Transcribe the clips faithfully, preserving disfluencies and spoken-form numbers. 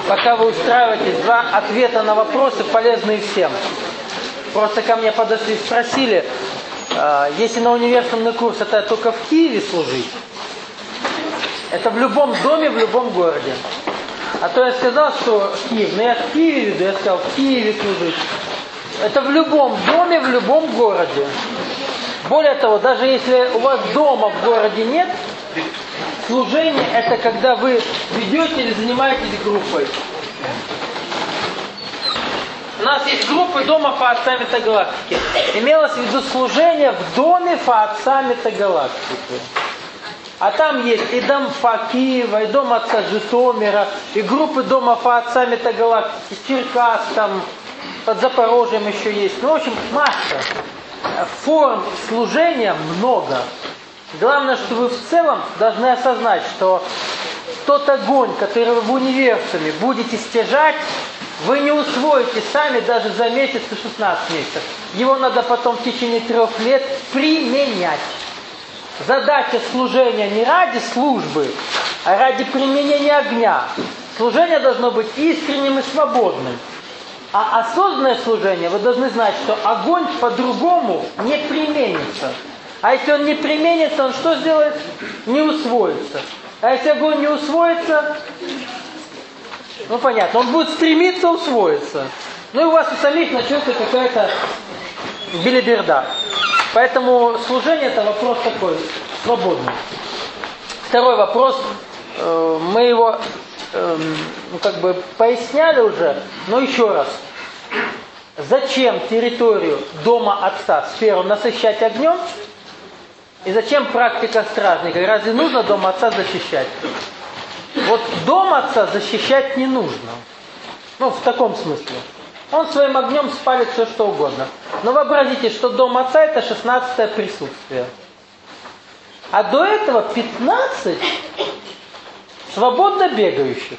пока вы устраиваетесь, два ответа на вопросы, полезные всем. Просто ко мне подошли и спросили, э, если на университетский курс это только в Киеве служить, это в любом доме, в любом городе. А то я сказал, что Киев, но я в Киеве веду, я сказал, в Киеве служить. Это в любом доме, в любом городе. Более того, даже если у вас дома в городе нет, служение это когда вы ведете или занимаетесь группой. У нас есть группы дома Фаотца Метагалактики. Имелось в виду служение в доме Фаотца Метагалактики. А там есть и дом Фа Киева, и дом отца Житомира, и группы дома Фаотца Метагалактики, Черкас, там под Запорожьем еще есть. Ну, в общем, масса форм служения много. Главное, что вы в целом должны осознать, что тот огонь, который вы в универсуме будете стяжать, вы не усвоите сами даже за месяц и шестнадцать месяцев. Его надо потом в течение трех лет применять. Задача служения не ради службы, а ради применения огня. Служение должно быть искренним и свободным. А осознанное служение, вы должны знать, что огонь по-другому не применится. А если он не применится, он что сделает? Не усвоится. А если огонь не усвоится, ну понятно, он будет стремиться усвоиться. Ну и у вас у самих начнется какая-то белиберда. Поэтому служение это вопрос такой, свободный. Второй вопрос, э, мы его э, ну, как бы поясняли уже, но еще раз. Зачем территорию дома отца, сферу насыщать огнем? И зачем практика стражника? Разве нужно дом отца защищать? Вот дом отца защищать не нужно. Ну, в таком смысле. Он своим огнем спалит все, что угодно. Но вообразите, что дом отца это шестнадцатое присутствие. А до этого пятнадцать свободно бегающих.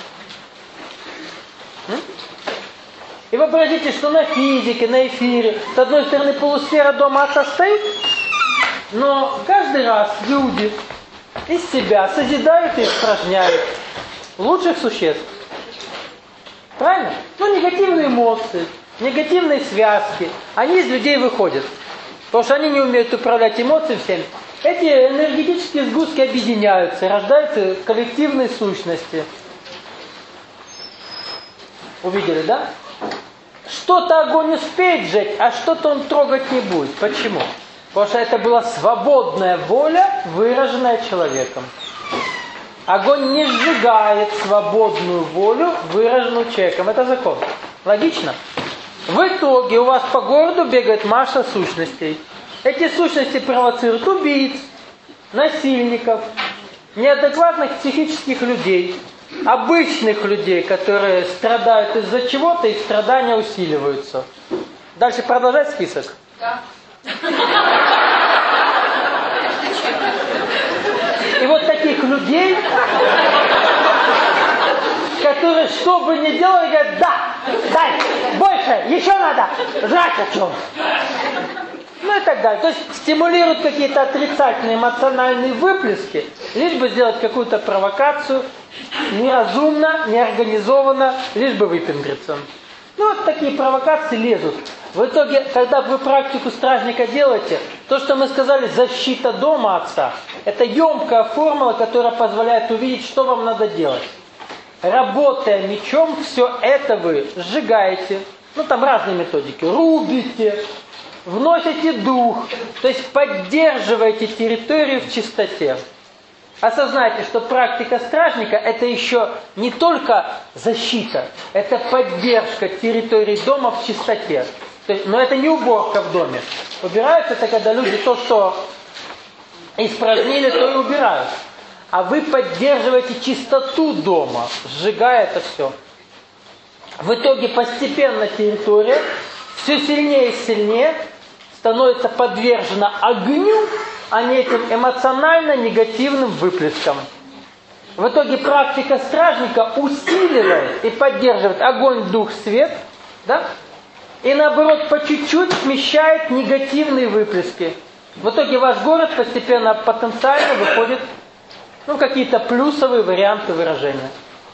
И вообразите, что на физике, на эфире, с одной стороны полусфера дома отца стоит, но каждый раз люди из себя созидают и испражняют лучших существ. Правильно? Ну, негативные эмоции, негативные связки, они из людей выходят. Потому что они не умеют управлять эмоциями всеми. Эти энергетические сгустки объединяются, рождаются коллективные сущности. Увидели, да? Что-то огонь успеет сжечь, а что-то он трогать не будет. Почему? Потому что это была свободная воля, выраженная человеком. Огонь не сжигает свободную волю, выраженную человеком. Это закон. Логично? В итоге у вас по городу бегает масса сущностей. Эти сущности провоцируют убийц, насильников, неадекватных психических людей, обычных людей, которые страдают из-за чего-то, и страдания усиливаются. Дальше продолжать список? Да. И вот таких людей, которые что бы ни делали, говорят, да, дай, больше, еще надо, жрать хочу. Ну и так далее. То есть стимулируют какие-то отрицательные эмоциональные выплески, лишь бы сделать какую-то провокацию, неразумно, неорганизованно, лишь бы выпендриться. Ну вот такие провокации лезут. В итоге, когда вы практику стражника делаете, то, что мы сказали, защита дома отца, это емкая формула, которая позволяет увидеть, что вам надо делать. Работая мечом, все это вы сжигаете. Ну там разные методики. Рубите, вносите дух, то есть поддерживаете территорию в чистоте. Осознайте, что практика стражника это еще не только защита, это поддержка территории дома в чистоте. То есть, но это не уборка в доме. Убираются это когда люди то, что испразднили, то и убирают. А вы поддерживаете чистоту дома, сжигая это все. В итоге постепенно территория все сильнее и сильнее становится подвержена огню, а не этим эмоционально негативным выплескам. В итоге практика стражника усиливает и поддерживает огонь, дух, свет, да? И наоборот по чуть-чуть смещает негативные выплески. В итоге ваш город постепенно потенциально выходит ну, какие-то плюсовые варианты выражения.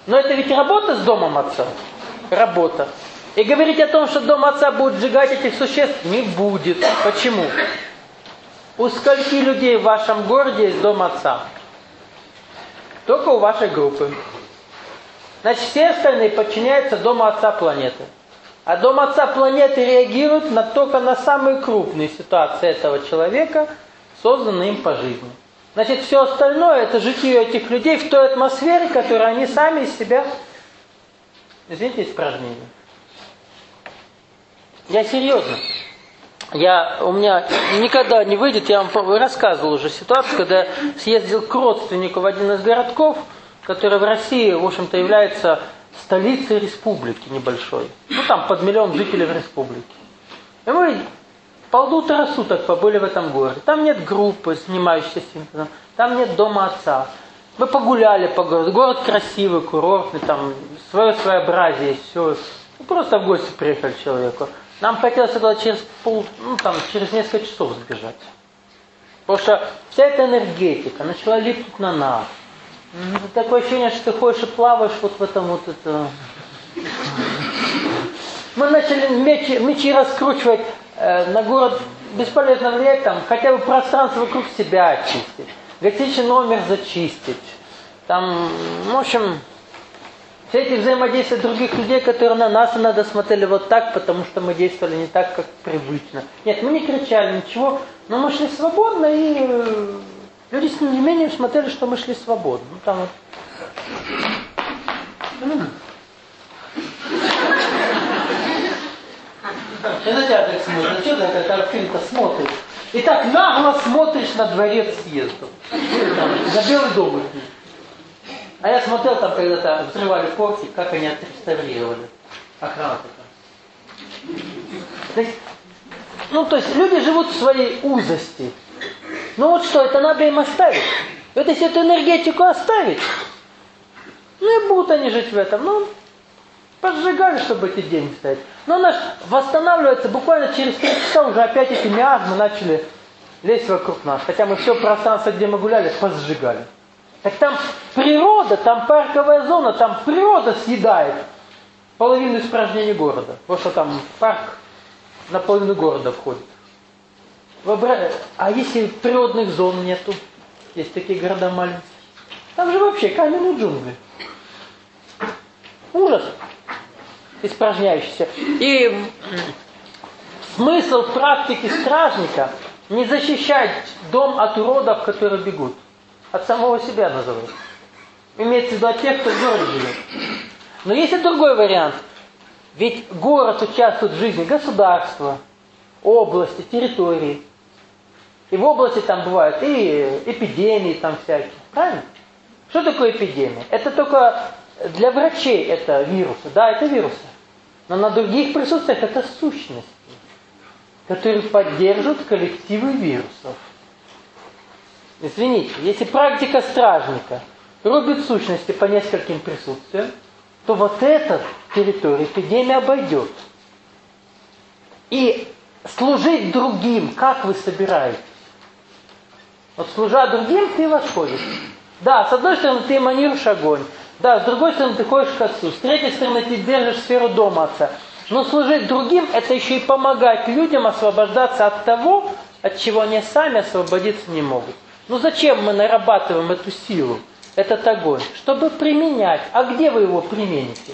Но это ведь работа с домом отца. Работа. И говорить о том, что дом отца будет сжигать этих существ, не будет. Почему? У скольки людей в вашем городе есть дом отца? Только у вашей группы. Значит, все остальные подчиняются дому отца планеты. А дом отца планеты реагирует на, только на самые крупные ситуации этого человека, созданные им по жизни. Значит, все остальное это житие этих людей в той атмосфере, которую они сами из себя, извините, испражнили. Я серьезно. Я, у меня никогда не выйдет, я вам рассказывал уже ситуацию, когда я съездил к родственнику в один из городков, который в России, в общем-то, является столицей республики небольшой. Ну, там под миллион жителей в республике. И мы полутора суток побыли в этом городе. Там нет группы, занимающейся этим, там нет дома отца. Мы погуляли по городу. Город красивый, курортный, там свое своеобразие, все. Мы просто в гости приехали к человеку. Нам хотелось туда через пол, ну, там, через несколько часов сбежать. Потому что вся эта энергетика начала липнуть на нас. Такое ощущение, что ты ходишь и плаваешь вот в этом вот это. Мы начали мечи, мечи раскручивать э, на город, бесполезно влиять там, хотя бы пространство вокруг себя очистить, гостиничный номер зачистить. Там, в общем, все эти взаимодействия других людей, которые на нас иногда смотрели вот так, потому что мы действовали не так, как привычно. Нет, мы не кричали, ничего, но мы шли свободно и... Э, люди с недоумением смотрели, что мы шли свободно. Ну, там вот... И на тебя так смотрят. Что ты как открыто смотришь? И так нагло смотришь на дворец съездов. За Белый дом. А я смотрел там, когда-то взрывали портик, как они отреставрировали. Охрана такая. То есть, ну, то есть люди живут в своей узости. Ну вот что, это надо им оставить. Вот если эту энергетику оставить, ну и будут они жить в этом. Ну, поджигали, чтобы эти деньги ставить. Но она восстанавливается буквально через три часа, уже опять эти миазмы начали лезть вокруг нас. Хотя мы все пространство, где мы гуляли, позжигали. Так там природа, там парковая зона, там природа съедает половину испражнений города. Вот что там парк на половину города входит. А если природных зон нету? Есть такие города маленькие. Там же вообще каменные джунгли. Ужас. Испражняющийся. И смысл практики стражника не защищать дом от уродов, которые бегут. От самого себя назовут. Имеется в виду от тех, кто в городе живет. Но есть и другой вариант. Ведь город участвует в жизни государства, области, территории. И в области там бывают и эпидемии там всякие. Правильно? Что такое эпидемия? Это только для врачей это вирусы. Да, это вирусы. Но на других присутствиях это сущности, которые поддерживают коллективы вирусов. Извините, если практика стражника рубит сущности по нескольким присутствиям, то вот эта территория эпидемия обойдет. И служить другим, как вы собираетесь? Вот служа другим, ты восходишь. Да, с одной стороны, ты эманируешь огонь. Да, с другой стороны, ты ходишь к отцу. С третьей стороны, ты держишь сферу дома отца. Но служить другим, это еще и помогать людям освобождаться от того, от чего они сами освободиться не могут. Ну зачем мы нарабатываем эту силу, этот огонь? Чтобы применять. А где вы его примените?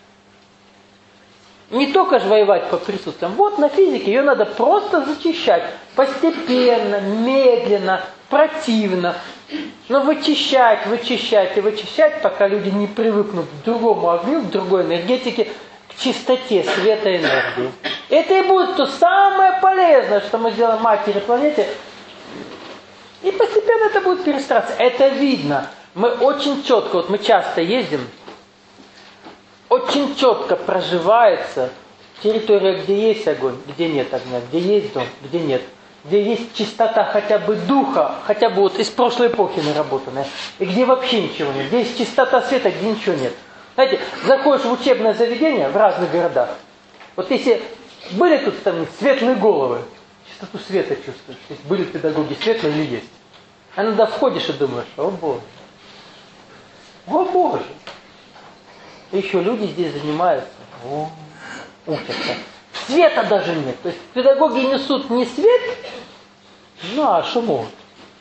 Не только же воевать по присутствиям. Вот на физике ее надо просто зачищать. Постепенно, медленно, противно. Но вычищать, вычищать и вычищать, пока люди не привыкнут к другому огню, к другой энергетике, к чистоте света и энергии. Это и будет то самое полезное, что мы сделаем матери планете. И постепенно это будет перестраиваться. Это видно. Мы очень четко, вот мы часто ездим, очень четко проживается территория, где есть огонь, где нет огня, где есть дом, где нет. Где есть чистота хотя бы духа, хотя бы вот из прошлой эпохи наработанная, и где вообще ничего нет. Где есть чистота света, где ничего нет. Знаете, заходишь в учебное заведение в разных городах. Вот если были тут там светлые головы, чистоту света чувствуешь. То есть были педагоги светлые или есть. А иногда входишь и думаешь, о Боже, о Боже. еще люди здесь занимаются, о, учатся. Света даже нет. То есть педагоги несут не свет, ну а что могут?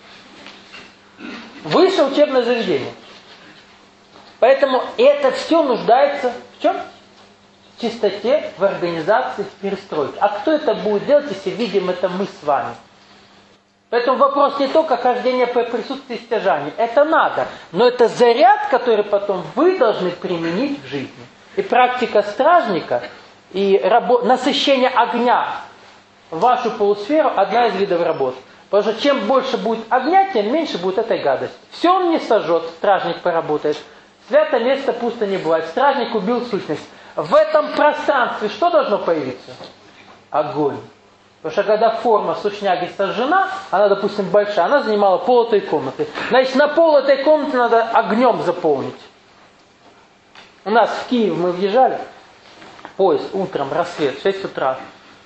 Высшее учебное заведение. Поэтому это все нуждается в чем? В чистоте, в организации, в перестройке. А кто это будет делать, если видим это мы с вами? Поэтому вопрос не только хождения по присутствии стяжаний. Это надо. Но это заряд, который потом вы должны применить в жизни. И практика стражника, и рабо- насыщение огня в вашу полусферу одна из видов работы. Потому что чем больше будет огня, тем меньше будет этой гадости. Все он не сожжет, стражник поработает. Святое место пусто не бывает. Стражник убил сущность. В этом пространстве что должно появиться? Огонь. Потому что когда форма сушняги сожжена, она, допустим, большая, она занимала пол этой комнаты. Значит, на пол этой комнаты надо огнем заполнить. У нас в Киев мы въезжали, поезд, утром, рассвет, шесть утра.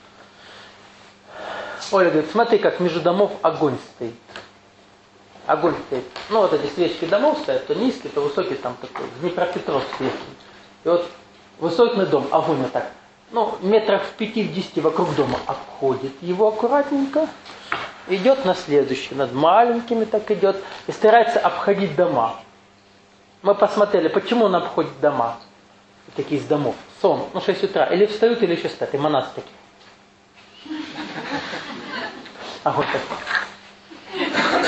Оля говорит, смотри, как между домов огонь стоит. Огонь стоит. Ну, вот эти свечки домов стоят, то низкий, то высокий, там такой, в Днепропетровске. И вот высотный дом, огонь вот так. Ну, метрах в пяти-десяти вокруг дома обходит его аккуратненько, идет на следующий, над маленькими так идет, и старается обходить дома. Мы посмотрели, почему он обходит дома, такие из домов, сон, ну шесть утра, или встают, или еще спят, и монасы такие. Огонь такой.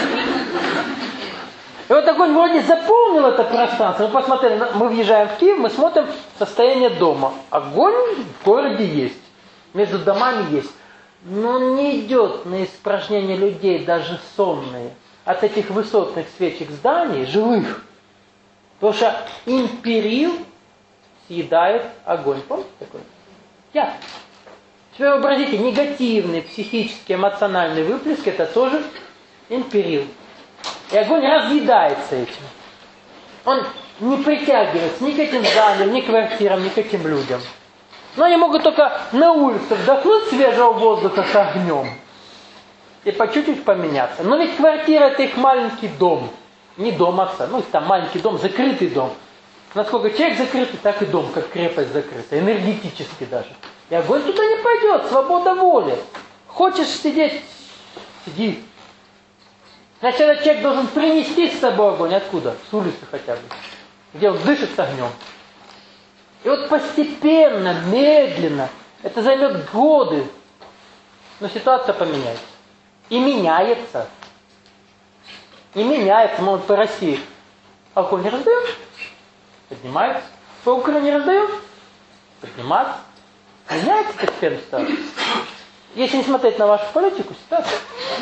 И вот огонь вроде заполнил это пространство. Мы посмотрели, мы въезжаем в Киев, мы смотрим состояние дома. Огонь в городе есть. Между домами есть. Но он не идет на испражнение людей, даже сонные, от этих высотных свечек зданий, живых. Потому что империл съедает огонь. Помните такое? Яд. Теперь вообразите, негативный психический, эмоциональный выплеск, это тоже империл. И огонь разъедается этим. Он не притягивается ни к этим зданиям, ни к квартирам, ни к этим людям. Но они могут только на улице вдохнуть свежего воздуха с огнем и по чуть-чуть поменяться. Но ведь квартира это их маленький дом. Не дом отца, ну там маленький дом, закрытый дом. Насколько человек закрытый, так и дом, как крепость закрыта, энергетически даже. И огонь туда не пойдет, свобода воли. Хочешь сидеть, сиди. Значит, этот человек должен принести с собой огонь. Откуда? С улицы хотя бы. Где он дышит с огнем. И вот постепенно, медленно, это займет годы, но ситуация поменяется. И меняется. И меняется. Мы вот по России огонь не раздаем, поднимается. По Украине не раздаем, поднимается. Меняется постепенно ситуация. Если не смотреть на вашу политику, ситуация.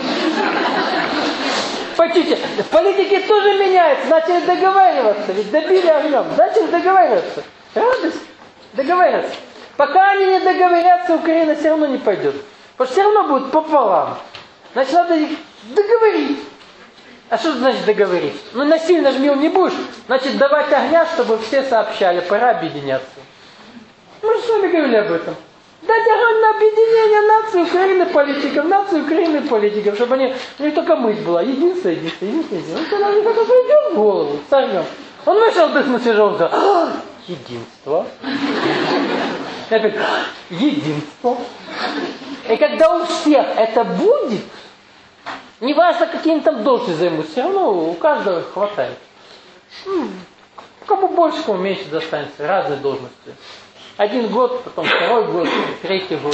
Почти. В политике тоже меняется. Начали договариваться. Ведь добили огнем. Начали договариваться. Радость. Договариваться. Пока они не договорятся, Украина все равно не пойдет. Потому что все равно будет пополам. Значит, надо их договорить. А что значит договорить? Ну, насильно жмил не будешь. Значит, давать огня, чтобы все сообщали. Пора объединяться. Мы же с вами говорили об этом. Дать огонь на объединение нации Украины политиков, нации Украины политиков, чтобы они, у них только мысль была, единство, единство, единство, единство. Ну, когда мне только придет в голову, с огнем. Он вышел дыхнуть свежего, сказал, а, единство. И опять, единство. И когда у всех это будет, неважно, каким там должности займут, все равно у каждого хватает. Ну, кому больше, кому меньше достанется, разные должности. Один год, потом второй год, третий год.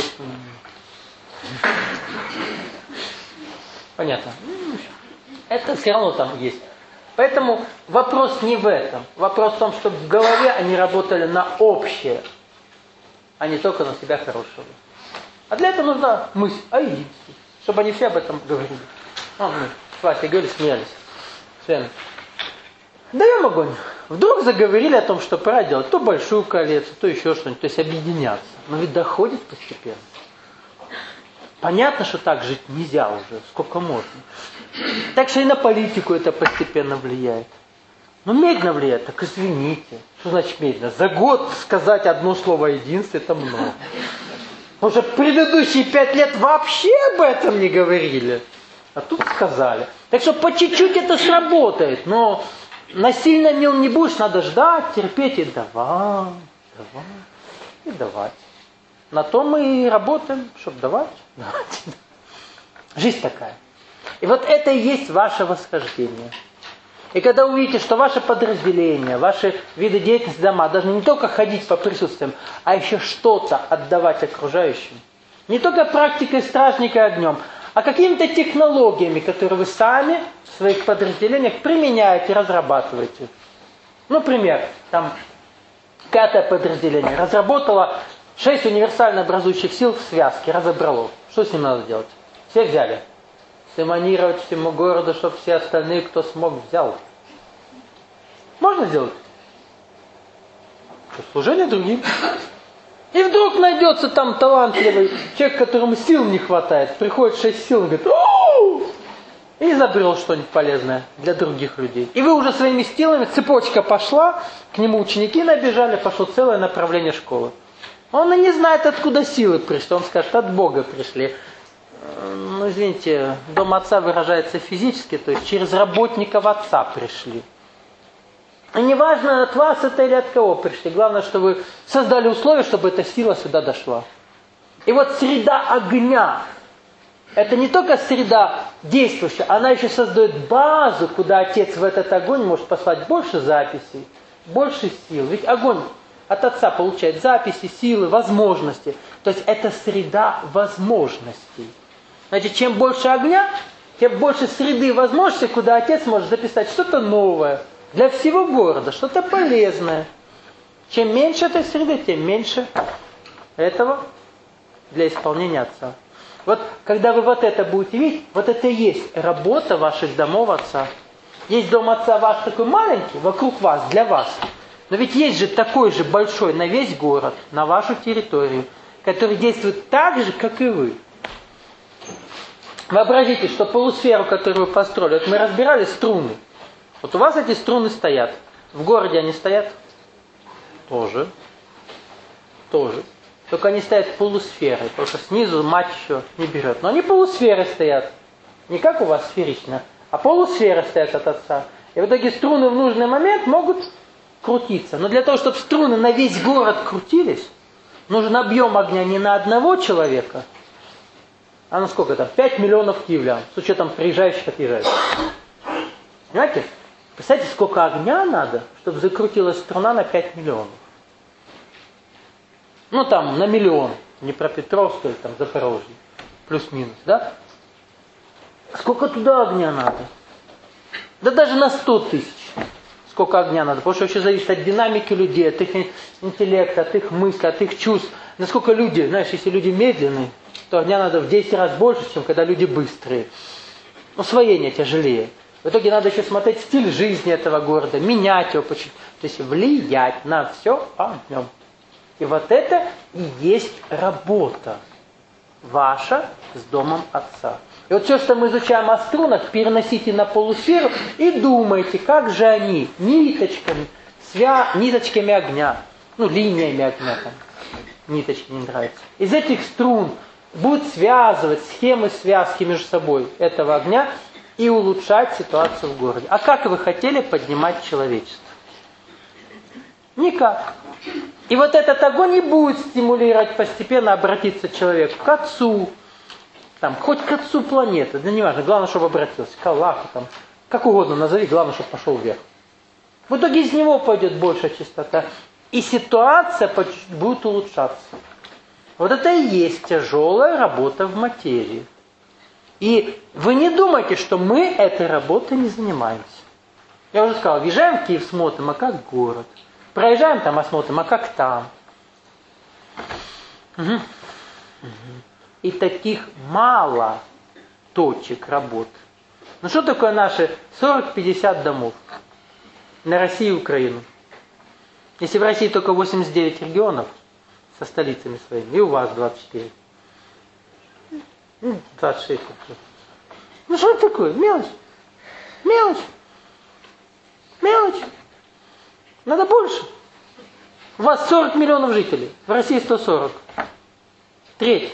Понятно. Это все равно там есть. Поэтому вопрос не в этом. Вопрос в том, чтобы в голове они работали на общее, а не только на себя хорошего. А для этого нужна мысль о единстве, чтобы они все об этом говорили. А мы с Васей говорили, смеялись. Свяно. Даем огонь. Вдруг заговорили о том, что пора делать то большую коалицию, то еще что-нибудь, то есть объединяться. Но ведь доходит постепенно. Понятно, что так жить нельзя уже, сколько можно. Так что и на политику это постепенно влияет. Но медленно влияет, так извините. Что значит медленно? За год сказать одно слово о единстве, это много. Потому что предыдущие пять лет вообще об этом не говорили. А тут сказали. Так что по чуть-чуть это сработает, но насильно мил не будешь, надо ждать, терпеть и давать, давать и давать. На то мы и работаем, чтобы давать, давать. Жизнь такая. И вот это и есть ваше восхождение. И когда увидите, что ваше подразделение, ваши виды деятельности дома должны не только ходить по присутствиям, а еще что-то отдавать окружающим. Не только практикой стражника огнем, а какими-то технологиями, которые вы сами в своих подразделениях применяете, разрабатываете. Ну, например, там пятое подразделение разработало шесть универсально образующих сил в связке, разобрало. Что с ним надо делать? Все взяли. Эманировать всему городу, чтобы все остальные, кто смог, взял. Можно сделать? Что, служение другим. И вдруг найдется там талантливый человек, которому сил не хватает. Приходит шесть сил и говорит: «О!» И изобрел что-нибудь полезное для других людей. И вы уже своими силами, цепочка пошла, к нему ученики набежали, пошло целое направление школы. Он и не знает, откуда силы пришли. Он скажет: от Бога пришли. Ну, извините, дом отца выражается физически, то есть через работников отца пришли. И неважно, от вас это или от кого пришли. Главное, что вы создали условия, чтобы эта сила сюда дошла. И вот среда огня, это не только среда действующая, она еще создает базу, куда отец в этот огонь может послать больше записей, больше сил. Ведь огонь от отца получает записи, силы, возможности. То есть это среда возможностей. Значит, чем больше огня, тем больше среды возможностей, куда отец может записать что-то новое для всего города, что-то полезное. Чем меньше этой среды, тем меньше этого для исполнения отца. Вот когда вы вот это будете видеть, вот это и есть работа ваших домов отца. Есть дом отца ваш такой маленький, вокруг вас, для вас. Но ведь есть же такой же большой на весь город, на вашу территорию, который действует так же, как и вы. Вообразите, что полусферу, которую вы построили, вот мы разбирали струны. Вот у вас эти струны стоят. В городе они стоят? Тоже. Тоже. Только они стоят полусферой, потому что снизу мать еще не берет. Но они полусферой стоят. Не как у вас сферично, а полусферы стоят от отца. И в итоге струны в нужный момент могут крутиться. Но для того, чтобы струны на весь город крутились, нужен объем огня не на одного человека, а на сколько там? пять миллионов киевлян, с учетом приезжающих, отъезжающих. Понимаете? Представляете, сколько огня надо, чтобы закрутилась струна на пять миллионов? Ну там на миллион, Днепропетровск или там Запорожье, плюс-минус, да? Сколько туда огня надо? Да даже на сто тысяч. Сколько огня надо, потому что еще зависит от динамики людей, от их интеллекта, от их мыслей, от их чувств. Насколько люди, знаешь, если люди медленные, то огня надо в десять раз больше, чем когда люди быстрые. Усвоение тяжелее. В итоге надо еще смотреть стиль жизни этого города, менять его, то есть влиять на все огнем. И вот это и есть работа ваша с домом отца. И вот все, что мы изучаем о струнах, переносите на полусферу и думайте, как же они ниточками, свя... ниточками огня, ну, линиями огня, там, ниточки не нравятся. Из этих струн будут связывать схемы связки между собой этого огня и улучшать ситуацию в городе. А как вы хотели поднимать человечество? Никак. И вот этот огонь и будет стимулировать постепенно обратиться человек к отцу, там, хоть к отцу планеты, да не важно, главное, чтобы обратился, к Аллаху, там, как угодно назови, главное, чтобы пошел вверх. В итоге из него пойдет большая чистота, и ситуация будет улучшаться. Вот это и есть тяжелая работа в материи. И вы не думайте, что мы этой работой не занимаемся. Я уже сказал, въезжаем в Киев, смотрим, а как город. Проезжаем там, а смотрим, а как там. Угу. Угу. И таких мало точек работы. Ну что такое наши сорок-пятьдесят домов на Россию и Украину? Если в России только восемьдесят девять регионов со столицами своими, и у вас двадцать четыре. Ну, двадцать шесть. Ну что это такое? Мелочь. Мелочь. Мелочь. Надо больше. У вас сорок миллионов жителей, в России сто сорок. Треть.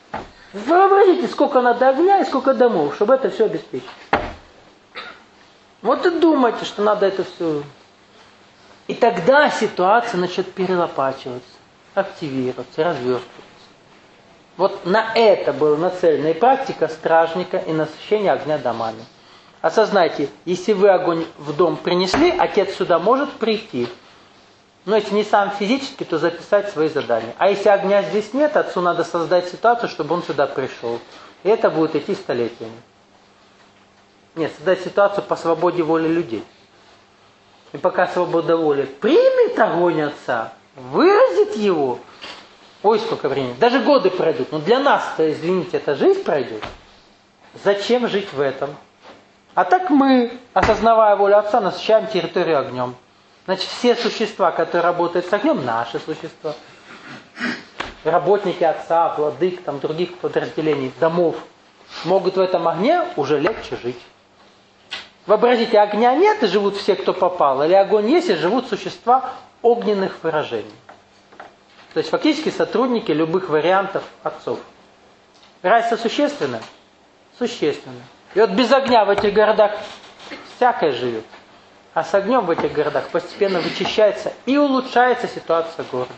Вы вообразите, сколько надо огня и сколько домов, чтобы это все обеспечить. Вот и думайте, что надо это все. И тогда ситуация начнет перелопачиваться, активироваться, разверстываться. Вот на это была нацелена и практика стражника, и насыщение огня домами. Осознайте, если вы огонь в дом принесли, отец сюда может прийти. Но если не сам физически, то записать свои задания. А если огня здесь нет, отцу надо создать ситуацию, чтобы он сюда пришел. И это будет идти столетиями. Нет, создать ситуацию по свободе воли людей. И пока свобода воли примет огонь отца, выразит его, ой, сколько времени, даже годы пройдут. Но для нас-то, извините, эта жизнь пройдет. Зачем жить в этом? А так мы, осознавая волю отца, насыщаем территорию огнем. Значит, все существа, которые работают с огнем, наши существа. Работники отца, владык, там, других подразделений, домов, могут в этом огне уже легче жить. Вообразите, огня нет и живут все, кто попал, или огонь есть и живут существа огненных выражений. То есть фактически сотрудники любых вариантов отцов. Разница существенная? Существенная. И вот без огня в этих городах всякое живет. А с огнем в этих городах постепенно вычищается и улучшается ситуация города.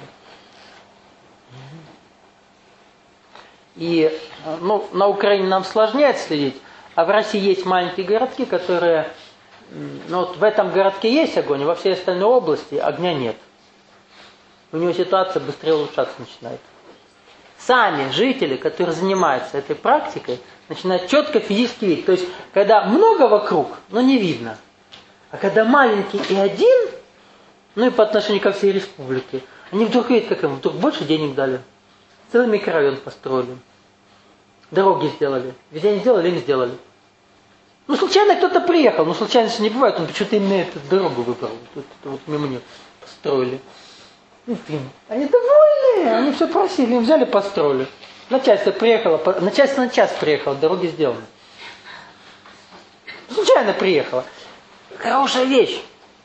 И ну, на Украине нам сложнее следить, а в России есть маленькие городки, которые... Ну, вот в этом городке есть огонь, а во всей остальной области огня нет. У него ситуация быстрее улучшаться начинает. Сами жители, которые занимаются этой практикой, начинают четко физически видеть. То есть, когда много вокруг, но не видно. А когда маленький и один, ну и по отношению ко всей республике, они вдруг видят, как им вдруг больше денег дали. Целый микрорайон построили. Дороги сделали. Везде не сделали, им сделали. Ну, случайно кто-то приехал. Ну, случайности не бывает. Он почему-то именно эту дорогу выбрал. Тут вот мимо нее построили. Они довольны. Они все просили. Им взяли, построили. Начальство приехало. Начальство на час приехало. Дороги сделаны. Случайно приехало. Хорошая вещь.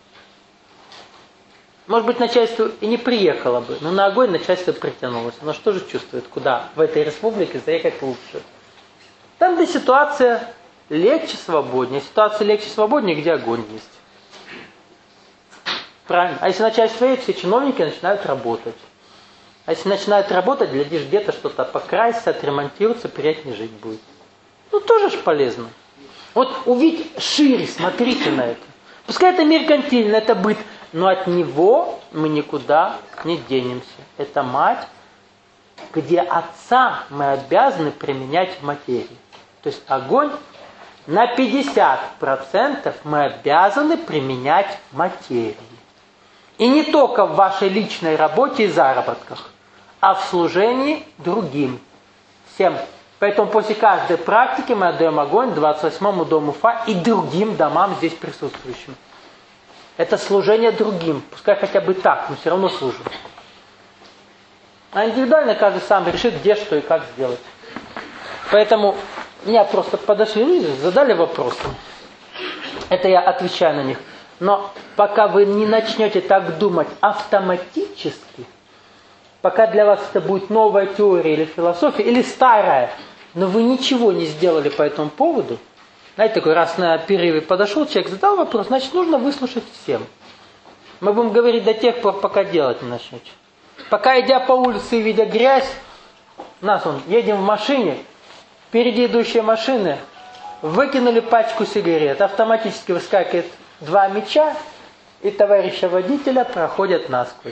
Может быть, начальство и не приехало бы, но на огонь начальство притянулось. Оно что же чувствует, куда в этой республике заехать лучше? Там, где ситуация легче, свободнее. Ситуация легче, свободнее, где огонь есть. Правильно. А если начальство едет, все чиновники начинают работать. А если начинают работать, глядишь, где-то что-то покрасится, отремонтируется, приятнее жить будет. Ну, тоже ж полезно. Вот увидеть шире, смотрите на это. Пускай это меркантильно, это быт, но от него мы никуда не денемся. Это мать, где отца мы обязаны применять в материи. То есть огонь на пятьдесят процентов мы обязаны применять в материи. И не только в вашей личной работе и заработках, а в служении другим. Всем. Поэтому после каждой практики мы отдаем огонь двадцать восьмому дому Уфа и другим домам здесь присутствующим. Это служение другим. Пускай хотя бы так, но все равно служим. А индивидуально каждый сам решит, где, что и как сделать. Поэтому меня просто подошли люди, задали вопросы. Это я отвечаю на них. Но пока вы не начнете так думать автоматически, пока для вас это будет новая теория или философия, или старая, но вы ничего не сделали по этому поводу, знаете, такой раз на перерыве подошел, человек задал вопрос, значит, нужно выслушать всем. Мы будем говорить до тех пор, пока делать не начнете. Пока, идя по улице и видя грязь, нас он, едем в машине, впереди идущие машины выкинули пачку сигарет, автоматически выскакивает два мяча, и товарища водителя проходят насквозь.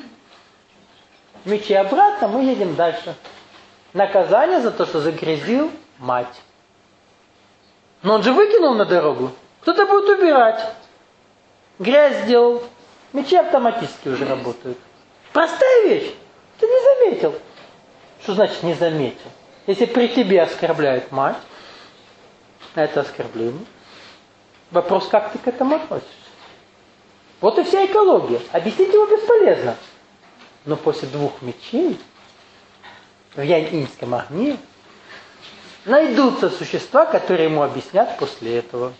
Мячи обратно, мы едем дальше. Наказание за то, что загрязил мать. Но он же выкинул на дорогу. Кто-то будет убирать. Грязь сделал. Мячи автоматически уже работают. Простая вещь. Ты не заметил. Что значит не заметил? Если при тебе оскорбляет мать, это оскорбление. Вопрос, как ты к этому относишься? Вот и вся экология. Объяснить его бесполезно. Но после двух мечей в Янь-Иньском огне найдутся существа, которые ему объяснят после этого.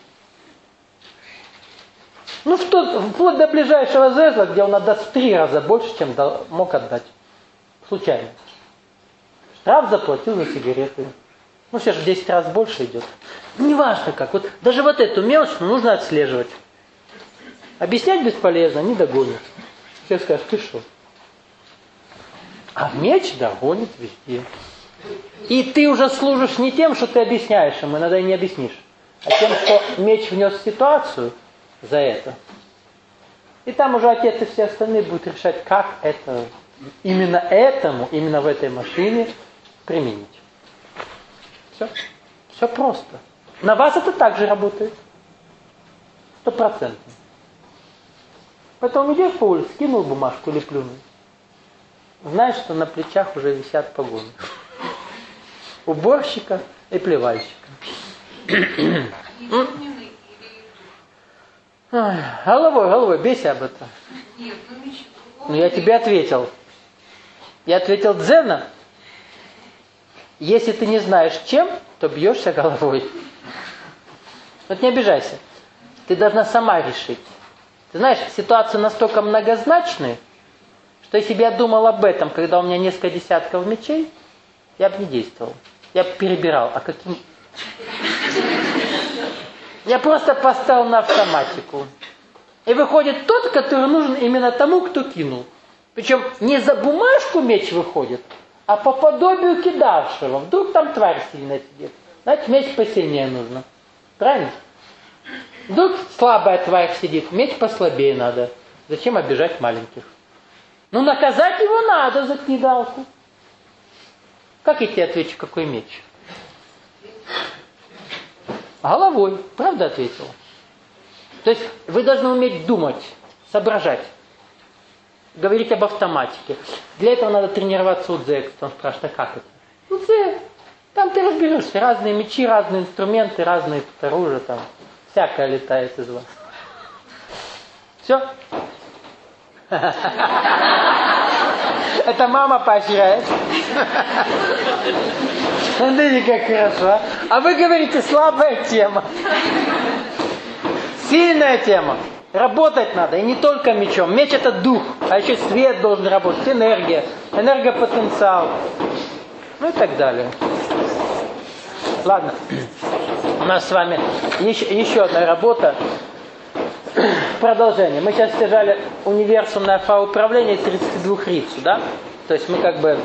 Ну, вплоть до ближайшего зезла, где он отдаст в три раза больше, чем мог отдать. Случайно. Штраф заплатил за сигареты. Ну, все же в десять раз больше идет. Неважно как. Вот даже вот эту мелочь нужно отслеживать. Объяснять бесполезно, не догонит. Все скажут, ты что? А меч догонит везде. И ты уже служишь не тем, что ты объясняешь ему, иногда и не объяснишь, а тем, что меч внес в ситуацию за это. И там уже отец и все остальные будут решать, как это, именно этому, именно в этой машине применить. Все. Все просто. На вас это также работает. Стопроцентно. Поэтому идешь по улице, кинул бумажку или плюнул. Знаешь, что на плечах уже висят погоны. Уборщика и плевальщика. Головой, головой, бейся об этом. Ну я тебе ответил. Я ответил дзена. Если ты не знаешь чем, то бьешься головой. Вот не обижайся. Ты должна сама решить. Ты знаешь, ситуации настолько многозначны, что если бы я думал об этом, когда у меня несколько десятков мечей, я бы не действовал. Я бы перебирал. А каким... Я просто поставил на автоматику. И выходит тот, который нужен именно тому, кто кинул. Причем не за бумажку меч выходит, а по подобию кидавшего. Вдруг там тварь сильная сидит. Значит, меч посильнее нужно. Правильно? Вдруг слабая тварь сидит, меч послабее надо. Зачем обижать маленьких? Ну, наказать его надо за кидалку. Как я тебе отвечу, какой меч? Головой. Правда ответил? То есть вы должны уметь думать, соображать. Говорить об автоматике. Для этого надо тренироваться у дзэ. Он спрашивает, а как это? Ну, дзэ. Там ты разберешься. Разные мечи, разные инструменты, разные оружия там. Всякое летает из вас. Все? Это мама поощряет. Смотрите, как хорошо. А вы говорите, слабая тема. Сильная тема. Работать надо. И не только мечом. Меч это дух. А еще свет должен работать. Энергия. Энергопотенциал. Ну и так далее. Ладно. У нас с вами еще, еще одна работа. Продолжение. Мы сейчас стяжали универсумное фа-управление тридцати двух рицу, да? То есть мы как бы...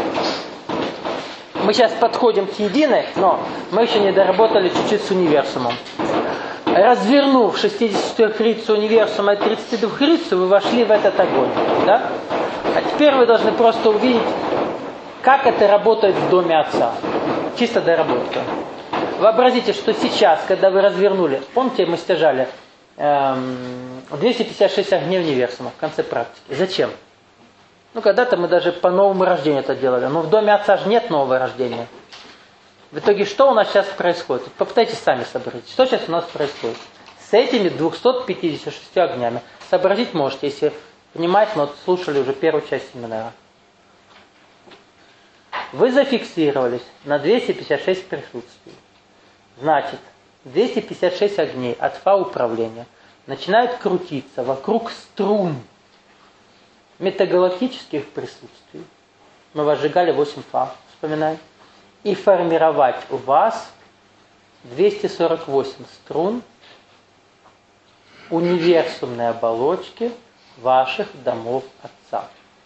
Мы сейчас подходим к единой, но мы еще не доработали чуть-чуть с универсумом. Развернув шестьдесят четыре рицу универсума и тридцати двух рицу, вы вошли в этот огонь, да? А теперь вы должны просто увидеть, как это работает в доме отца. Чисто доработка. Вообразите, что сейчас, когда вы развернули, помните, мы стяжали эм, двести пятьдесят шесть огней универсума в конце практики. Зачем? Ну, когда-то мы даже по новому рождению это делали. Но в доме отца же нет нового рождения. В итоге, что у нас сейчас происходит? Попытайтесь сами сообразить. Что сейчас у нас происходит? С этими двумястами пятьюдесятью шестью огнями. Сообразить можете, если внимательно вот слушали уже первую часть семинара. Вы зафиксировались на двести пятьдесят шесть присутствий. Значит, двести пятьдесят шесть огней от фа-управления начинают крутиться вокруг струн метагалактических присутствий. Мы возжигали восемь фа, вспоминаем. И формировать у вас двести сорок восемь струн универсумной оболочки ваших домов отца.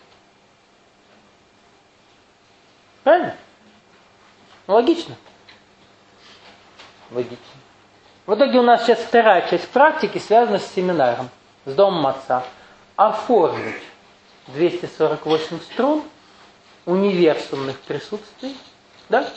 Правильно? Логично? Логично. В итоге у нас сейчас вторая часть практики связана с семинаром, с домом отца. Оформить двести сорок восемь струн универсумных присутствий, да?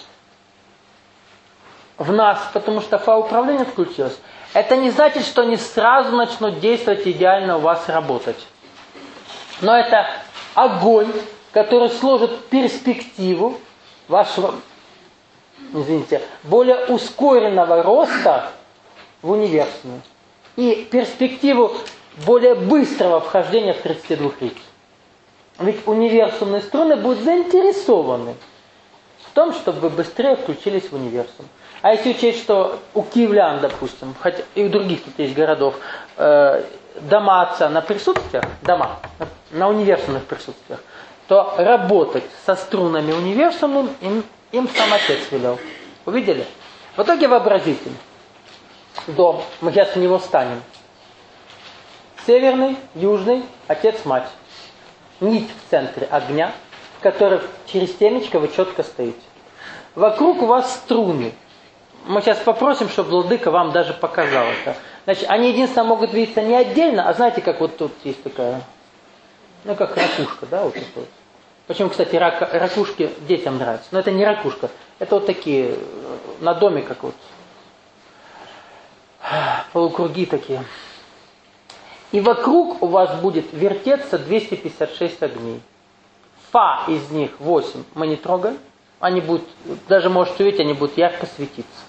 В нас, потому что фа-управление включилось. Это не значит, что они сразу начнут действовать идеально у вас работать. Но это огонь, который сложит перспективу вашего, извините, более ускоренного роста в универсуме и перспективу более быстрого вхождения в тридцать два рицу. Ведь универсумные струны будут заинтересованы в том, чтобы вы быстрее включились в универсум. А если учесть, что у киевлян, допустим, хотя и у других тут есть городов, э, дома отца на присутствиях, дома на, на универсумных присутствиях, то работать со струнами универсумным им, им сам отец велел. Увидели? В итоге вообразите. Дом. Мы сейчас в него встанем. Северный, южный, отец, мать. Нить в центре огня, в которой через темечко вы четко стоите. Вокруг у вас струны. Мы сейчас попросим, чтобы владыка вам даже показал это. Значит, они единственно могут видеться не отдельно, а знаете, как вот тут есть такая, ну как ракушка, да, вот такой. Почему, кстати, рак, ракушки детям нравятся? Но это не ракушка, это вот такие, на доме как вот, полукруги такие. И вокруг у вас будет вертеться двести пятьдесят шесть огней. Фа из них восемь мы не трогаем. Они будут, даже можете увидеть, они будут ярко светиться.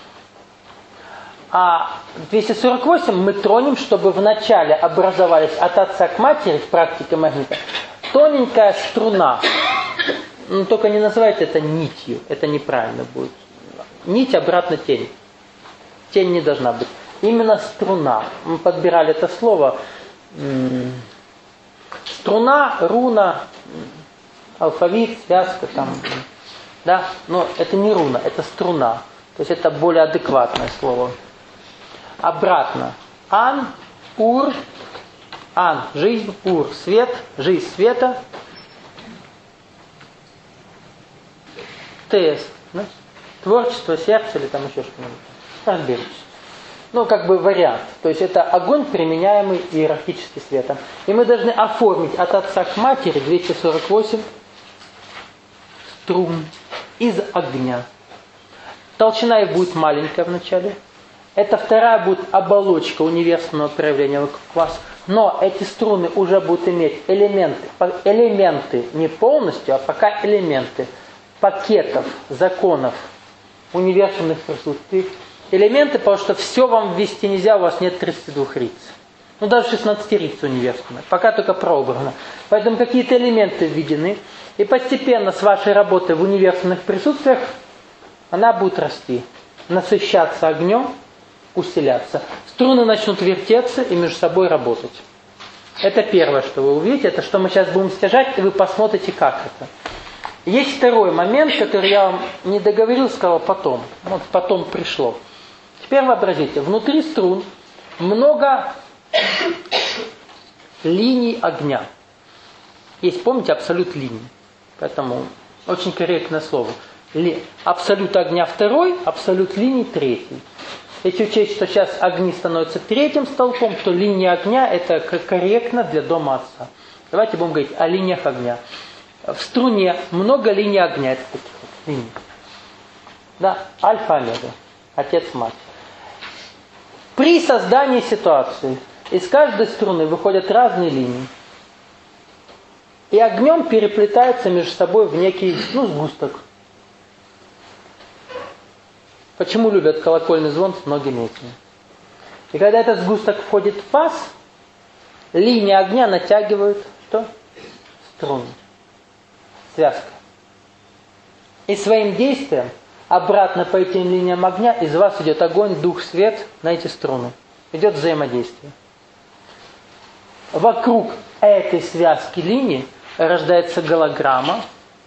А двести сорок восемь мы тронем, чтобы вначале образовались от отца к матери в практике магнита тоненькая струна. Но только не называйте это нитью, это неправильно будет. Нить обратно тень. Тень не должна быть. Именно струна. Мы подбирали это слово. Струна, руна, алфавит, связка там. Да? Но это не руна, это струна. То есть это более адекватное слово. Обратно. Ан, ур, ан, жизнь, ур, свет, жизнь света. Тест. Да? Творчество, сердце или там еще что-нибудь. Разберетесь. Ну, как бы вариант. То есть это огонь, применяемый иерархически светом. И мы должны оформить от отца к матери двести сорок восемь струн из огня. Толщина их будет маленькая вначале. Это вторая будет оболочка универсального проявления вокруг вас. Но эти струны уже будут иметь элементы, элементы не полностью, а пока элементы пакетов, законов, универсальных присутствий. Элементы, потому что все вам ввести нельзя, у вас нет тридцати двух риц. Ну, даже шестнадцати риц универсальных. Пока только прообрано. Поэтому какие-то элементы введены. И постепенно с вашей работой в универсальных присутствиях она будет расти. Насыщаться огнем, усиляться. Струны начнут вертеться и между собой работать. Это первое, что вы увидите. Это что мы сейчас будем стяжать, и вы посмотрите, как это. Есть второй момент, который я вам не договорил, сказал потом. Вот потом пришло. Теперь вообразите, внутри струн много линий огня. Есть, помните, абсолют линий. Поэтому очень корректное слово. Ли, абсолют огня второй, абсолют линий третий. Если учесть, что сейчас огни становятся третьим столпом, то линия огня это корректно для дома отца. Давайте будем говорить о линиях огня. В струне много линий огня. Это таких вот линий. Да, альфа-омега. Отец-мать. При создании ситуации из каждой струны выходят разные линии. И огнем переплетаются между собой в некий, ну, сгусток. Почему любят колокольный звон с многими этими? И когда этот сгусток входит в вас, линии огня натягивают что? Струны. Связка. И своим действием обратно по этим линиям огня из вас идет огонь, дух, свет на эти струны. Идет взаимодействие. Вокруг этой связки линий рождается голограмма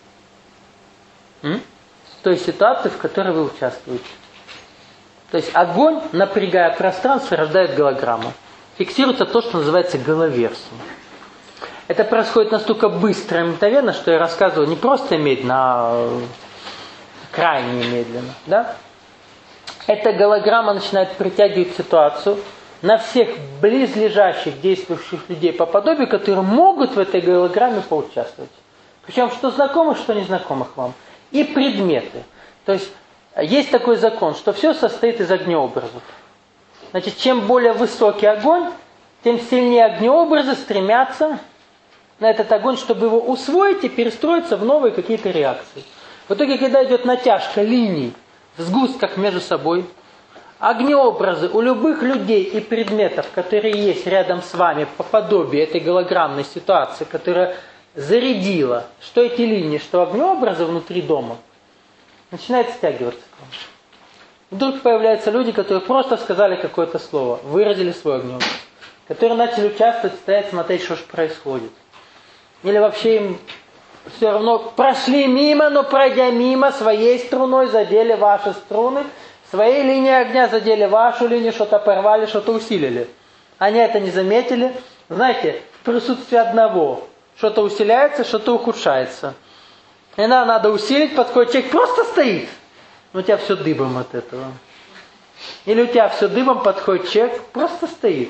м? той ситуации, в которой вы участвуете. То есть огонь, напрягая пространство, рождает голограмму. Фиксируется то, что называется головерсом. Это происходит настолько быстро и мгновенно, что я рассказываю не просто медленно, а крайне медленно. Да? Эта голограмма начинает притягивать ситуацию на всех близлежащих действующих людей по подобию, которые могут в этой голограмме поучаствовать. Причем что знакомых, что незнакомых вам. И предметы. То есть есть такой закон, что все состоит из огнеобразов. Значит, чем более высокий огонь, тем сильнее огнеобразы стремятся на этот огонь, чтобы его усвоить и перестроиться в новые какие-то реакции. В итоге, когда идет натяжка линий в сгустках между собой, огнеобразы у любых людей и предметов, которые есть рядом с вами по подобию этой голограммной ситуации, которая зарядила, что эти линии, что огнеобразы внутри дома, начинает стягиваться к вам. Вдруг появляются люди, которые просто сказали какое-то слово, выразили свой огнеобраз, которые начали участвовать, стоять, смотреть, что же происходит. Или вообще им все равно прошли мимо, но пройдя мимо, своей струной задели ваши струны, своей линией огня задели вашу линию, что-то порвали, что-то усилили. Они это не заметили. Знаете, в присутствии одного что-то усиляется, что-то ухудшается. Иногда надо усилить, подходит человек, просто стоит. У тебя все дыбом от этого. Или у тебя все дыбом, подходит человек, просто стоит.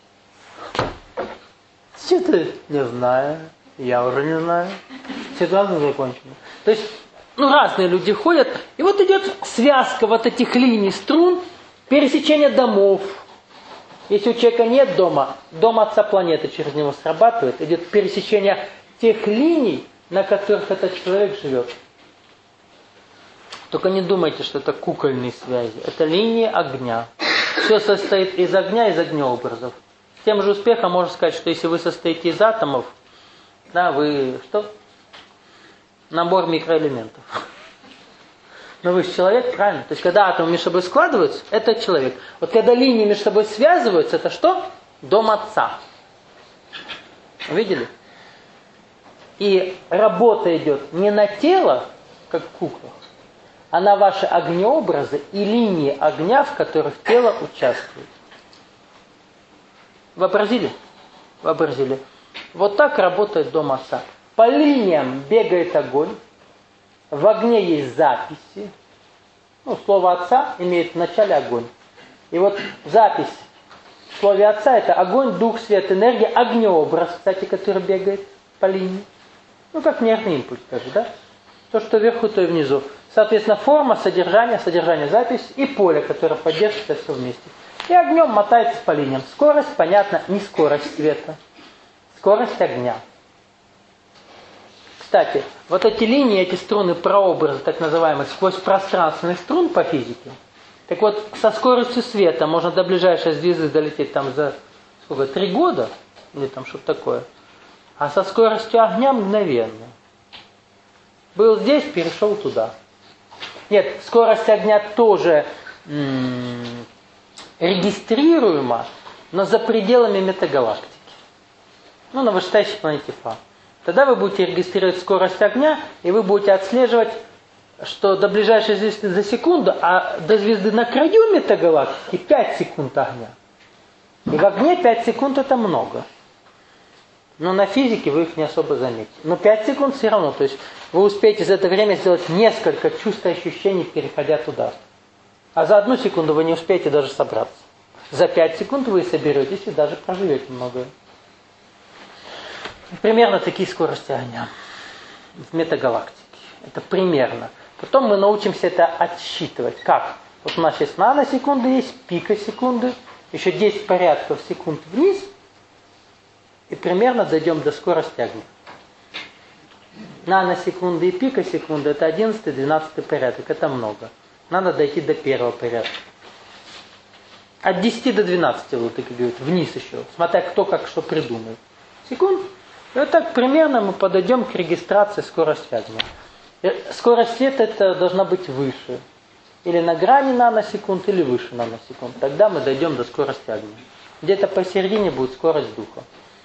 Что ты? Не знаю. Я уже не знаю. Ситуация закончена. То есть, ну, разные люди ходят, и вот идет связка вот этих линий струн, пересечение домов. Если у человека нет дома, дом отца планеты через него срабатывает, идет пересечение тех линий, на которых этот человек живет. Только не думайте, что это кукольные связи. Это линии огня. Все состоит из огня, из огнеобразов. С тем же успехом можно сказать, что если вы состоите из атомов, да, вы что? Набор микроэлементов. Но вы же человек, правильно? То есть, когда атомы между собой складываются, это человек. Вот когда линии между собой связываются, это что? Дом отца. Видели? И работа идет не на тело, как в куклах, а на ваши огнеобразы и линии огня, в которых тело участвует. Вообразили? Вообразили. Вот так работает дом отца. По линиям бегает огонь. В огне есть записи. Ну, слово отца имеет в начале огонь. И вот запись в слове отца это огонь, дух, свет, энергия, огнеобраз, кстати, который бегает по линии. Ну, как нервный импульс даже, да? То, что вверху, то и внизу. Соответственно, форма, содержание, содержание, запись и поле, которое поддерживает это все вместе. И огнем мотается по линиям. Скорость, понятно, не скорость света. Скорость огня. Кстати, вот эти линии, эти струны прообраза, так называемых, сквозь пространственных струн по физике. Так вот, со скоростью света можно до ближайшей звезды долететь там за сколько, три года, или там что-то такое. А со скоростью огня мгновенно. Был здесь, перешел туда. Нет, скорость огня тоже м- регистрируема, но за пределами метагалактики. Ну, на вышестоящей планете Фа. Тогда вы будете регистрировать скорость огня, и вы будете отслеживать, что до ближайшей звезды за секунду, а до звезды на краю метагалактики пять секунд огня. И в огне пять секунд это много. Но на физике вы их не особо заметите. Но пять секунд все равно. То есть вы успеете за это время сделать несколько чувств и ощущений, переходя туда. А за одну секунду вы не успеете даже собраться. За пять секунд вы соберетесь и даже проживете многое. Примерно такие скорости огня в метагалактике. Это примерно. Потом мы научимся это отсчитывать. Как? Вот у нас есть наносекунды, есть пикосекунды, еще десять порядков секунд вниз, и примерно дойдем до скорости огня. Наносекунды и пикосекунды это одиннадцатый-двенадцатый порядок. Это много. Надо дойти до первого порядка. От десяти до двенадцати, вот так и говорят, вниз еще. Смотря кто как что придумает. Секунд. И вот так примерно мы подойдем к регистрации скорости огня. Скорость света это должна быть выше. Или на грани наносекунд, или выше наносекунд. Тогда мы дойдем до скорости огня. Где-то посередине будет скорость духа.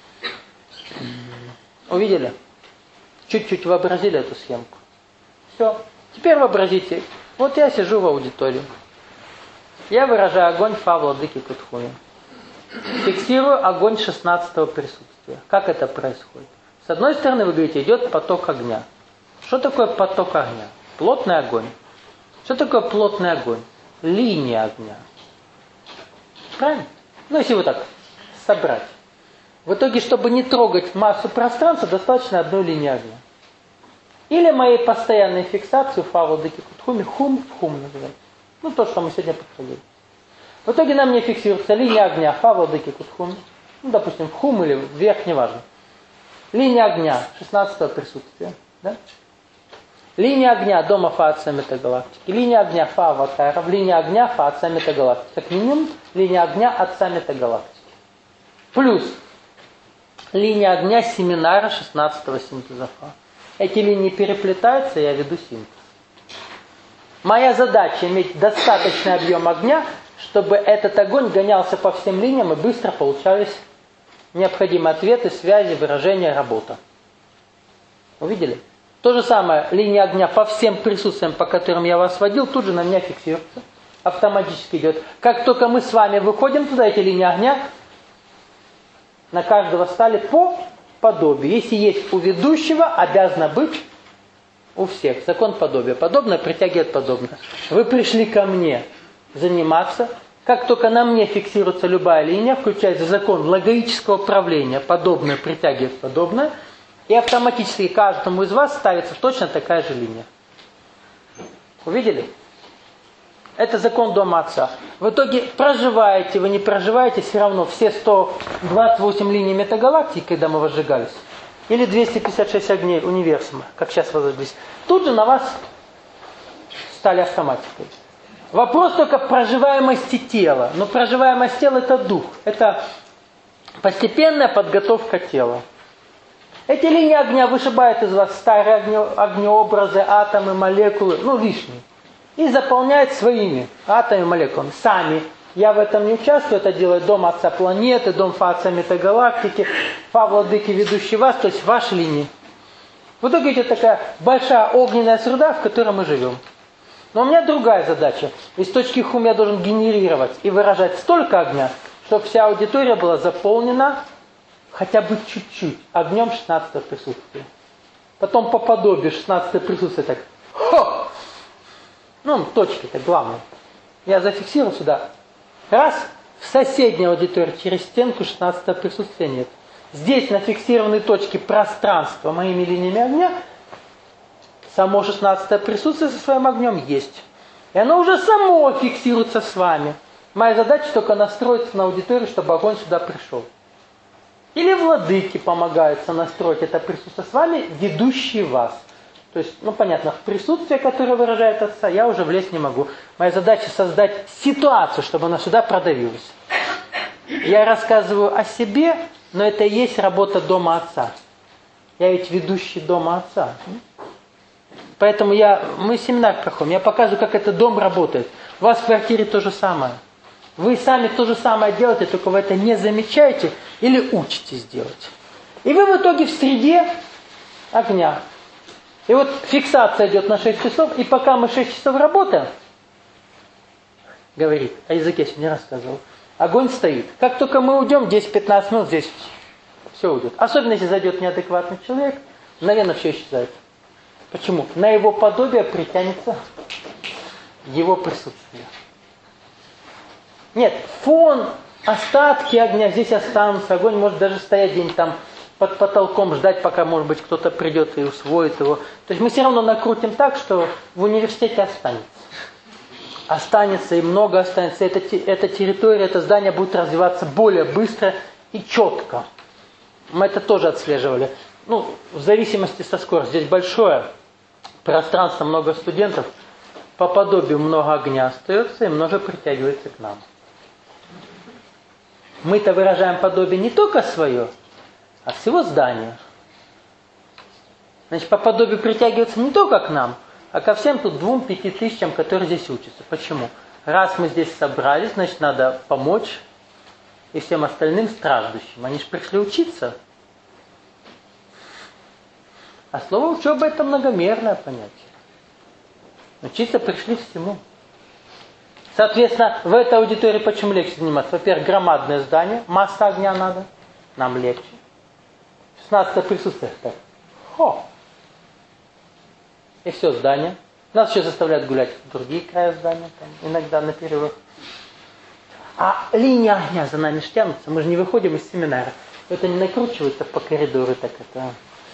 Увидели? Чуть-чуть вообразили эту схемку. Все. Теперь вообразите. Вот я сижу в аудитории. Я выражаю огонь Фа Владыки Кутхуми. Фиксирую огонь шестнадцатого присутствия. Как это происходит? С одной стороны, вы говорите, идет поток огня. Что такое поток огня? Плотный огонь. Что такое плотный огонь? Линия огня. Правильно? Ну, если вот так собрать. В итоге, чтобы не трогать массу пространства, достаточно одной линии огня. Или моей постоянной фиксации Фа Владыки Кутхуми, хум в хум называется. Ну, то, что мы сегодня подходили. В итоге на мне фиксируется линия огня Фа Владыки Кутхуми. Ну, допустим, в хум или вверх, неважно. Линия огня шестнадцатого присутствия. Да? Линия огня дома Фа Отца Метагалактики. Линия огня Фа Аватаров. Линия огня Фа Отца Метагалактики. Как минимум, линия огня Отца Метагалактики. Плюс линия огня семинара шестнадцатого синтеза Фа. Эти линии переплетаются, и я веду синтез. Моя задача иметь достаточный объем огня, чтобы этот огонь гонялся по всем линиям и быстро получались необходимые ответы, связи, выражения, работа. Увидели? То же самое, линия огня по всем присутствиям, по которым я вас водил, тут же на меня фиксируется. Автоматически идет. Как только мы с вами выходим туда, эти линии огня, на каждого стали по подобию. Если есть у ведущего, обязано быть у всех. Закон подобия. Подобное притягивает подобное. Вы пришли ко мне заниматься. Как только на мне фиксируется любая линия, включается закон логического управления, подобное притягивает подобное, и автоматически каждому из вас ставится точно такая же линия. Увидели? Это закон дома отца. В итоге проживаете, вы не проживаете, все равно все сто двадцать восемь линий метагалактики, когда мы возжигались, или двести пятьдесят шесть огней универсума, как сейчас возжиглись, тут же на вас стали автоматикой. Вопрос только проживаемости тела. Но проживаемость тела – это дух. Это постепенная подготовка тела. Эти линии огня вышибают из вас старые огне, огнеобразы, атомы, молекулы, ну лишние. И заполняют своими атомами, молекулами. Сами. Я в этом не участвую, это делает дом отца планеты, дом фа отца метагалактики, фа владыки, ведущий вас, то есть ваши линии. В итоге это такая большая огненная среда, в которой мы живем. Но у меня другая задача. Из точки хум я должен генерировать и выражать столько огня, чтобы вся аудитория была заполнена хотя бы чуть-чуть огнем шестнадцатого присутствия. Потом по подобию шестнадцатого присутствия так. Хо! Ну, точки, это главное. Я зафиксирую сюда. Раз, в соседней аудитории через стенку шестнадцатого присутствия нет. Здесь на фиксированной точке пространства моими линиями огня само шестнадцатое присутствие со своим огнем есть. И оно уже само фиксируется с вами. Моя задача только настроиться на аудиторию, чтобы огонь сюда пришел. Или владыки помогают настроить это присутствие с вами, ведущие вас. То есть, ну понятно, в присутствие, которое выражает отца, я уже влезть не могу. Моя задача создать ситуацию, чтобы она сюда продавилась. Я рассказываю о себе, но это и есть работа дома отца. Я ведь ведущий дома отца. Поэтому я, мы семинар проходим, я показываю, как этот дом работает. У вас в квартире то же самое. Вы сами то же самое делаете, только вы это не замечаете или учитесь делать. И вы в итоге в среде огня. И вот фиксация идет на шесть часов, и пока мы шесть часов работаем, говорит, о языке я сегодня рассказывал, огонь стоит. Как только мы уйдем, десять-пятнадцать минут здесь все уйдет. Особенно если зайдет неадекватный человек, мгновенно все исчезает. Почему? На его подобие притянется его присутствие. Нет, фон, остатки огня здесь останутся. Огонь может даже стоять где-нибудь там под потолком, ждать, пока, может быть, кто-то придет и усвоит его. То есть мы все равно накрутим так, что в университете останется. Останется и много останется. Эта, эта территория, это здание будет развиваться более быстро и четко. Мы это тоже отслеживали. Ну, в зависимости со скоростью. Здесь большое пространство, много студентов. По подобию много огня остается и много притягивается к нам. Мы-то выражаем подобие не только свое, а всего здания. Значит, по подобию притягивается не только к нам, а ко всем тут двум-пяти тысячам, которые здесь учатся. Почему? Раз мы здесь собрались, значит, надо помочь и всем остальным страждущим. Они же пришли учиться. А слово учеба – это многомерное понятие. Учиться пришли всему. Соответственно, в этой аудитории почему легче заниматься? Во-первых, громадное здание, масса огня надо, нам легче. шестнадцатое присутствие. Так. Хо! И все здание. Нас еще заставляют гулять в другие края здания, там, иногда на перерыв. А линии огня за нами тянутся, мы же не выходим из семинара. Это не накручивается по коридору, так это...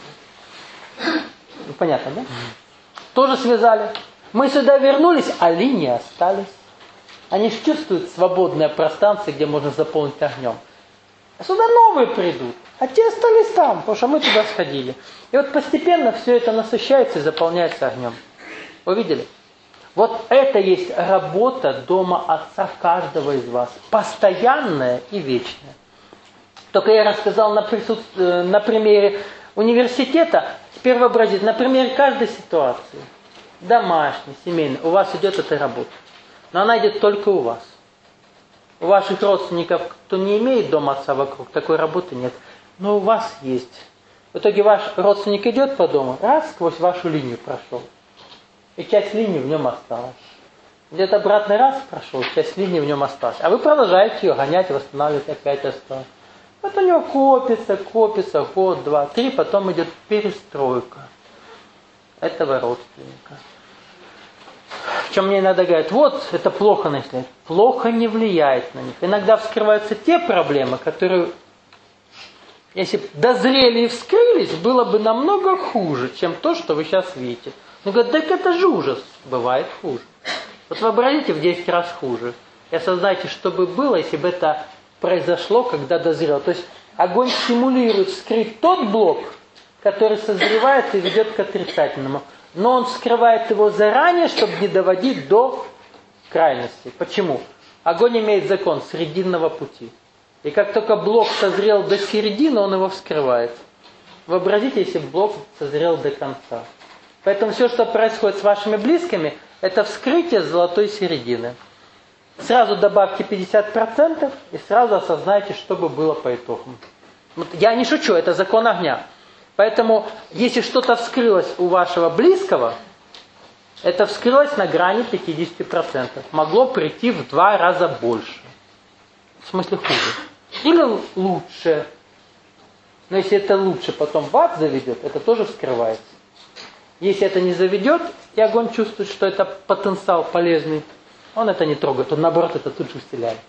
Ну, понятно, да? Тоже связали. Мы сюда вернулись, а линии остались. Они же чувствуют свободное пространство, где можно заполнить огнем. А сюда новые придут, а те остались там, потому что мы туда сходили. И вот постепенно все это насыщается и заполняется огнем. Вы видели? Вот это есть работа дома отца каждого из вас. Постоянная и вечная. Только я рассказал на, присутств... на примере университета. Теперь вообразите, на примере каждой ситуации. Домашней, семейной. У вас идет эта работа. Но она идет только у вас. У ваших родственников, кто не имеет дома отца вокруг, такой работы нет. Но у вас есть. В итоге ваш родственник идет по дому, раз, сквозь вашу линию прошел. И часть линии в нем осталась. Где-то обратный раз прошел, часть линии в нем осталась. А вы продолжаете ее гонять, восстанавливать, опять осталось. Вот у него копится, копится, год, два, три, потом идет перестройка этого родственника. В чем мне иногда говорят, вот это плохо наследие. Плохо не влияет на них. Иногда вскрываются те проблемы, которые, если бы дозрели и вскрылись, было бы намного хуже, чем то, что вы сейчас видите. Ну, говорят, так это же ужас. Бывает хуже. Вот вообразите в десять раз хуже. И осознайте, что бы было, если бы это произошло, когда дозрело. То есть огонь стимулирует вскрыть тот блок, который созревает и ведет к отрицательному. Но он вскрывает его заранее, чтобы не доводить до крайности. Почему? Огонь имеет закон срединного пути. И как только блок созрел до середины, он его вскрывает. Вообразите, если блок созрел до конца. Поэтому все, что происходит с вашими близкими, это вскрытие золотой середины. Сразу добавьте пятьдесят процентов и сразу осознайте, что бы было по итогам. Я не шучу, это закон огня. Поэтому, если что-то вскрылось у вашего близкого, это вскрылось на грани пятьдесят процентов. Могло прийти в два раза больше. В смысле хуже. Или лучше. Но если это лучше потом в ад заведет, это тоже вскрывается. Если это не заведет, и огонь чувствует, что это потенциал полезный, он это не трогает, он наоборот это тут же усиляет.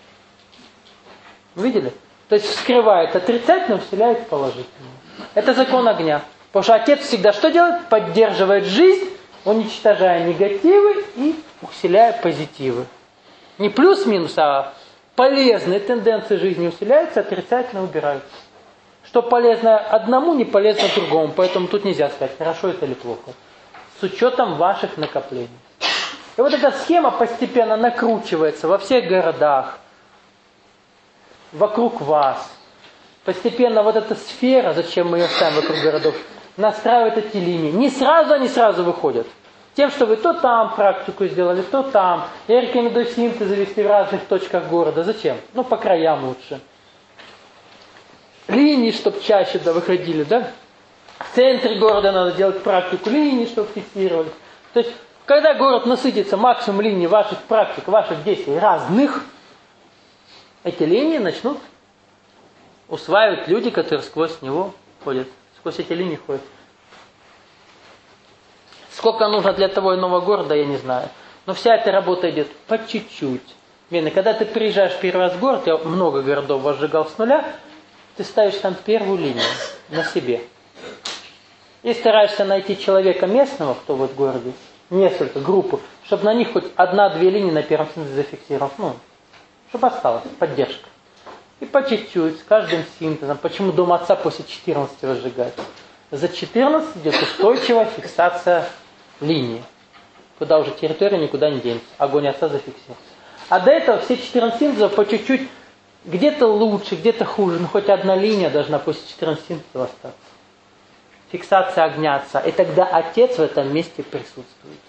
Видели? То есть вскрывает отрицательно, усиляет положительно. Это закон огня. Потому что отец всегда что делает? Поддерживает жизнь, уничтожая негативы и усиляя позитивы. Не плюс-минус, а полезные тенденции жизни усиляются, отрицательно убираются. Что полезно одному, не полезно другому. Поэтому тут нельзя сказать, хорошо это или плохо. С учетом ваших накоплений. И вот эта схема постепенно накручивается во всех городах, вокруг вас. Постепенно вот эта сфера, зачем мы ее ставим вокруг городов, настраивает эти линии. Не сразу они сразу выходят. Тем, что вы то там практику сделали, то там. Я рекомендую синты завести в разных точках города. Зачем? Ну, по краям лучше. Линии, чтобы чаще да, выходили, да? В центре города надо делать практику линий, чтобы фиксировали. То есть, когда город насытится максимум линий ваших практик, ваших действий разных, эти линии начнут усваивать люди, которые сквозь него ходят. Сквозь эти линии ходят. Сколько нужно для того иного города, я не знаю. Но вся эта работа идет по чуть-чуть. Мена, когда ты приезжаешь первый раз в город, я много городов возжигал с нуля, ты ставишь там первую линию на себе. И стараешься найти человека местного, кто в этом городе, несколько, группу, чтобы на них хоть одна-две линии на первом синтезе зафиксировать. Ну, чтобы осталась поддержка. И по чуть-чуть, с каждым синтезом. Почему дом отца после четырнадцати разжигается? За четырнадцать идет устойчивая фиксация линии. Куда уже территория никуда не денется. Огонь отца зафиксируется. А до этого все четырнадцать синтезов по чуть-чуть, где-то лучше, где-то хуже. Но хоть одна линия должна после четырнадцати синтезов остаться. Фиксация огня отца. И тогда отец в этом месте присутствует.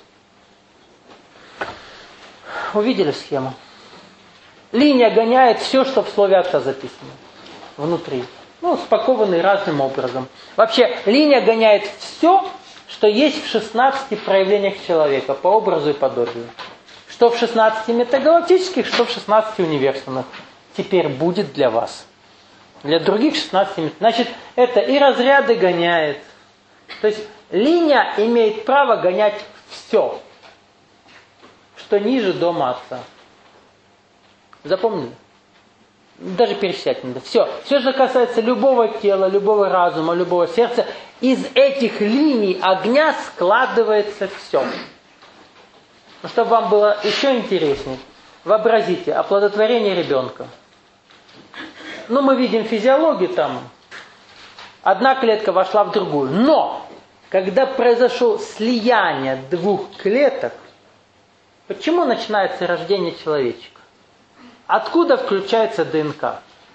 Увидели схему? Линия гоняет все, что в слове отца записано. Внутри. Ну, спакованный разным образом. Вообще, линия гоняет все, что есть в шестнадцати проявлениях человека, по образу и подобию. Что в шестнадцати метагалактических, что в шестнадцати универсальных. Теперь будет для вас. Для других шестнадцати мет... Значит, это и разряды гоняет. То есть, линия имеет право гонять все, что ниже дома отца. Запомнили? Даже перечислять надо. Все. Все, что касается любого тела, любого разума, любого сердца, из этих линий огня складывается все. Но чтобы вам было еще интереснее, вообразите оплодотворение ребенка. Ну, мы видим физиологию там. Одна клетка вошла в другую. Но, когда произошло слияние двух клеток, почему начинается рождение человечка? Откуда включается ДНК?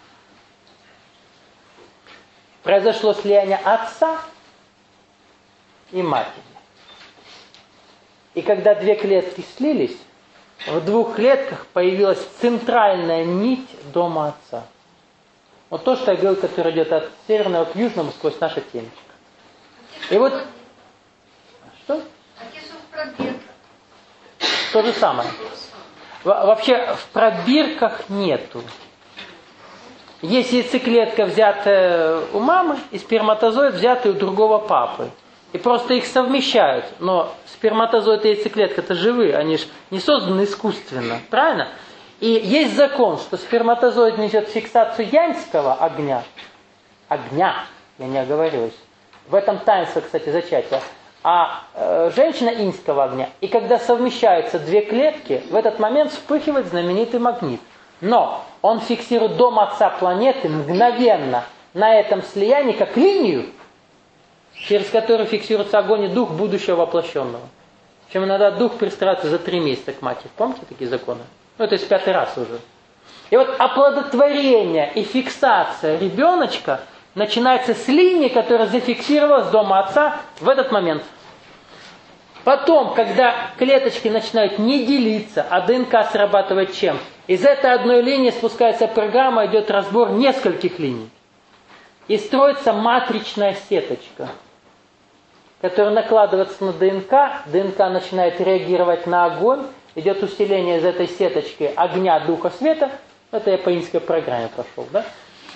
Произошло слияние отца и матери. И когда две клетки слились, в двух клетках появилась центральная нить дома отца. Вот то, что я говорил, которое идет от северного к южному сквозь наше темечко. И вот... Что? То же самое. Вообще в пробирках нету. Есть яйцеклетка, взятая у мамы, и сперматозоид, взятый у другого папы. И просто их совмещают. Но сперматозоид и яйцеклетка это живые, они же не созданы искусственно. Правильно? И есть закон, что сперматозоид несет фиксацию янского огня. Огня, я не оговорилась. В этом таинство, кстати, зачатия. А э, женщина иньского огня. И когда совмещаются две клетки, в этот момент вспыхивает знаменитый магнит. Но он фиксирует дом отца планеты мгновенно на этом слиянии, как линию, через которую фиксируется огонь и дух будущего воплощенного. Причем иногда дух пристраивается за три месяца к матери. Помните такие законы? Ну, это из пятый раз уже. И вот оплодотворение и фиксация ребеночка начинается с линии, которая зафиксировалась дома отца в этот момент. Потом, когда клеточки начинают не делиться, а ДНК срабатывает чем? Из этой одной линии спускается программа, идет разбор нескольких линий. И строится матричная сеточка, которая накладывается на ДНК. ДНК начинает реагировать на огонь. Идет усиление из этой сеточки огня, духа, света. Это я по иньской программе пошел, да?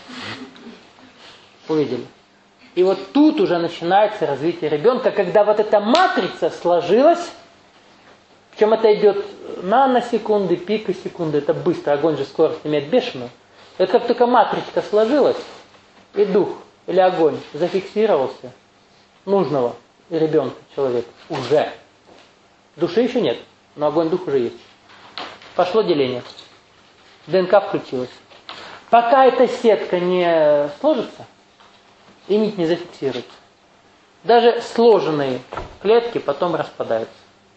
Увидели? И вот тут уже начинается развитие ребенка, когда вот эта матрица сложилась, причем это идет наносекунды, пикосекунды, это быстро, огонь же скорость имеет бешеную. И вот как только матричка сложилась, и дух или огонь зафиксировался нужного ребенка, человека, уже. Души еще нет, но огонь, дух уже есть. Пошло деление. ДНК включилась. Пока эта сетка не сложится, и нить не зафиксируется, даже сложенные клетки потом распадаются.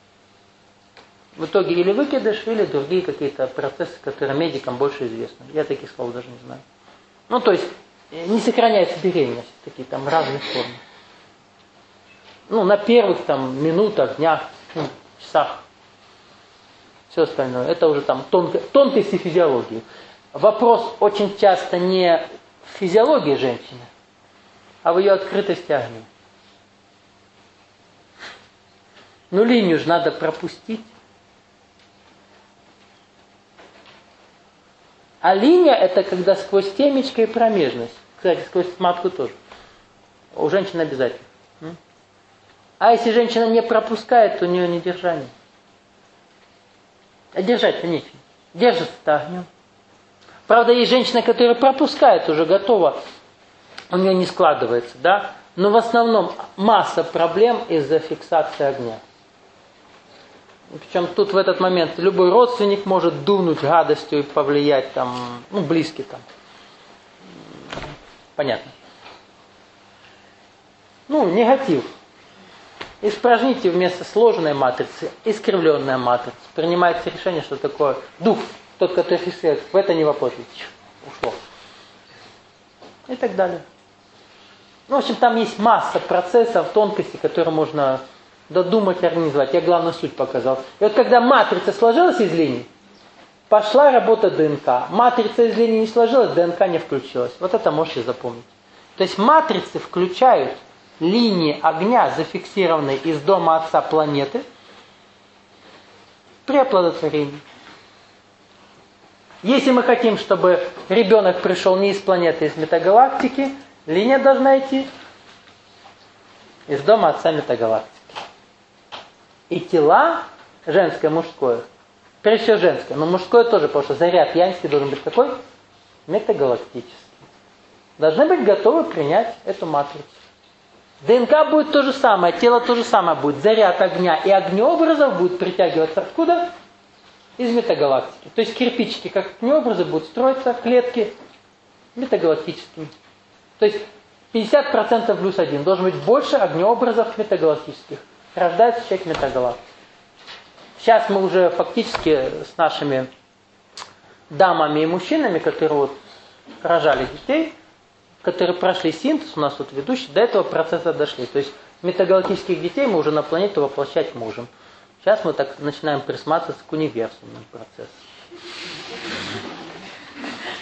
В итоге или выкидыш, или другие какие-то процессы, которые медикам больше известны. Я таких слов даже не знаю. Ну, то есть, не сохраняется беременность, такие там разные формы. Ну, на первых там минутах, днях, ну, часах. Все остальное. Это уже там тонко, тонкости физиологии. Вопрос очень часто не в физиологии женщины, а в ее открытости огня. Ну, линию же надо пропустить. А линия это когда сквозь темечко и промежность. Кстати, сквозь матку тоже. У женщин обязательно. А если женщина не пропускает, то у нее не держание. А держать-то нечего. Держится-то огнем. Правда, есть женщина, которая пропускает, уже готова, у нее не складывается, да? Но в основном масса проблем из-за фиксации огня. Причем тут в этот момент любой родственник может дунуть гадостью и повлиять там, ну, близкий там. Понятно. Ну, негатив. Испражните вместо сложенной матрицы искривленная матрица. Принимается решение, что такое дух, тот, который фиксирует, в это не воплотить. Ушло. И так далее. Ну, в общем, там есть масса процессов, тонкостей, которые можно додумать, организовать. Я главную суть показал. И вот когда матрица сложилась из линий, пошла работа ДНК. Матрица из линий не сложилась, ДНК не включилась. Вот это можете запомнить. То есть матрицы включают линии огня, зафиксированные из дома отца планеты, при оплодотворении. Если мы хотим, чтобы ребенок пришел не из планеты, а из метагалактики, линия должна идти из дома отца метагалактики. И тела, женское, мужское, прежде всего женское, но мужское тоже, потому что заряд янский должен быть какой? Метагалактический. Должны быть готовы принять эту матрицу. ДНК будет то же самое, тело то же самое будет. Заряд огня и огнеобразов будет притягиваться откуда? Из метагалактики. То есть кирпичики, как огнеобразы, будут строиться, клетки метагалактическими. То есть пятьдесят процентов плюс один. Должен быть больше огнеобразов метагалактических. Рождается человек метагалактик. Сейчас мы уже фактически с нашими дамами и мужчинами, которые вот рожали детей, которые прошли синтез, у нас тут ведущие, до этого процесса дошли. То есть метагалактических детей мы уже на планету воплощать можем. Сейчас мы так начинаем присматриваться к универсумным процессам.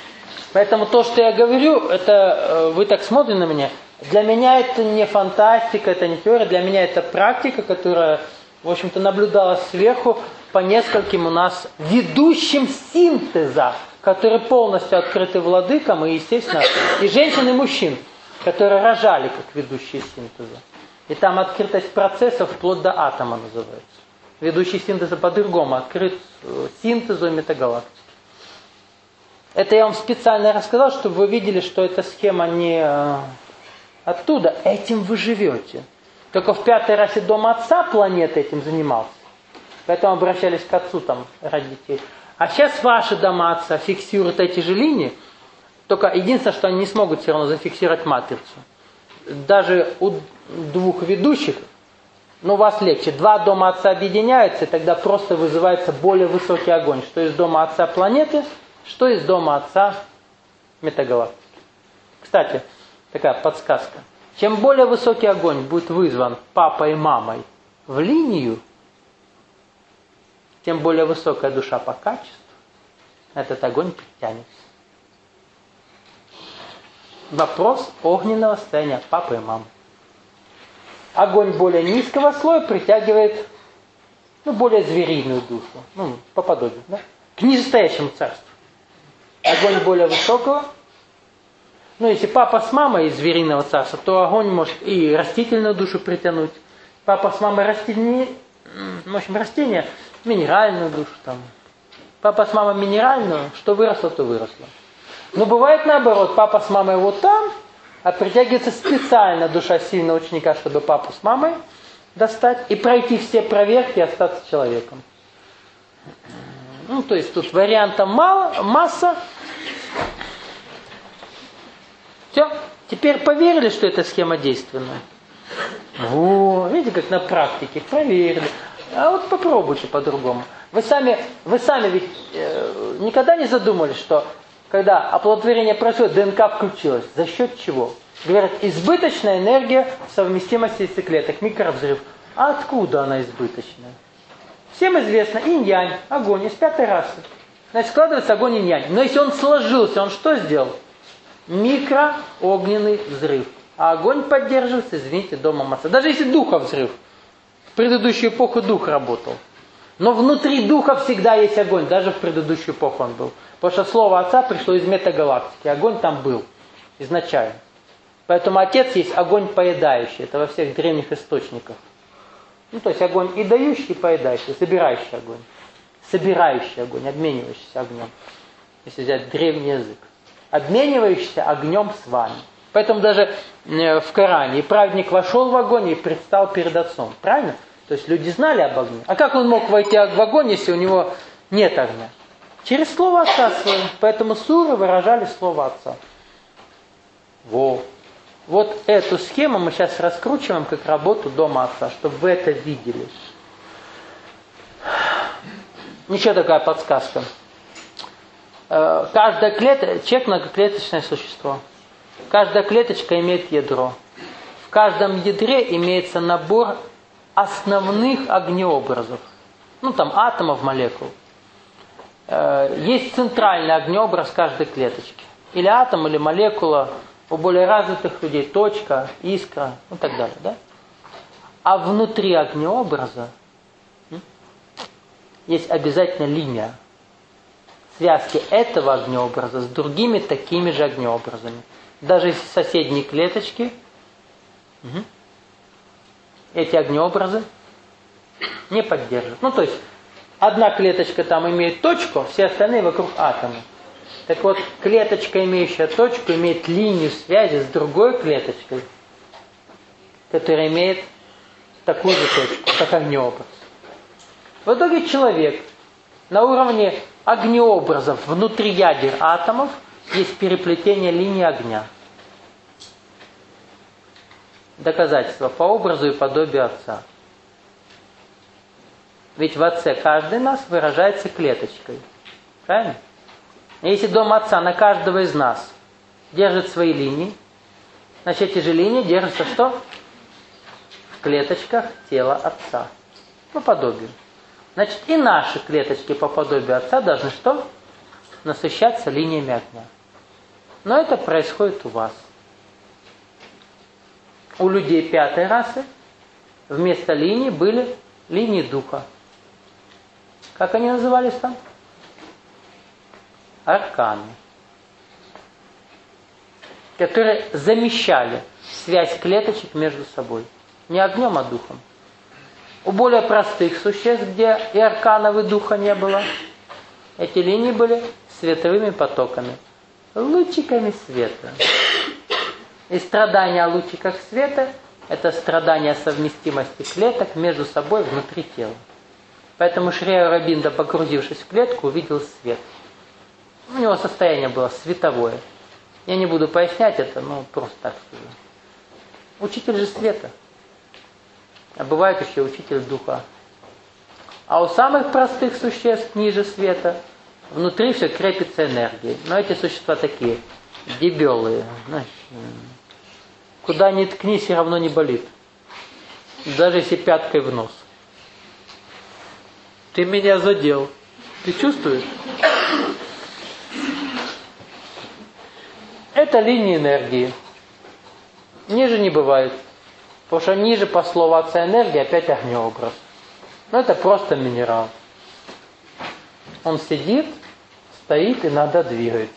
Поэтому то, что я говорю, это вы так смотрите на меня. Для меня это не фантастика, это не теория. Для меня это практика, которая, в общем-то, наблюдалась сверху по нескольким у нас ведущим синтеза, которые полностью открыты владыкам, и, естественно, и женщин, и мужчин, которые рожали как ведущие синтеза. И там открытость процессов вплоть до атома называется. Ведущий синтеза по-другому, открыт синтезу и метагалактики. Это я вам специально рассказал, чтобы вы видели, что эта схема не оттуда. Этим вы живете. Только в пятой расе дома отца планеты этим занимался. Поэтому обращались к отцу там ради детей. А сейчас ваши дома отца фиксируют эти же линии. Только единственное, что они не смогут все равно зафиксировать матрицу. Даже у двух ведущих, но у вас легче. Два дома отца объединяются, и тогда просто вызывается более высокий огонь. Что из дома отца планеты, что из дома отца метагалактики. Кстати, такая подсказка. Чем более высокий огонь будет вызван папой и мамой в линию, тем более высокая душа по качеству, этот огонь притянется. Вопрос огненного состояния папы и мамы. Огонь более низкого слоя притягивает ну, более звериную душу, ну, по подобию, да? К нижестоящему царству. Огонь более высокого. Ну, если папа с мамой из звериного царства, то огонь может и растительную душу притянуть. Папа с мамой растение, в общем, растения, минеральную душу там. Папа с мамой минеральную, что выросло, то выросло. Но бывает наоборот, папа с мамой вот там, а притягивается специально душа сильного ученика, чтобы папу с мамой достать и пройти все проверки и остаться человеком. Ну, то есть тут вариантов мало, масса. Все, теперь поверили, что эта схема действенная? О, видите, как на практике, проверили. А вот попробуйте по-другому. Вы сами, вы сами ведь э, никогда не задумались, что когда оплодотворение происходит, ДНК включилась. За счет чего? Говорят, избыточная энергия совместимости яйцеклеток, микровзрыв. А откуда она избыточная? Всем известно, инь-янь, огонь из пятой расы. Значит, складывается огонь инь-янь. Но если он сложился, он что сделал? Микроогненный взрыв. А огонь поддерживается, извините, домом отца. Даже если духа взрыв. В предыдущую эпоху дух работал. Но внутри духа всегда есть огонь. Даже в предыдущую эпоху он был. Потому что слово отца пришло из метагалактики. Огонь там был изначально. Поэтому отец есть огонь поедающий. Это во всех древних источниках. Ну, то есть огонь и дающий, и поедающий. Собирающий огонь. Собирающий огонь, обменивающийся огнем. Если взять древний язык. Обменивающийся огнем с вами. Поэтому даже в Коране и праведник вошел в огонь и предстал перед отцом. Правильно? То есть люди знали об огне. А как он мог войти в огонь, если у него нет огня? Через слово отца своего. Поэтому суры выражали слово отца. Во. Вот эту схему мы сейчас раскручиваем как работу дома отца, чтобы вы это видели. Еще такая подсказка. Каждая клетка, человек многоклеточное существо. Каждая клеточка имеет ядро. В каждом ядре имеется набор основных огнеобразов. Ну там атомов, молекул. Есть центральный огнеобраз каждой клеточки. Или атом, или молекула. У более развитых людей точка, искра, ну так далее. Да? А внутри огнеобраза есть обязательно линия. Связки этого огнеобраза с другими такими же огнеобразами. Даже если соседние клеточки, угу, эти огнеобразы не поддерживают. Ну то есть, одна клеточка там имеет точку, все остальные вокруг атома. Так вот, клеточка, имеющая точку, имеет линию связи с другой клеточкой, которая имеет такую же точку, как огнеобраз. В итоге человек на уровне огнеобразов внутри ядер атомов есть переплетение линии огня. Доказательство по образу и подобию Отца. Ведь в Отце каждый из нас выражается клеточкой. Правильно? Если дом Отца на каждого из нас держит свои линии, значит, эти же линии держатся что? В клеточках тела Отца. По подобию. Значит, и наши клеточки по подобию Отца должны что? Насыщаться линиями огня. Но это происходит у вас. У людей пятой расы вместо линий были линии духа. Как они назывались там? Арканы. Которые замещали связь клеточек между собой. Не огнем, а духом. У более простых существ, где и арканов, и духа не было, эти линии были световыми потоками, лучиками света. И страдания о лучиках света – это страдания совместимости клеток между собой внутри тела. Поэтому Шри Аурабинда, погрузившись в клетку, увидел свет. У него состояние было световое. Я не буду пояснять это, но просто так скажу. Учитель же света. А бывает еще учитель духа. А у самых простых существ ниже света внутри все крепится энергией. Но эти существа такие дебелые. Знаешь, куда ни ткни, все равно не болит. Даже если пяткой в нос. Ты меня задел. Ты чувствуешь? Это линии энергии. Ниже не бывает. Потому что ниже, по слову отца энергии, опять огнеобраз. Но это просто минерал. Он сидит, стоит, иногда двигается.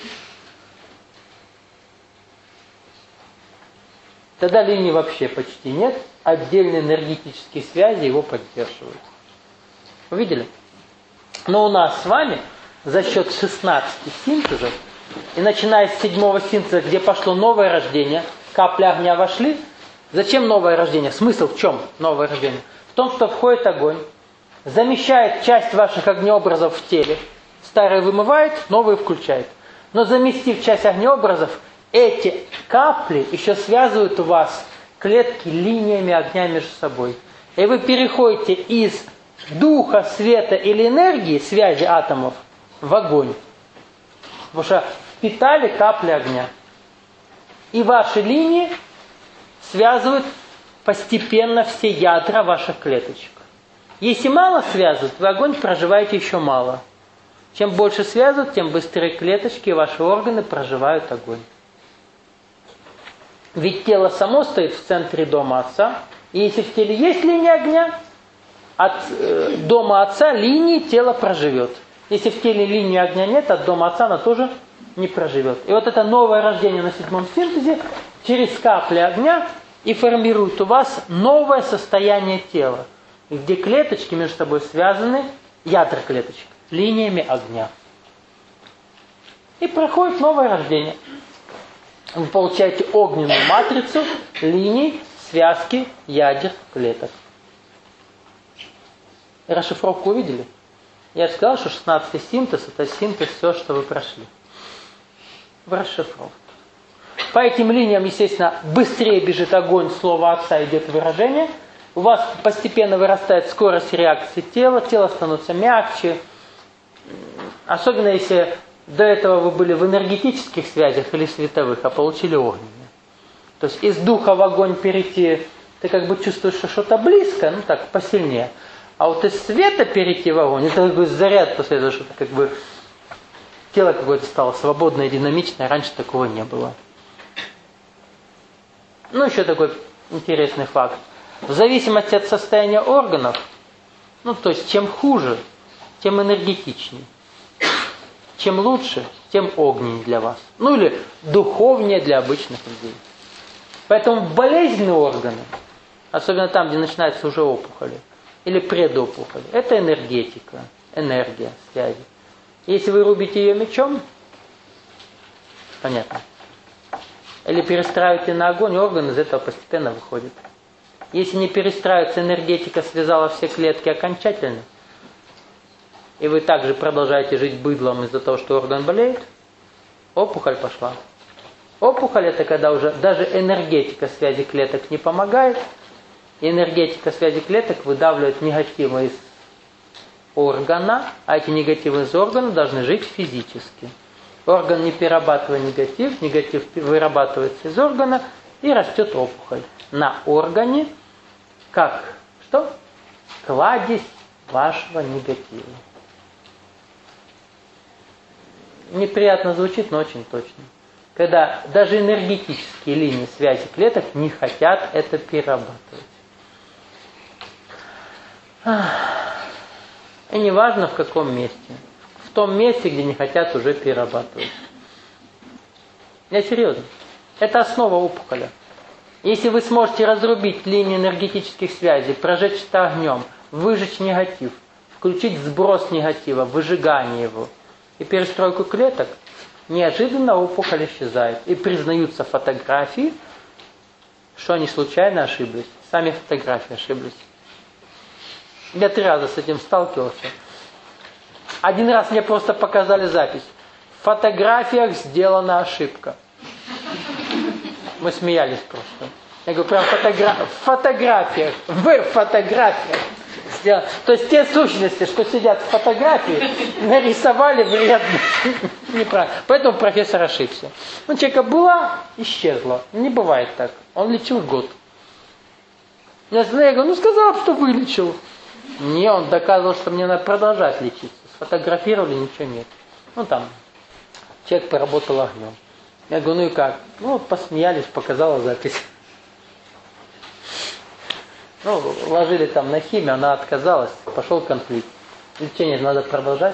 Тогда линий вообще почти нет. Отдельные энергетические связи его поддерживают. Увидели? Но у нас с вами за счет шестнадцати синтезов, и начиная с седьмого синтеза, где пошло новое рождение, капли огня вошли. Зачем новое рождение? Смысл в чем новое рождение? В том, что входит огонь, замещает часть ваших огнеобразов в теле, старые вымывает, новые включает. Но заместив часть огнеобразов, эти капли еще связывают у вас клетки линиями огня между собой. И вы переходите из духа, света или энергии, связи атомов, в огонь. Потому что впитали капли огня. И ваши линии связывают постепенно все ядра ваших клеточек. Если мало связывают, вы огонь проживаете еще мало. Чем больше связывают, тем быстрее клеточки и ваши органы проживают огонь. Ведь тело само стоит в центре дома Отца. И если в теле есть линия огня, от э, дома Отца линии тело проживет. Если в теле линии огня нет, от дома Отца она тоже не проживет. И вот это новое рождение на седьмом синтезе через капли огня и формирует у вас новое состояние тела, где клеточки между собой связаны, ядра клеточек, линиями огня. И проходит новое рождение. Вы получаете огненную матрицу линий, связки, ядер, клеток. И расшифровку увидели? Я же сказал, что шестнадцатый синтез – это синтез все, что вы прошли. В расшифровке. По этим линиям, естественно, быстрее бежит огонь, слово Отца идет выражение. У вас постепенно вырастает скорость реакции тела, тело становится мягче. Особенно если до этого вы были в энергетических связях или световых, а получили огненные. То есть из духа в огонь перейти, ты как бы чувствуешь, что что-то близко, ну так, посильнее. А вот из света перейти в огонь, это такой заряд после этого, что-то как бы тело какое-то стало свободное, динамичное, раньше такого не было. Ну, еще такой интересный факт. В зависимости от состояния органов, ну, то есть, чем хуже, тем энергетичнее. Чем лучше, тем огненнее для вас. Ну, или духовнее для обычных людей. Поэтому болезненные органы, особенно там, где начинаются уже опухоли, или предопухоли, это энергетика, энергия, связи. Если вы рубите ее мечом, понятно. Или перестраиваете на огонь, орган из этого постепенно выходит. Если не перестраивается, энергетика связала все клетки окончательно, и вы также продолжаете жить быдлом из-за того, что орган болеет, опухоль пошла. Опухоль – это когда уже даже энергетика связи клеток не помогает, и энергетика связи клеток выдавливает негативы из органа, а эти негативы из органа должны жить физически. Орган, не перерабатывая негатив, негатив вырабатывается из органа, и растет опухоль. На органе, как что? Кладезь вашего негатива. Неприятно звучит, но очень точно. когда даже энергетические линии связи клеток не хотят это перерабатывать. И не важно в каком месте. В том месте, где не хотят уже перерабатывать. Я серьезно. Это основа опухоли. Если вы сможете разрубить линии энергетических связей, прожечь это огнем, выжечь негатив, включить сброс негатива, выжигание его и перестройку клеток, неожиданно опухоль исчезает. И признаются фотографии, что они случайно ошиблись. Сами фотографии ошиблись. Я три раза с этим сталкивался. Один раз мне просто показали запись. В фотографиях сделана ошибка. Мы смеялись просто. Я говорю, прям фотогра... в фотографиях, в фотографиях сделано. То есть те сущности, что сидят в фотографии, нарисовали вредно. Неправильно. Поэтому профессор ошибся. У человека была, исчезла. Не бывает так. Он лечил год. Я говорю, ну сказал, что вылечил. Не, он доказывал, что мне надо продолжать лечиться. Сфотографировали, ничего нет. Ну там, человек поработал огнем. Я говорю, ну и как? Ну вот посмеялись, показала запись. Ну, ложили там на химию, она отказалась, пошел конфликт. Лечение надо продолжать.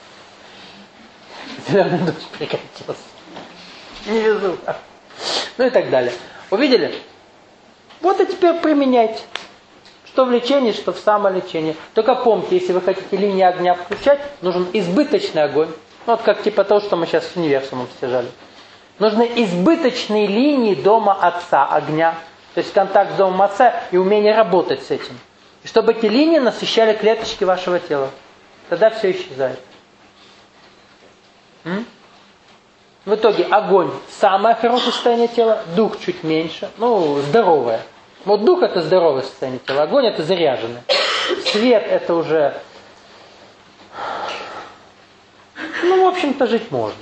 Зеленый дождь прекратился. Не везу. Ну и так далее. Увидели? Вот и теперь применяйте. Что в лечении, что в самолечении. Только помните, если вы хотите линии огня включать, нужен избыточный огонь. Ну, вот как типа того, что мы сейчас с универсумом стяжали. Нужны избыточные линии дома отца, огня. То есть контакт с домом отца и умение работать с этим. И чтобы эти линии насыщали клеточки вашего тела. Тогда все исчезает. М? В итоге огонь – самое хорошее состояние тела, дух чуть меньше, ну, здоровое. Вот дух – это здоровое состояние тела, огонь – это заряженный. Свет – это уже, ну, в общем-то, жить можно.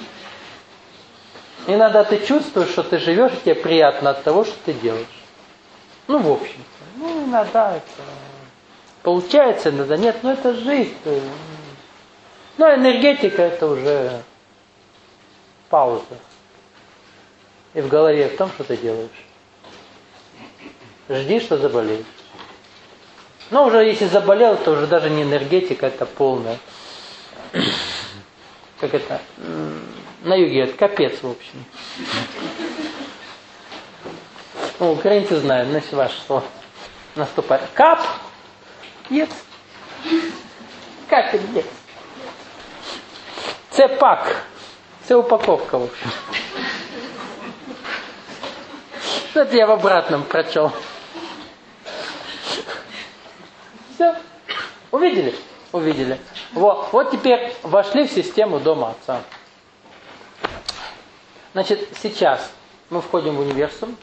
Иногда ты чувствуешь, что ты живешь, и тебе приятно от того, что ты делаешь. Ну, в общем-то. Ну, иногда это получается, иногда нет, но это жизнь. Но энергетика – это уже пауза. И в голове в том, что ты делаешь. Жди, что заболеешь. Но уже если заболел, то уже даже не энергетика, это полная. Как это? На юге это капец, в общем. Ну, украинцы знают, значит, ваше слово наступает. Кап! Ец! Капель, ец! Це пак. Це упаковка, в общем. Это я в обратном прочел. Все. Увидели? Увидели. Вот, вот теперь вошли в систему дома отца. Значит, сейчас мы входим в универсум.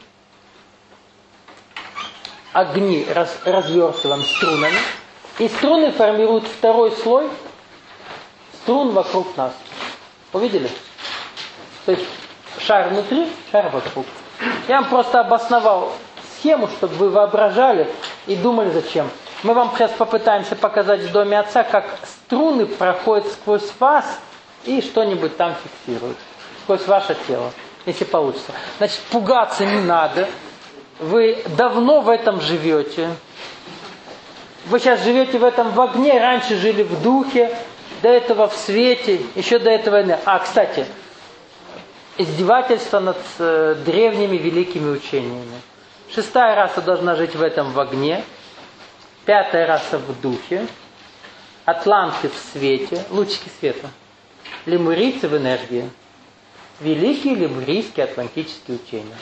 Огни раз, разверстываем струнами. И струны формируют второй слой струн вокруг нас. Увидели? То есть шар внутри, шар вокруг. Я вам просто обосновал схему, чтобы вы воображали и думали, зачем. Мы вам сейчас попытаемся показать в доме отца, как струны проходят сквозь вас и что-нибудь там фиксируют. Сквозь ваше тело, если получится. Значит, пугаться не надо. Вы давно в этом живете. Вы сейчас живете в этом в огне, раньше жили в духе, до этого в свете, еще до этого... А, кстати, издевательство над э, древними великими учениями. Шестая раса должна жить в этом в огне, пятая раса в духе, атланты в свете, лучики света, лемурийцы в энергии, великие лемурийские атлантические учения.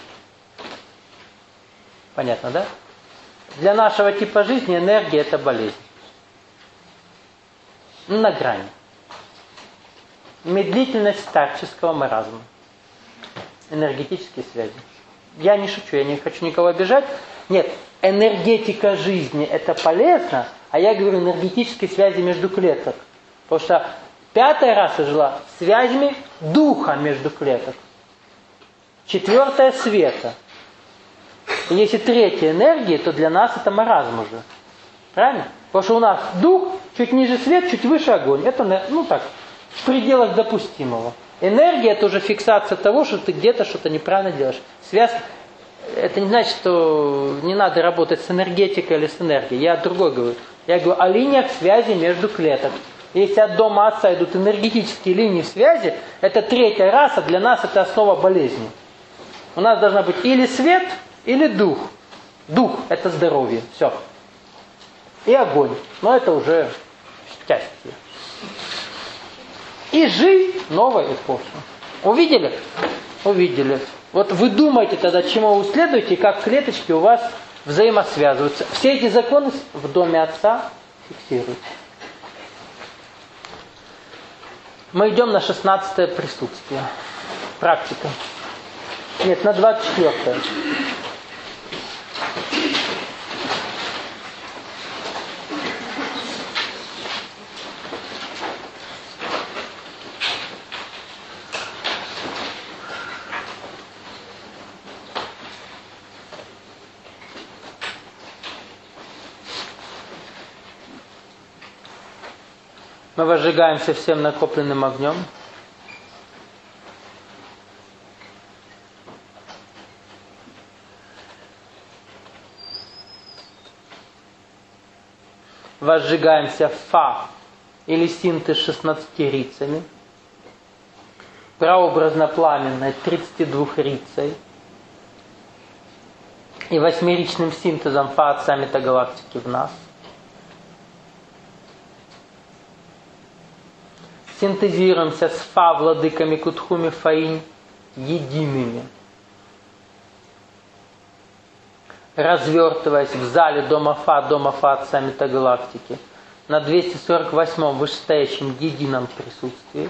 Понятно, да? Для нашего типа жизни энергия – это болезнь. На грани. Медлительность старческого маразма. Энергетические связи. Я не шучу, я не хочу никого обижать. Нет, энергетика жизни – это полезно, а я говорю энергетические связи между клеток. Потому что пятая раса жила связями духа между клеток. Четвертая – света. И если третья энергия, то для нас это маразм уже. Правильно? Потому что у нас дух, чуть ниже свет, чуть выше огонь. Это, ну так, в пределах допустимого. Энергия – это уже фиксация того, что ты где-то что-то неправильно делаешь. Связь – это не значит, что не надо работать с энергетикой или с энергией. Я другой говорю. Я говорю о линиях связи между клеток. Если от дома отца идут энергетические линии связи, это третья раса, для нас это основа болезни. У нас должна быть или свет, или дух. Дух – это здоровье, все. И огонь, но это уже счастье. И жизнь новой эпохи. Увидели? Увидели. Вот вы думаете тогда, чему вы следуете, и как клеточки у вас взаимосвязываются. Все эти законы в доме отца фиксируются. Мы идем на шестнадцатое присутствие. Практика. Нет, на двадцать четвёртое. Мы возжигаемся всем накопленным огнем. Возжигаемся фа или синтез шестнадцати рицами. Прообразно-пламенной тридцати двух рицей. И восьмеричным синтезом фа отца метагалактики в нас. Синтезируемся с фа владыками Кутхуми Фаинь едиными. Развертываясь в зале дома Фа, дома Фа отца метагалактики, на двести сорок восьмом вышестоящем едином присутствии,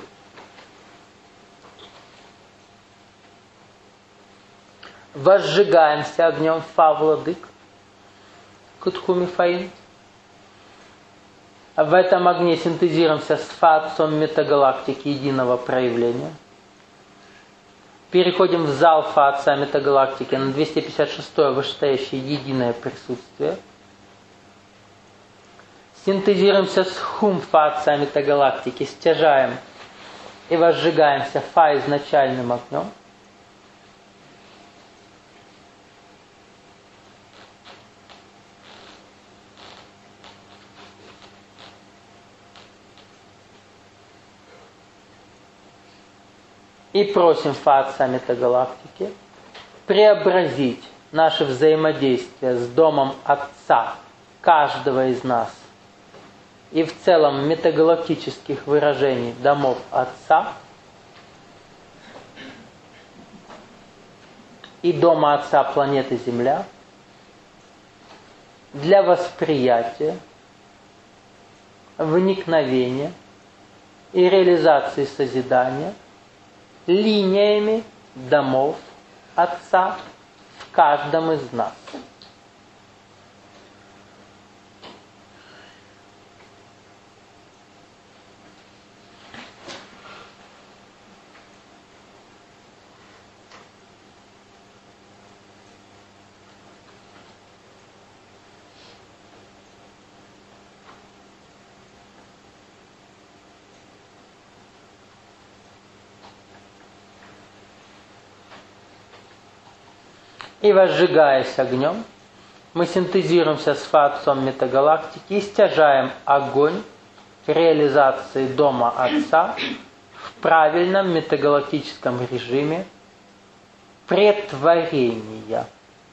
возжигаемся огнем Фа владык Кутхуми Фаинь. В этом огне синтезируемся с Фа отцом метагалактики единого проявления. Переходим в зал Фа отца метагалактики на двести пятьдесят шестое вышестоящее единое присутствие. Синтезируемся с Хум Фа отца метагалактики, стяжаем и возжигаемся Фа изначальным огнем. И просим Фа отца метагалактики преобразить наше взаимодействие с домом отца каждого из нас и в целом метагалактических выражений домов отца и дома отца планеты Земля для восприятия, вникновения и реализации созидания линиями домов отца в каждом из нас. И возжигаясь огнем, мы синтезируемся с Фа отцом метагалактики и стяжаем огонь реализации дома отца в правильном метагалактическом режиме претворения.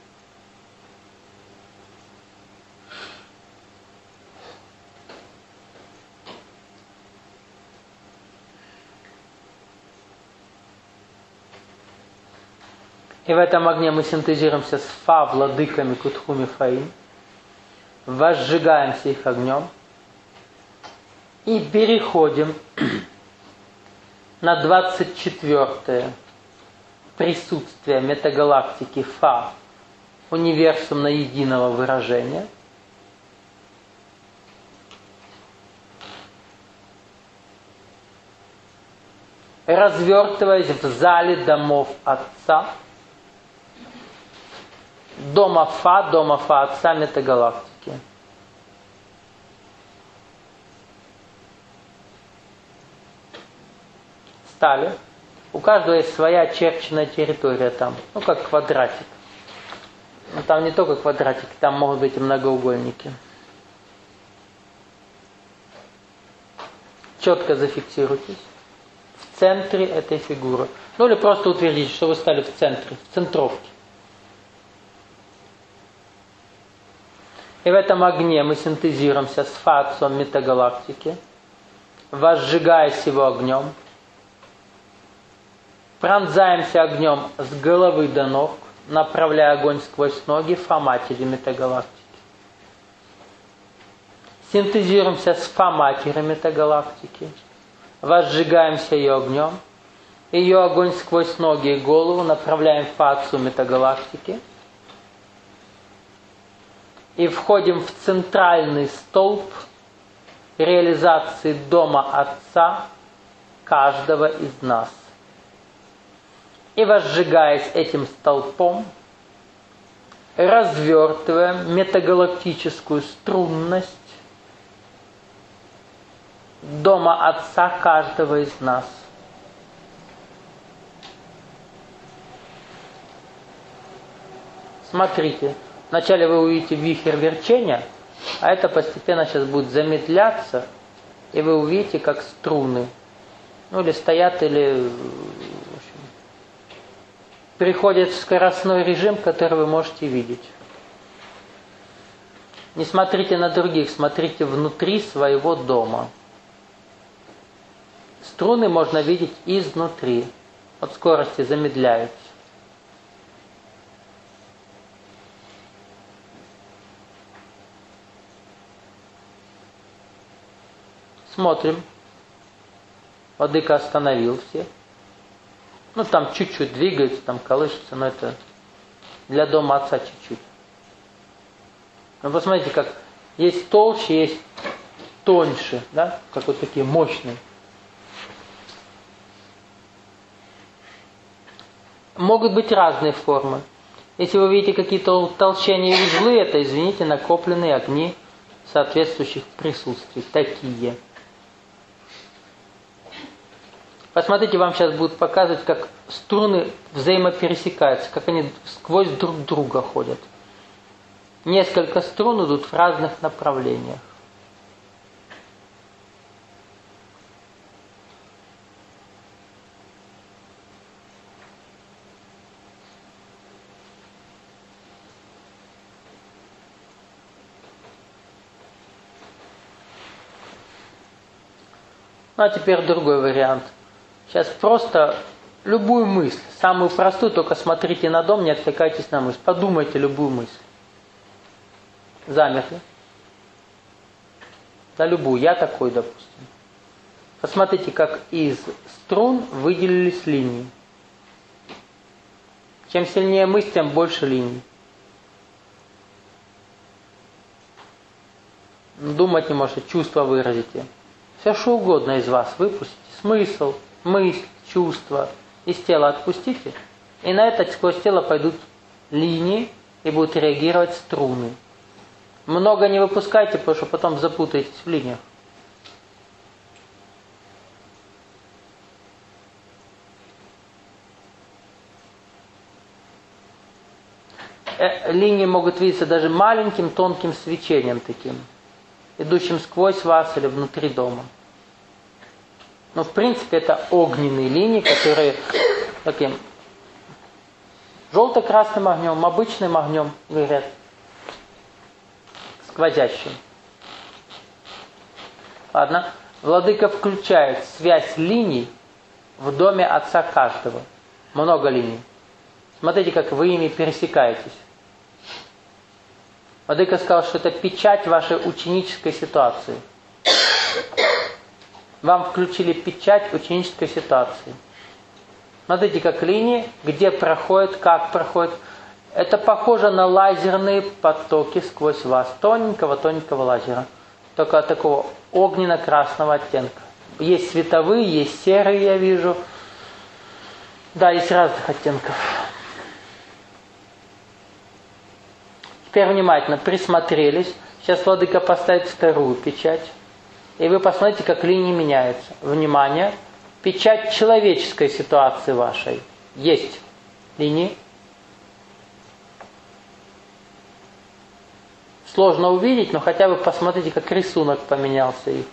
И в этом огне мы синтезируемся с Фа владыками Кутхуми Фаинь, возжигаемся их огнем и переходим на двадцать четвёртое присутствие метагалактики Фа, универсумно единого выражения. Развертываясь в зале домов Отца, дома Фа, дома Фа отца метагалактики. Стали. У каждого есть своя очерченная территория там, ну как квадратик. Но там не только квадратики, там могут быть и многоугольники. Четко зафиксируйтесь в центре этой фигуры. Ну или просто утвердите, что вы стали в центре, в центровке. И в этом огне мы синтезируемся с фацием метагалактики, возжигаясь его огнем, пронзаемся огнем с головы до ног, направляя огонь сквозь ноги в фа-матери метагалактики. Синтезируемся с фа-матерью метагалактики, возжигаемся ее огнем, ее огонь сквозь ноги и голову направляем в фацию метагалактики и входим в центральный столб реализации дома Отца каждого из нас. И возжигаясь этим столпом, развертываем метагалактическую струнность дома Отца каждого из нас. Смотрите, вначале вы увидите вихрь верчения, а это постепенно сейчас будет замедляться, и вы увидите, как струны, ну или стоят, или в общем, переходят в скоростной режим, который вы можете видеть. Не смотрите на других, смотрите внутри своего дома. Струны можно видеть изнутри, от скорости замедляются. Смотрим. Владыка остановил всех. Ну, там чуть-чуть двигается, там колышется, но это для дома Отца чуть-чуть. Но посмотрите, как есть толще, есть тоньше, да, как вот такие мощные. Могут быть разные формы. Если вы видите какие-то утолщения и узлы, это, извините, накопленные огни соответствующих присутствий. Такие. Посмотрите, вам сейчас будут показывать, как струны взаимопересекаются, как они сквозь друг друга ходят. Несколько струн идут в разных направлениях. Ну а теперь другой вариант. Сейчас просто любую мысль, самую простую, только смотрите на дом, не отвлекайтесь на мысль. Подумайте любую мысль. Замерли. Да, любую. Я такой, допустим. Посмотрите, как из струн выделились линии. Чем сильнее мысль, тем больше линий. Думать не можете, чувства выразите. Все что угодно из вас выпустите. Смысл, мысль, чувство из тела отпустите. И на это сквозь тело пойдут линии и будут реагировать струны. Много не выпускайте, потому что потом запутаетесь в линиях. Э, линии могут видеться даже маленьким тонким свечением таким, идущим сквозь вас или внутри дома. Но в принципе это огненные линии, которые таким желто-красным огнем, обычным огнем горят, сквозящим. Ладно, Владыка включает связь линий в доме Отца каждого. Много линий. Смотрите, как вы ими пересекаетесь. Владыка сказал, что это печать вашей ученической ситуации. Вам включили печать ученической ситуации. Смотрите, как линии, где проходят, как проходят. Это похоже на лазерные потоки сквозь вас. Тоненького-тоненького лазера. Только такого огненно-красного оттенка. Есть световые, есть серые, я вижу. Да, есть разных оттенков. Теперь внимательно присмотрелись. Сейчас Владыка поставит вторую печать. И вы посмотрите, как линии меняются. Внимание. печать человеческой ситуации вашей. Есть линии. Сложно увидеть, но хотя бы посмотрите, как рисунок поменялся их.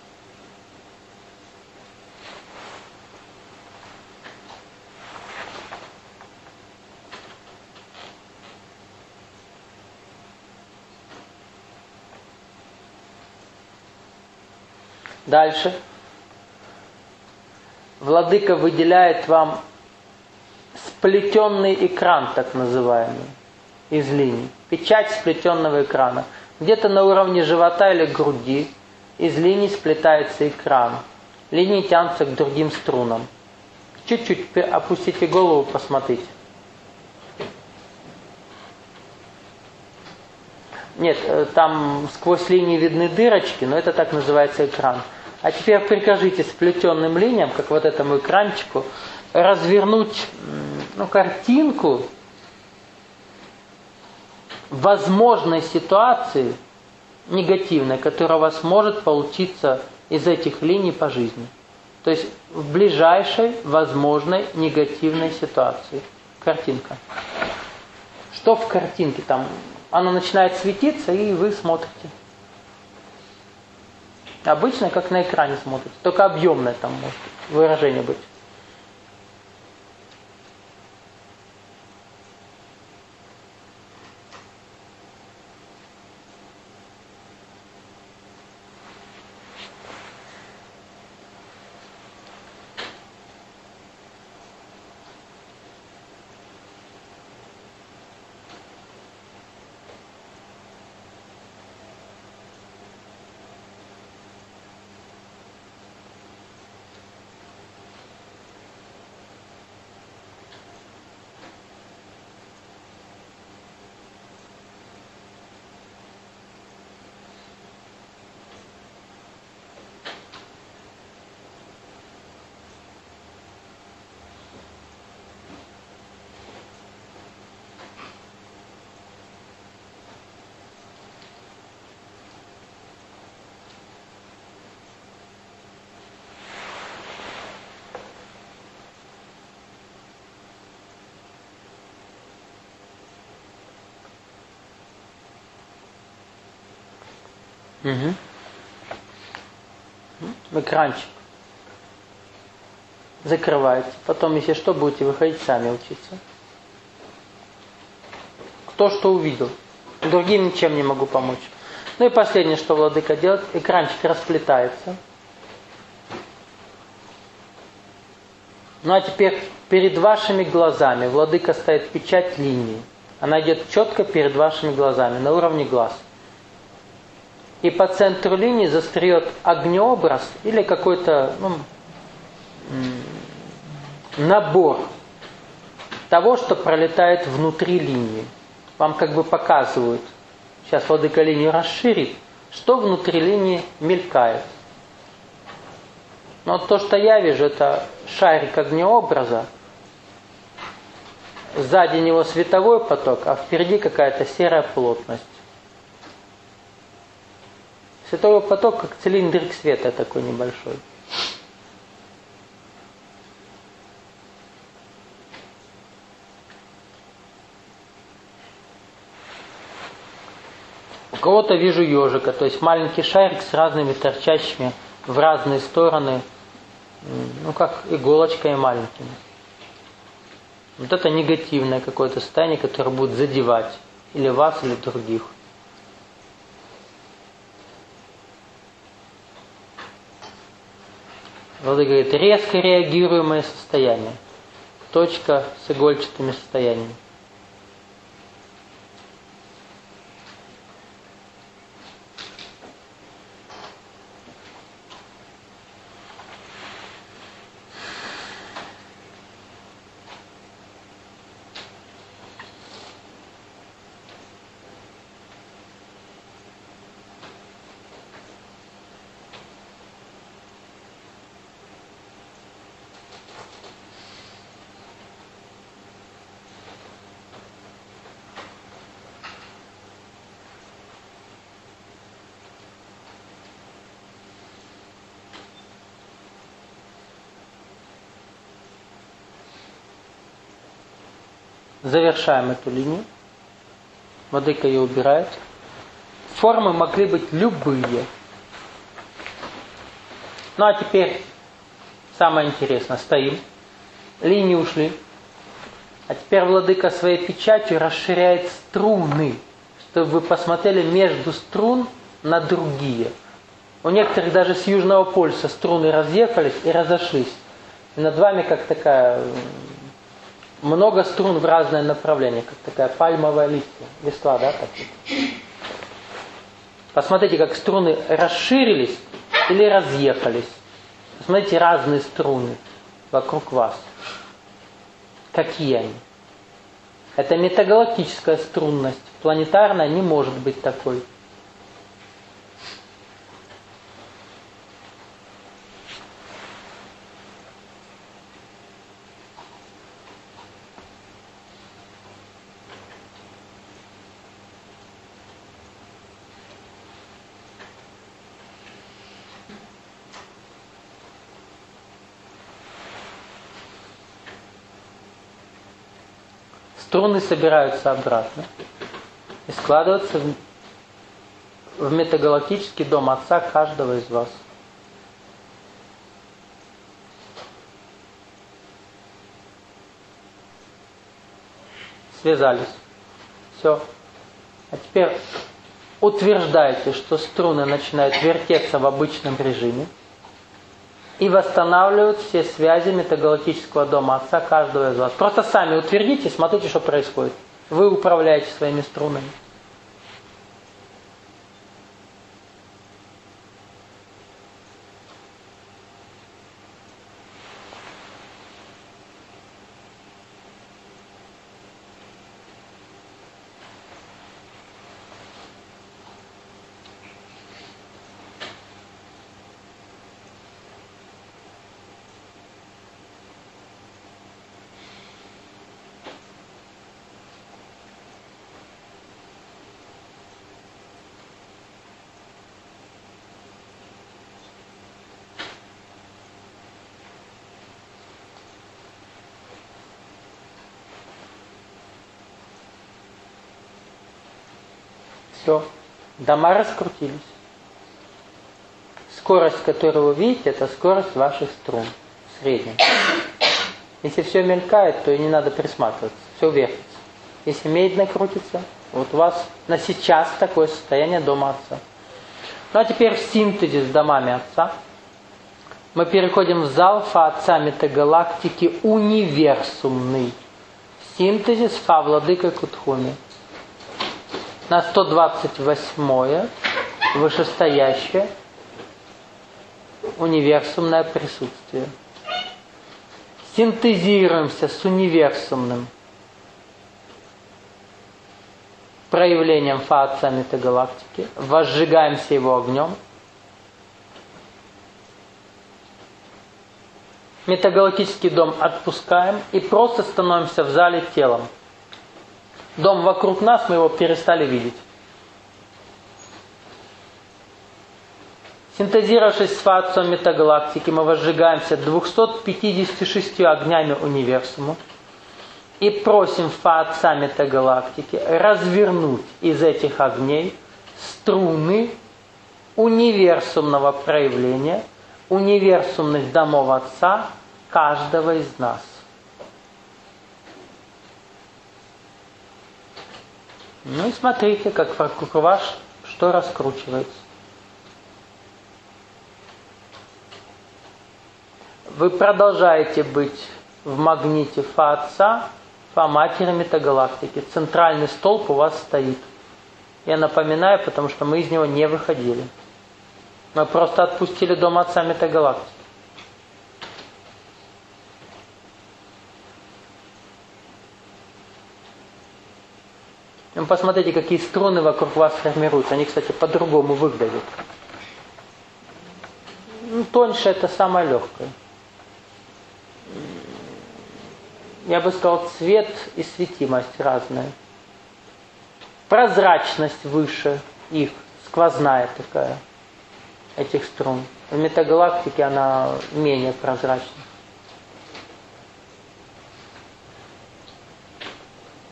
Дальше. Владыка выделяет вам сплетенный экран, так называемый, из линий. Печать сплетенного экрана. Где-то на уровне живота или груди из линий сплетается экран. Линии тянутся к другим струнам. Чуть-чуть опустите голову, посмотрите. Нет, там сквозь линии видны дырочки, но это так называется экран. А теперь прикажите сплетенным линиям, как вот этому экранчику, развернуть ну, картинку возможной ситуации негативной, которая у вас может получиться из этих линий по жизни. То есть в ближайшей возможной негативной ситуации. Картинка. Что в картинке там? Она начинает светиться, и вы смотрите. Обычно, как на экране смотрите. Только объемное там может выражение быть. Угу. Экранчик. Закрываете. Потом, если что, будете выходить сами учиться. Кто что увидел. Другим ничем не могу помочь. Ну и последнее, что владыка делает. Экранчик расплетается. Ну а теперь перед вашими глазами владыка ставит печать линии. Она идет четко перед вашими глазами, на уровне глаз. И по центру линии застреет огнеобраз или какой-то ну, набор того, что пролетает внутри линии. Вам как бы показывают. Сейчас владыка линию расширит, что внутри линии мелькает. Но то, что я вижу, это шарик огнеобраза. Сзади него световой поток, а впереди какая-то серая плотность. Световой поток, как цилиндрик света такой небольшой. У кого-то вижу ежика, то есть маленький шарик с разными торчащими в разные стороны, ну как иголочками маленькими. Вот это негативное какое-то состояние, которое будет задевать или вас, или других. Владыка говорит, резко реагируемое состояние. Точка с игольчатыми состояниями. завершаем эту линию. Владыка ее убирает. Формы могли быть любые. Ну а теперь самое интересное. Стоим. Линии ушли. А теперь владыка своей печатью расширяет струны, чтобы вы посмотрели между струн на другие. У некоторых даже с Южного полюса струны разъехались и разошлись. И над вами как такая... Много струн в разное направление, как такая пальмовая листья. Листва, да? Так вот. Посмотрите, как струны расширились или разъехались. Посмотрите разные струны вокруг вас. Какие они? Это метагалактическая струнность. Планетарная не может быть такой. Струны собираются обратно и складываются в, в метагалактический дом Отца каждого из вас. Связались. Все. А теперь утверждайте, что струны начинают вертеться в обычном режиме и восстанавливают все связи метагалактического дома Отца каждого из вас. Просто сами утвердите, смотрите, что происходит. Вы управляете своими струнами. Все, дома раскрутились. Скорость, которую вы видите, это скорость ваших струн, средняя. Если все мелькает, то и не надо присматриваться, все вертится. Если медленно крутится, вот у вас на сейчас такое состояние дома Отца. Ну а теперь в синтезе с домами Отца мы переходим в зал Фа Отца метагалактики универсумный. Синтезис Фа Владыка Кутхуми. На сто двадцать восьмое вышестоящее универсумное присутствие. Синтезируемся с универсумным проявлением Фа Отца метагалактики, возжигаемся его огнем. Метагалактический дом отпускаем и просто становимся в зале телом. Дом вокруг нас, мы его перестали видеть. Синтезировавшись с Фа Отцом метагалактики, мы возжигаемся двумястами пятьюдесятью шестью огнями универсума и просим Фа Отца метагалактики развернуть из этих огней струны универсумного проявления, универсумных домов Отца каждого из нас. Ну и смотрите, как вокруг вас что раскручивается. Вы продолжаете быть в магните Фа Отца, Фа Матери метагалактики. Центральный столб у вас стоит. Я напоминаю, потому что мы из него не выходили. Мы просто отпустили дом Отца метагалактики. Посмотрите, какие струны вокруг вас формируются. Они, кстати, по-другому выглядят. Ну, тоньше это самое легкое. Я бы сказал, цвет и светимость разная. Прозрачность выше их, сквозная такая, этих струн. В метагалактике она менее прозрачна.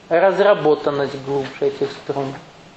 разработанность глубже этих струн.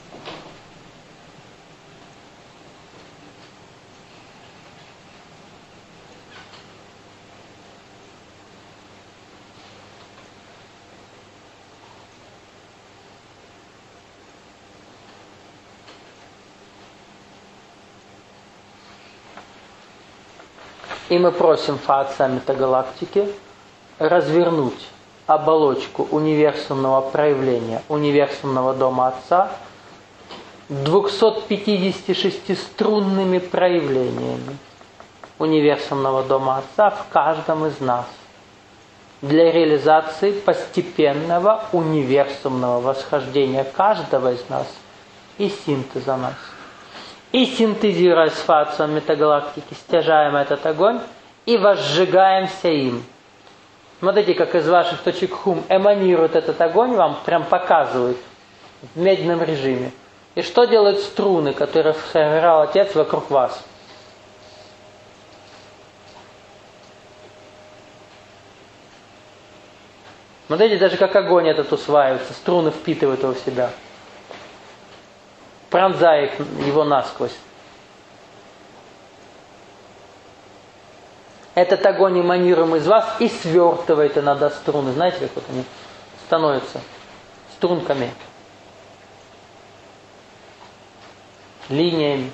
И мы просим Фа Отца метагалактики развернуть оболочку универсумного проявления, универсумного дома Отца двумястами пятьюдесятью шестью струнными проявлениями универсумного дома Отца в каждом из нас для реализации постепенного универсумного восхождения каждого из нас и синтеза нас. И синтезируя с Фа Отцом метагалактики, стяжаем этот огонь и возжигаемся им. Смотрите, как из ваших точек хум эманирует этот огонь, вам прям показывают в медленном режиме. И что делают струны, которые сыграл Отец вокруг вас? Смотрите, даже как огонь этот усваивается, струны впитывают его в себя, пронзая его насквозь. Этот огонь эманируем из вас и свертывает иногда струны. Знаете, как вот они становятся струнками, линиями.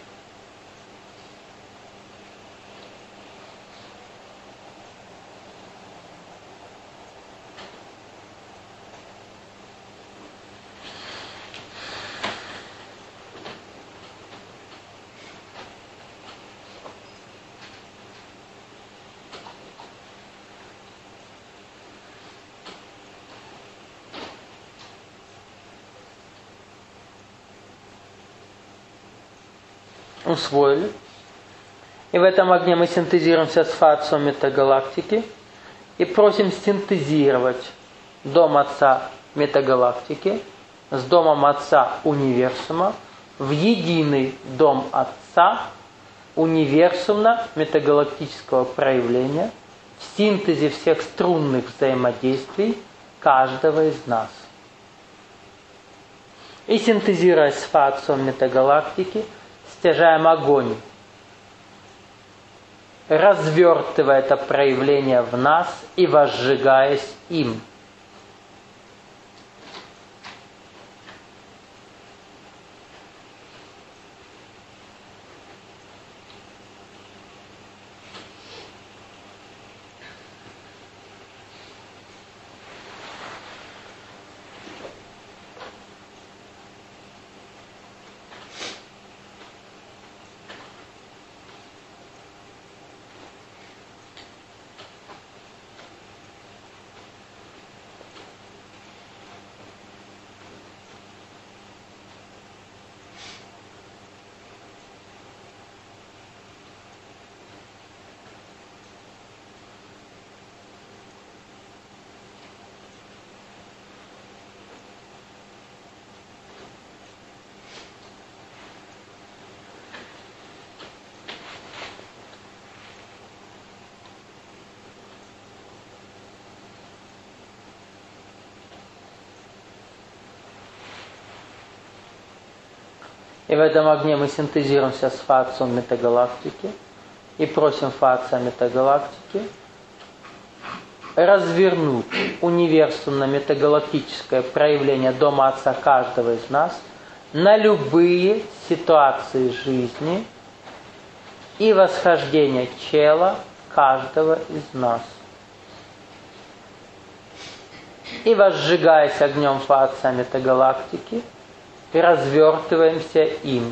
Усвоили. И в этом огне мы синтезируемся с Фа Отцом метагалактики и просим синтезировать дом Отца метагалактики с домом Отца универсума в единый дом Отца универсумно-метагалактического проявления в синтезе всех струнных взаимодействий каждого из нас. И синтезируя с Фа Отцом метагалактики, стяжаем огонь, развертывая это проявление в нас и возжигаясь им. И в этом огне мы синтезируемся с Фа Отцом метагалактики и просим Фа Отца метагалактики развернуть универсумно-метагалактическое проявление дома Отца каждого из нас на любые ситуации жизни и восхождение чела каждого из нас. И возжигаясь огнем Фа Отца метагалактики, и развертываемся им.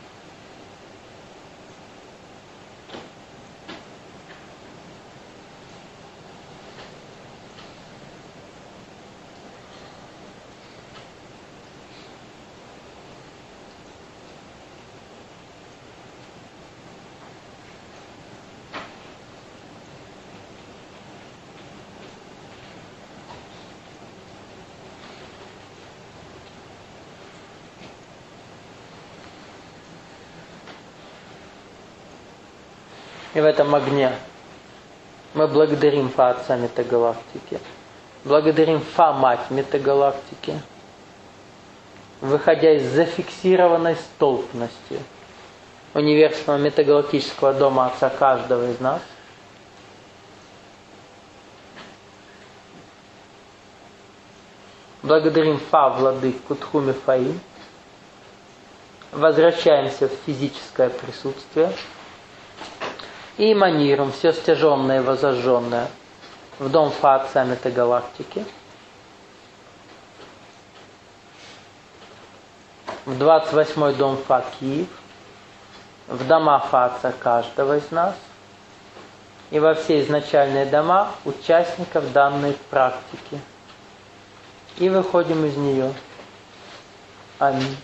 И в этом огне мы благодарим Фа Отца метагалактики, благодарим Фа Мать метагалактики, выходя из зафиксированной столпности универсального метагалактического дома Отца каждого из нас, благодарим Фа, Владыку, Тхуми Фаи, возвращаемся в физическое присутствие и эманируем все стяженное и возожженное в дом Фа Отца Метагалактики, в двадцать восьмой дом Фа Киев, в дома Фа Отца каждого из нас и во все изначальные дома участников данной практики. И выходим из нее. Аминь.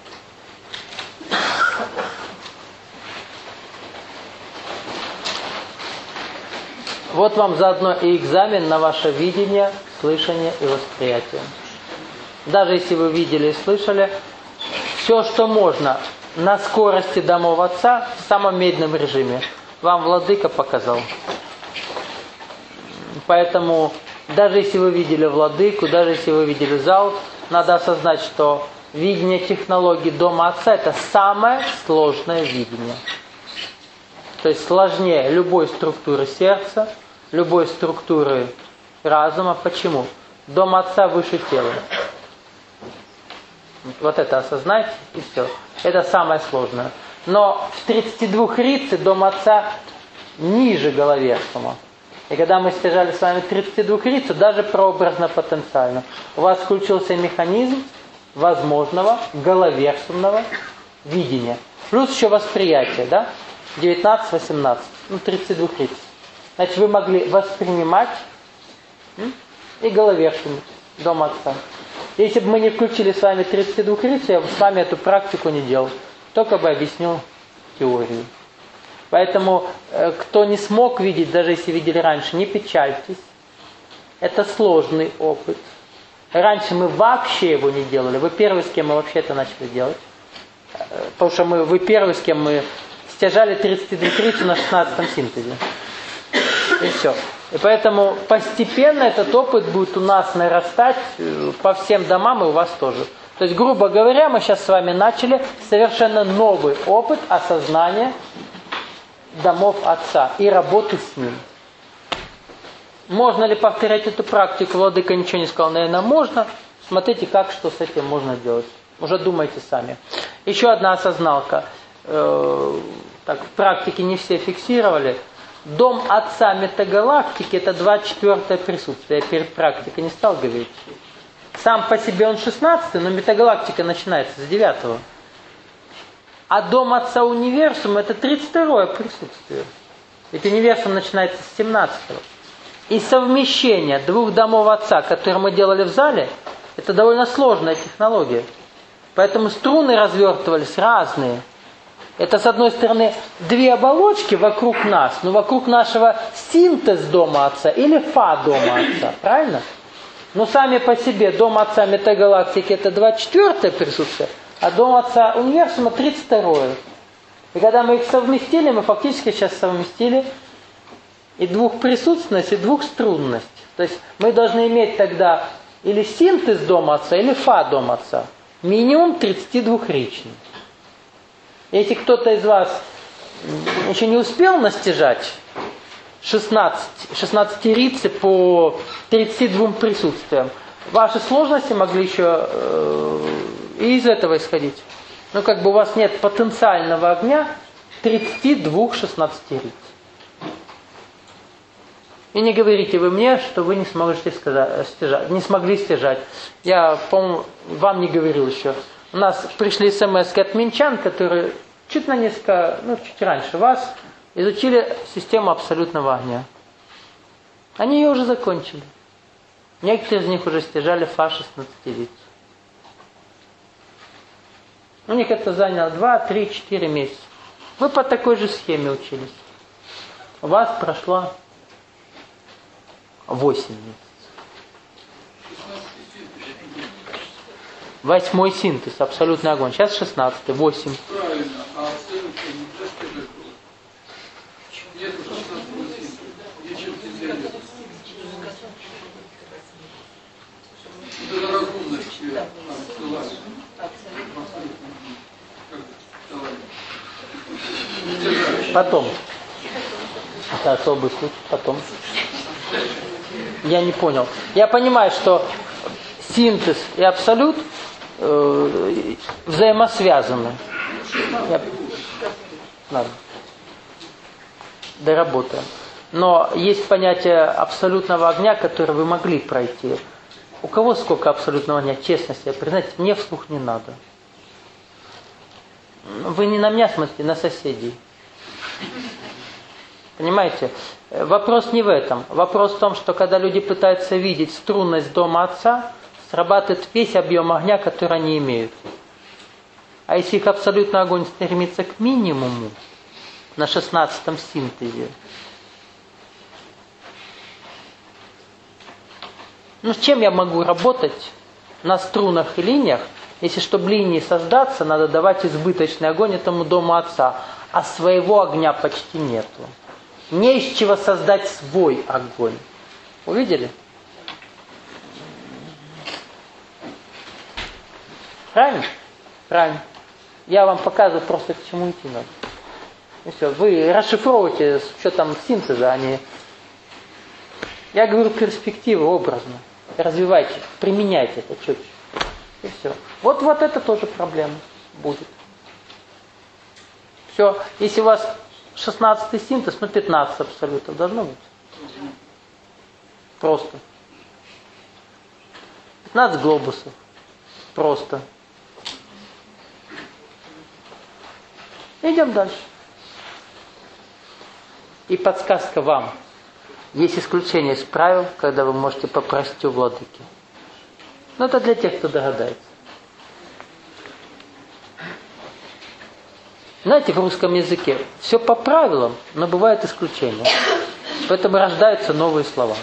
Вот вам заодно и экзамен на ваше видение, слышание и восприятие. Даже если вы видели и слышали, все, что можно на скорости домов Отца в самом медленном режиме, вам Владыка показал. Поэтому, даже если вы видели Владыку, даже если вы видели зал, надо осознать, что видение технологии дома Отца – это самое сложное видение. То есть сложнее любой структуры сердца, любой структуры разума. Почему? Дом Отца выше тела. Вот это осознайте, и все. Это самое сложное. Но в тридцати двух рице дом Отца ниже Головерсума. И когда мы стяжали с вами тридцать два рицу, даже прообразно-потенциально, у вас включился механизм возможного головерсумного видения. Плюс еще восприятие, да? девятнадцать-восемнадцать, ну тридцать два риц. Значит, вы могли воспринимать и головерсумить дом Отца. Если бы мы не включили с вами тридцать два рицу, я бы с вами эту практику не делал. Только бы объяснил теорию. Поэтому, э, кто не смог видеть, даже если видели раньше, не печальтесь. Это сложный опыт. Раньше мы вообще его не делали. Вы первый, с кем мы вообще это начали делать. Э, потому что мы, вы первый, с кем мы стяжали тридцать два рицу на шестнадцатом синтезе. И все. И поэтому постепенно этот опыт будет у нас нарастать по всем домам и у вас тоже. То есть, грубо говоря, мы сейчас с вами начали совершенно новый опыт осознания домов Отца и работы с ним. Можно ли повторять эту практику? Владыка ничего не сказал, наверное, можно. Смотрите, как, что с этим можно делать. Уже думайте сами. Еще одна осозналка. Э, так, в практике не все фиксировали. Дом Отца Метагалактики – это двадцать четвёртое присутствие. Я перед практикой не стал говорить. Сам по себе он шестнадцатый, но метагалактика начинается с девятого. А дом Отца Универсум – это тридцать второе присутствие. Ведь универсум начинается с семнадцатого. И совмещение двух домов Отца, которые мы делали в зале, это довольно сложная технология. Поэтому струны развертывались разные. Это, с одной стороны, две оболочки вокруг нас, но вокруг нашего синтез дома Отца или фа дома Отца. Правильно? Но сами по себе дом Отца Метагалактики – это двадцать четвёртое присутствие, а дом Отца Универсума тридцать второе. И когда мы их совместили, мы фактически сейчас совместили и двухприсутственность, и двухструнность. То есть мы должны иметь тогда или синтез дома Отца, или фа дома Отца. Минимум тридцатидвухричный. Если кто-то из вас еще не успел настижать шестнадцать, шестнадцать рицы по тридцати двум присутствиям, ваши сложности могли еще э, и из этого исходить. Ну, как бы у вас нет потенциального огня тридцати двух шестнадцати риц. И не говорите вы мне, что вы не сможете сказать, стяжать, не смогли стяжать. Я, по-моему, вам не говорил еще. У нас пришли смс от минчан, которые чуть на несколько, ну, чуть раньше вас изучили систему абсолютного огня. Они ее уже закончили. Некоторые из них уже стяжали фа шестнадцати риц. У них это заняло два, три, четыре месяца. Вы по такой же схеме учились. У вас прошло восемь месяцев. Восьмой синтез, абсолютный огонь. Сейчас шестнадцатый, восемь. Правильно, а оценка нельзя сказать было. Нет шестнадцатого синтеза. Ничем нельзя делать. Это разумность там ссылается. Потом. Это особый случай. Потом. Я не понял. Я понимаю, что синтез и абсолют э, взаимосвязаны. Я... Ладно. Доработаем. Но есть понятие абсолютного огня, которое вы могли пройти. У кого сколько абсолютного огня? Честно себе признать, мне вслух не надо. Вы не на меня смотрите, на соседей. Понимаете? Вопрос не в этом. Вопрос в том, что когда люди пытаются видеть струнность дома Отца, срабатывает весь объем огня, который они имеют. А если их абсолютный огонь стремится к минимуму, на шестнадцатом синтезе, ну с чем я могу работать на струнах и линиях, если чтобы линии создаться, надо давать избыточный огонь этому дому Отца, а своего огня почти нету. Не из чего создать свой огонь. Увидели? Правильно? Правильно. Я вам показываю просто, к чему идти надо. И все. Вы расшифровываете с учетом синтеза, а не... Я говорю перспективы образно. Развивайте, применяйте это четче. И все. Вот, вот это тоже проблема будет. Все. Если у вас шестнадцатый синтез, ну пятнадцать абсолютов должно быть. Просто. пятнадцать глобусов. Просто. Идем дальше. И подсказка вам. Есть исключение из правил, когда вы можете попросить у владыки. Но это для тех, кто догадается. Знаете, в русском языке все по правилам, но бывают исключения. Поэтому рождаются новые слова.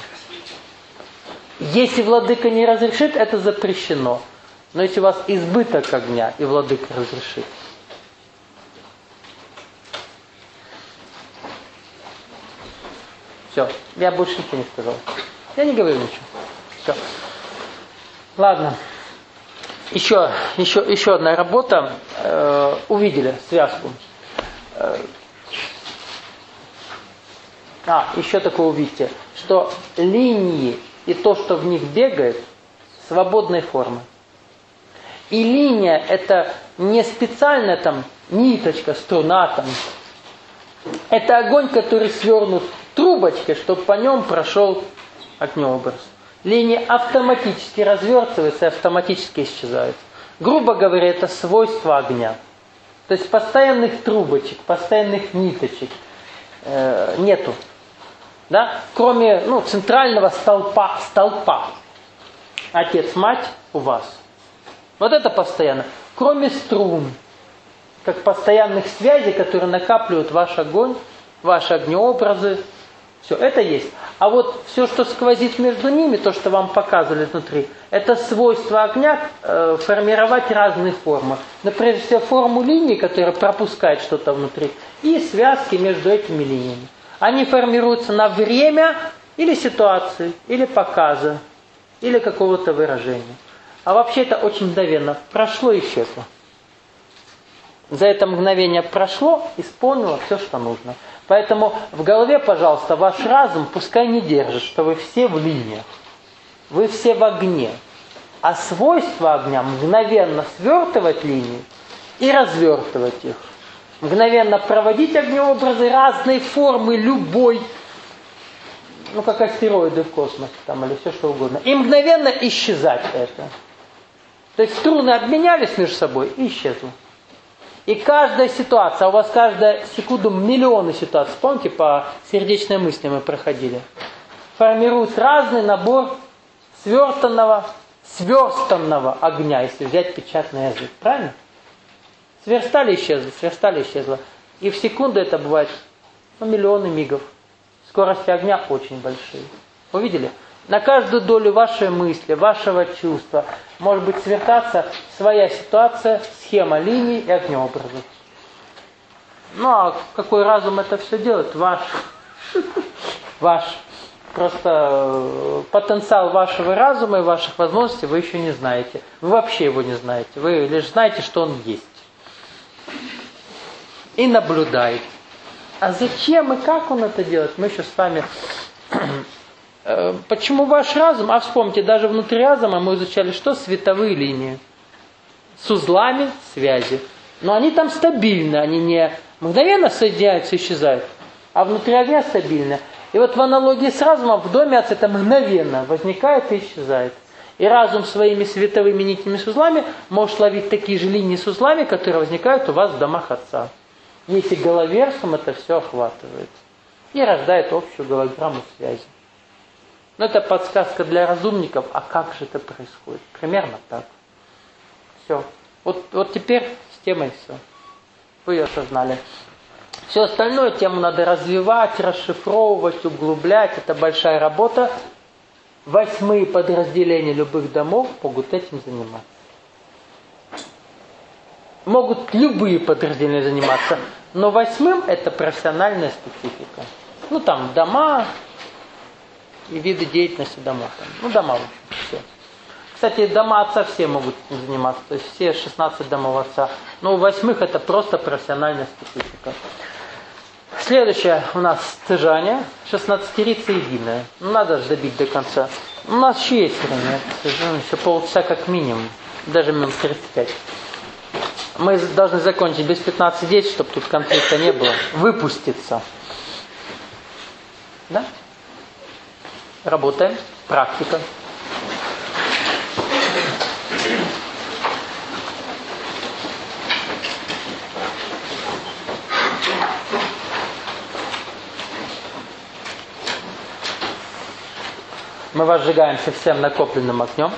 Если владыка не разрешит, это запрещено. Но если у вас избыток огня, и владыка разрешит. Все, я больше ничего не сказал. Я не говорю ничего. Все. Ладно. Еще, еще, еще одна работа. Э, увидели связку. Э, а, еще такое увидите, что линии и то, что в них бегает, свободной формы. И линия это не специальная там ниточка, струна там. Это огонь, который свернут трубочкой, чтобы по нем прошел огнеобраз. Линии автоматически развертываются и автоматически исчезают. Грубо говоря, это свойство огня. То есть постоянных трубочек, постоянных ниточек э, нету. Да? Кроме ну, центрального столпа, столпа. Отец, мать у вас. Вот это постоянно. Кроме струн, как постоянных связей, которые накапливают ваш огонь, ваши огнеобразы. Все, это есть. А вот все, что сквозит между ними, то, что вам показывали внутри, это свойство огня э, формировать разные формы. Например, всего форму линии, которая пропускает что-то внутри, и связки между этими линиями. Они формируются на время или ситуации, или показа, или какого-то выражения. А вообще это очень мгновенно. Прошло и исчезло. За это мгновение прошло, исполнило все, что нужно. Поэтому в голове, пожалуйста, ваш разум пускай не держит, что вы все в линиях. Вы все в огне. А свойство огня мгновенно свертывать линии и развертывать их. Мгновенно проводить огнеобразы разной формы, любой. Ну, как астероиды в космосе там, или все что угодно. И мгновенно исчезать это. То есть струны обменялись между собой и исчезло. И каждая ситуация, а у вас каждая секунду миллионы ситуаций, помните, по сердечной мысли мы проходили, формирует разный набор свертанного, сверстанного огня, если взять печатный язык. Правильно? Сверстали, исчезло, сверстали, исчезло. И в секунду это бывает ну, миллионы мигов. Скорости огня очень большие. Увидели? На каждую долю вашей мысли, вашего чувства может быть свертаться своя ситуация, схема линий и огнеобразов. Ну а какой разум это все делает? Ваш. Ваш. Просто потенциал вашего разума и ваших возможностей вы еще не знаете. Вы вообще его не знаете. Вы лишь знаете, что он есть. И наблюдаете. А зачем и как он это делает? Мы еще с вами... Почему ваш разум? А вспомните, даже внутри разума мы изучали что? Световые линии. С узлами связи. Но они там стабильны, они не мгновенно соединяются и исчезают. А внутри огня стабильны. И вот в аналогии с разумом в доме отца это мгновенно возникает и исчезает. И разум своими световыми нитями с узлами может ловить такие же линии с узлами, которые возникают у вас в домах отца. Если головерством это все охватывает. И рождает общую голограмму связи. Но это подсказка для разумников, а как же это происходит? Примерно так. Все. Вот, вот теперь с темой все. Вы ее осознали. Все остальное тему надо развивать, расшифровывать, углублять. Это большая работа. Восьмые подразделения любых домов могут этим заниматься. Могут любые подразделения заниматься. Но восьмым это профессиональная специфика. Ну там дома и виды деятельности домов. Ну дома, в общем, все. Кстати, дома отца все могут этим заниматься. То есть все шестнадцать домов отца. Но у восьмых это просто профессиональная специфика. Следующее у нас стяжание. шестнадцатерица единая. Ну, надо же добить до конца. У нас еще есть время. Еще полчаса как минимум. Даже минут тридцать пять. Мы должны закончить без пятнадцати десять, чтобы тут конфликта не было. Выпуститься. Да? Работаем. Практика. Мы возжигаемся всем накопленным огнем.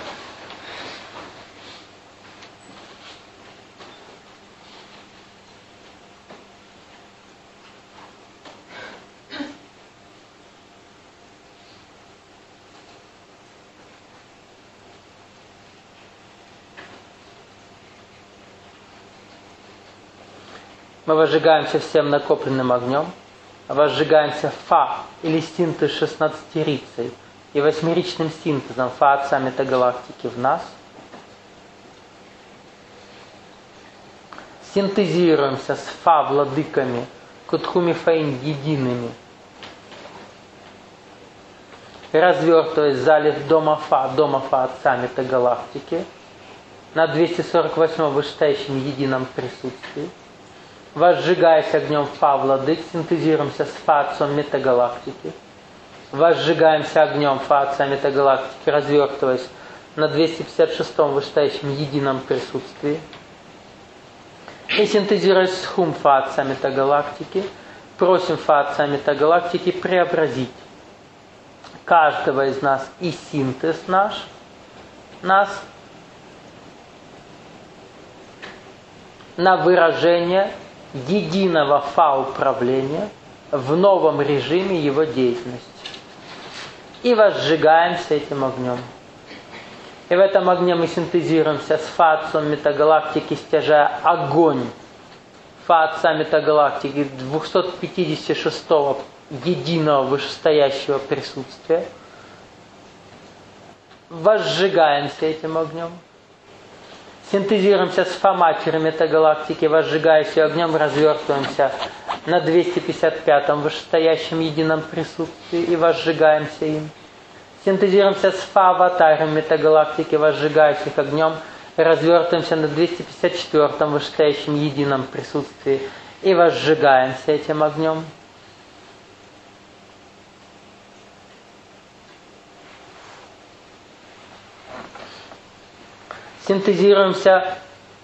Мы возжигаемся всем накопленным огнем. Возжигаемся фа или синты с шестнадцатерицей и восьмеричным синтезом фа отца метагалактики в нас. Синтезируемся с фа владыками Кутхуми Фаин едиными. Развертываясь в зале дома фа, дома фа отца метагалактики на двести сорок восьмом вышестоящем едином присутствии. Возжигаясь огнем фа владык, синтезируемся с фа отцом метагалактики. Возжигаемся огнем фа отца метагалактики, развертываясь на двести пятьдесят шестом вышестоящем едином присутствии. И синтезируясь с хум фа отца метагалактики, просим фа отца метагалактики преобразить каждого из нас и синтез наш, нас на выражение единого фа управления в новом режиме его деятельности. И возжигаемся этим огнем. И в этом огне мы синтезируемся с фа отцом метагалактики, стяжая огонь фа отца метагалактики двухсот пятидесяти шестого единого вышестоящего присутствия. Возжигаемся этим огнем. Синтезируемся с фа матери метагалактики, возжигаясь огнем, развертываемся на двести пятьдесят пятом вышестоящем едином присутствии и возжигаемся им. Синтезируемся с фа аватаром метагалактики, возжигаясь их огнем, развертываемся на двести пятьдесят четвёртом вышестоящем едином присутствии и возжигаемся этим огнем. Синтезируемся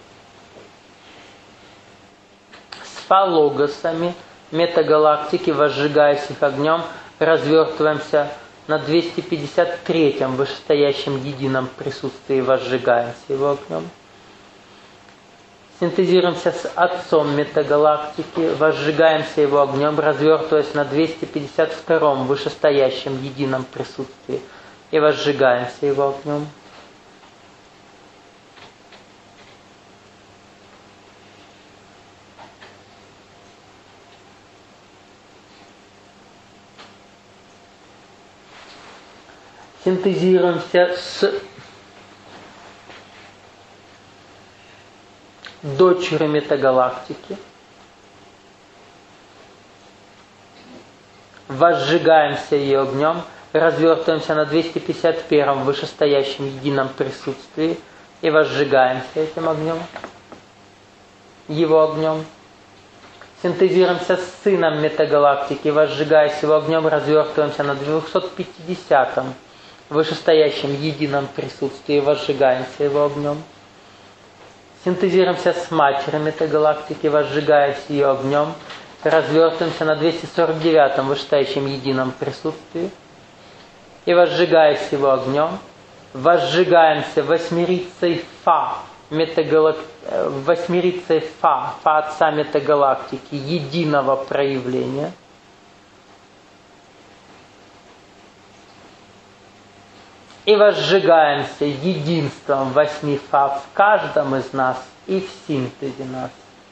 с фалогосами метагалактики, возжигаясь их огнем, развертываемся на двести пятьдесят третьем вышестоящем едином присутствии, возжигаемся его огнем. Синтезируемся с отцом метагалактики, возжигаемся его огнем, развертываясь на двести пятьдесят втором вышестоящем едином присутствии и возжигаемся его огнем. Синтезируемся с дочерью метагалактики, возжигаемся ее огнем, развертываемся на двести пятьдесят первом вышестоящем едином присутствии и возжигаемся этим огнем, его огнем. Синтезируемся с сыном метагалактики, возжигаясь его огнем, развертываемся на двухсот пятидесятом вышестоящем едином присутствии и возжигаемся его огнем. Синтезируемся с матерью метагалактики, возжигаясь ее огнем, развертываемся на двести сорок девятом вышестоящем едином присутствии и возжигаясь его огнем, возжигаемся восьмерицей Фа, метагалак... восьмерицей Фа, Фа Отца метагалактики, единого проявления. И возжигаемся единством восьми Фа в каждом из нас и в синтезе нас.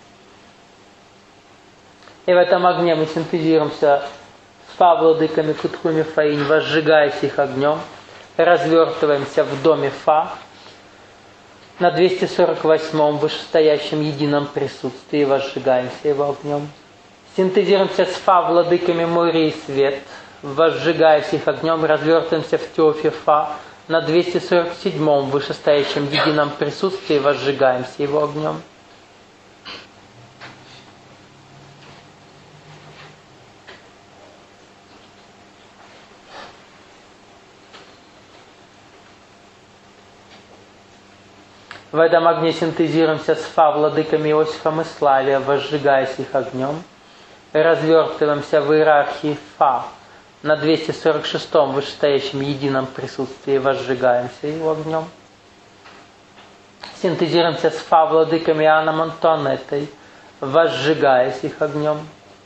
И в этом огне мы синтезируемся с Фа владыками Кутхуми Фаинь, возжигаясь их огнем, развертываемся в доме Фа на двести сорок восьмом вышестоящем едином присутствии, возжигаемся его огнем. Синтезируемся с Фа владыками Мори и Свет, возжигаясь их огнем, развертываемся в Теофе Фа на двести сорок седьмом вышестоящем едином присутствии, возжигаемся его огнем. В этом огне синтезируемся с Фа владыками Иосифом и Славия, возжигаясь их огнем. Развертываемся в иерархии Фа на двести сорок шестом вышестоящем едином присутствии, возжигаемся его огнем. Синтезируемся с Фа владыками Иоанном Антуанеттой, возжигаясь их огнем.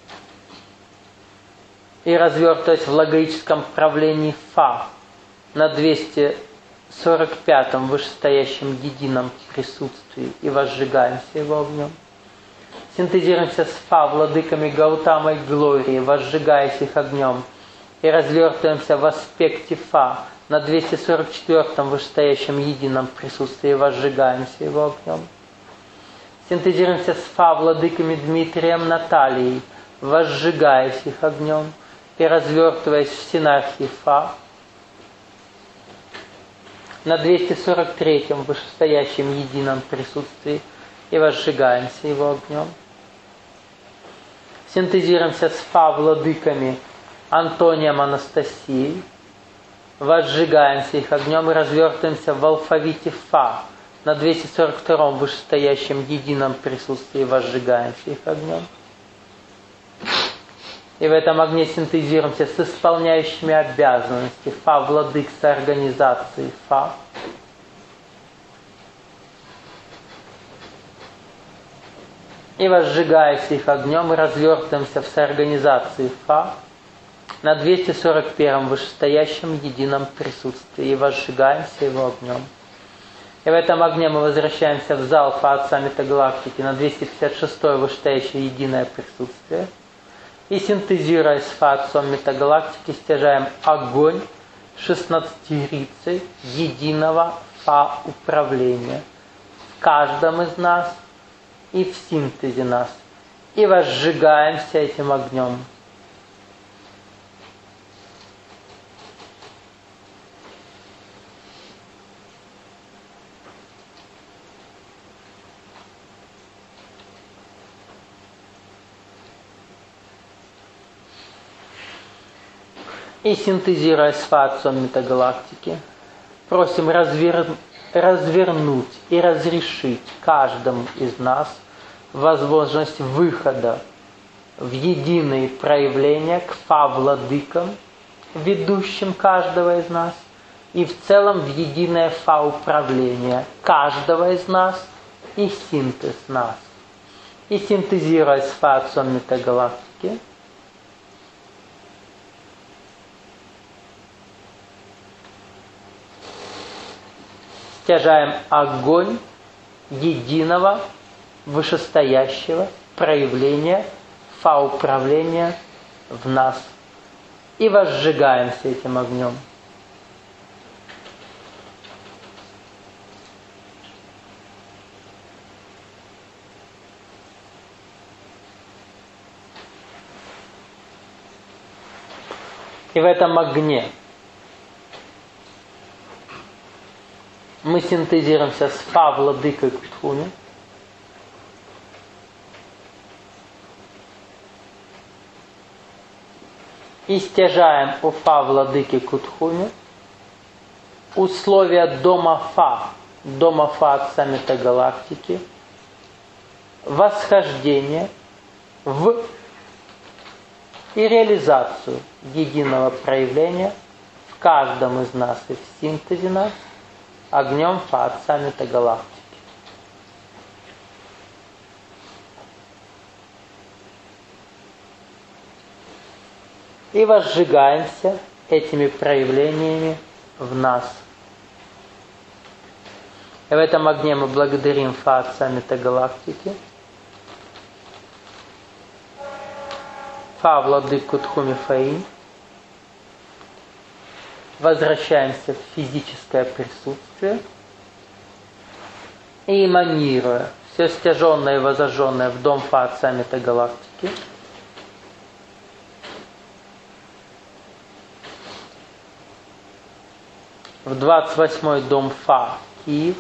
И развертываясь в логическом правлении Фа на двести сорок пятом вышестоящем едином присутствии и возжигаемся его огнем. Синтезируемся с Фа владыками Гаутамой Глории, возжигаясь их огнем. И развертываемся в аспекте Фа на двести сорок четвёртом вышестоящем едином присутствии и возжигаемся его огнем. Синтезируемся с Фа владыками Дмитрием Натальей, возжигаясь их огнем. И развертываясь в синархии Фа на двести сорок третьем вышестоящем едином присутствии и возжигаемся его огнем. Синтезируемся с Фа владыками Антонием Анастасией, возжигаемся их огнем и развертываемся в алфавите Фа на двести сорок втором вышестоящем едином присутствии и возжигаемся их огнем. И в этом огне синтезируемся с исполняющими обязанности Фа владык соорганизации Фа. И возжигаясь их огнем, и развертываемся в соорганизации Фа на двести сорок первом вышестоящем едином присутствии и возжигаемся его огнем. И в этом огне мы возвращаемся в зал Фа Отца Метагалактики на двести пятьдесят шестое вышестоящее единое присутствие. И синтезируя с Фа Отцом Метагалактики, стяжаем огонь шестнадцатирицей единого Фа управления в каждом из нас и в синтезе нас. И возжигаемся этим огнем. И синтезируя с Фа Отцом Метагалактики, просим развер... развернуть и разрешить каждому из нас возможность выхода в единые проявления к Фа владыкам, ведущим каждого из нас, и в целом в единое Фа управление каждого из нас и синтез нас. И синтезируя с Фа Отцом Метагалактики, стяжаем огонь единого вышестоящего проявления Фа управления в нас и возжигаемся этим огнем. И в этом огне мы синтезируемся с Фа владыкой Кутхуми. И стяжаем у Фа владыки Кутхуми условия дома Фа, дома Фа от саммита галактики, восхождение в и реализацию единого проявления в каждом из нас и в синтезе нас огнем Фа от саммита галактики. И возжигаемся этими проявлениями в нас. И в этом огне мы благодарим Фа от саммита галактики, Фа владыку Кутхуми Фаи, возвращаемся в физическое присутствие и эманируя все стяженное и возожженное в дом Фа от саммита галактики, в двадцать восьмой дом Фа, Киев,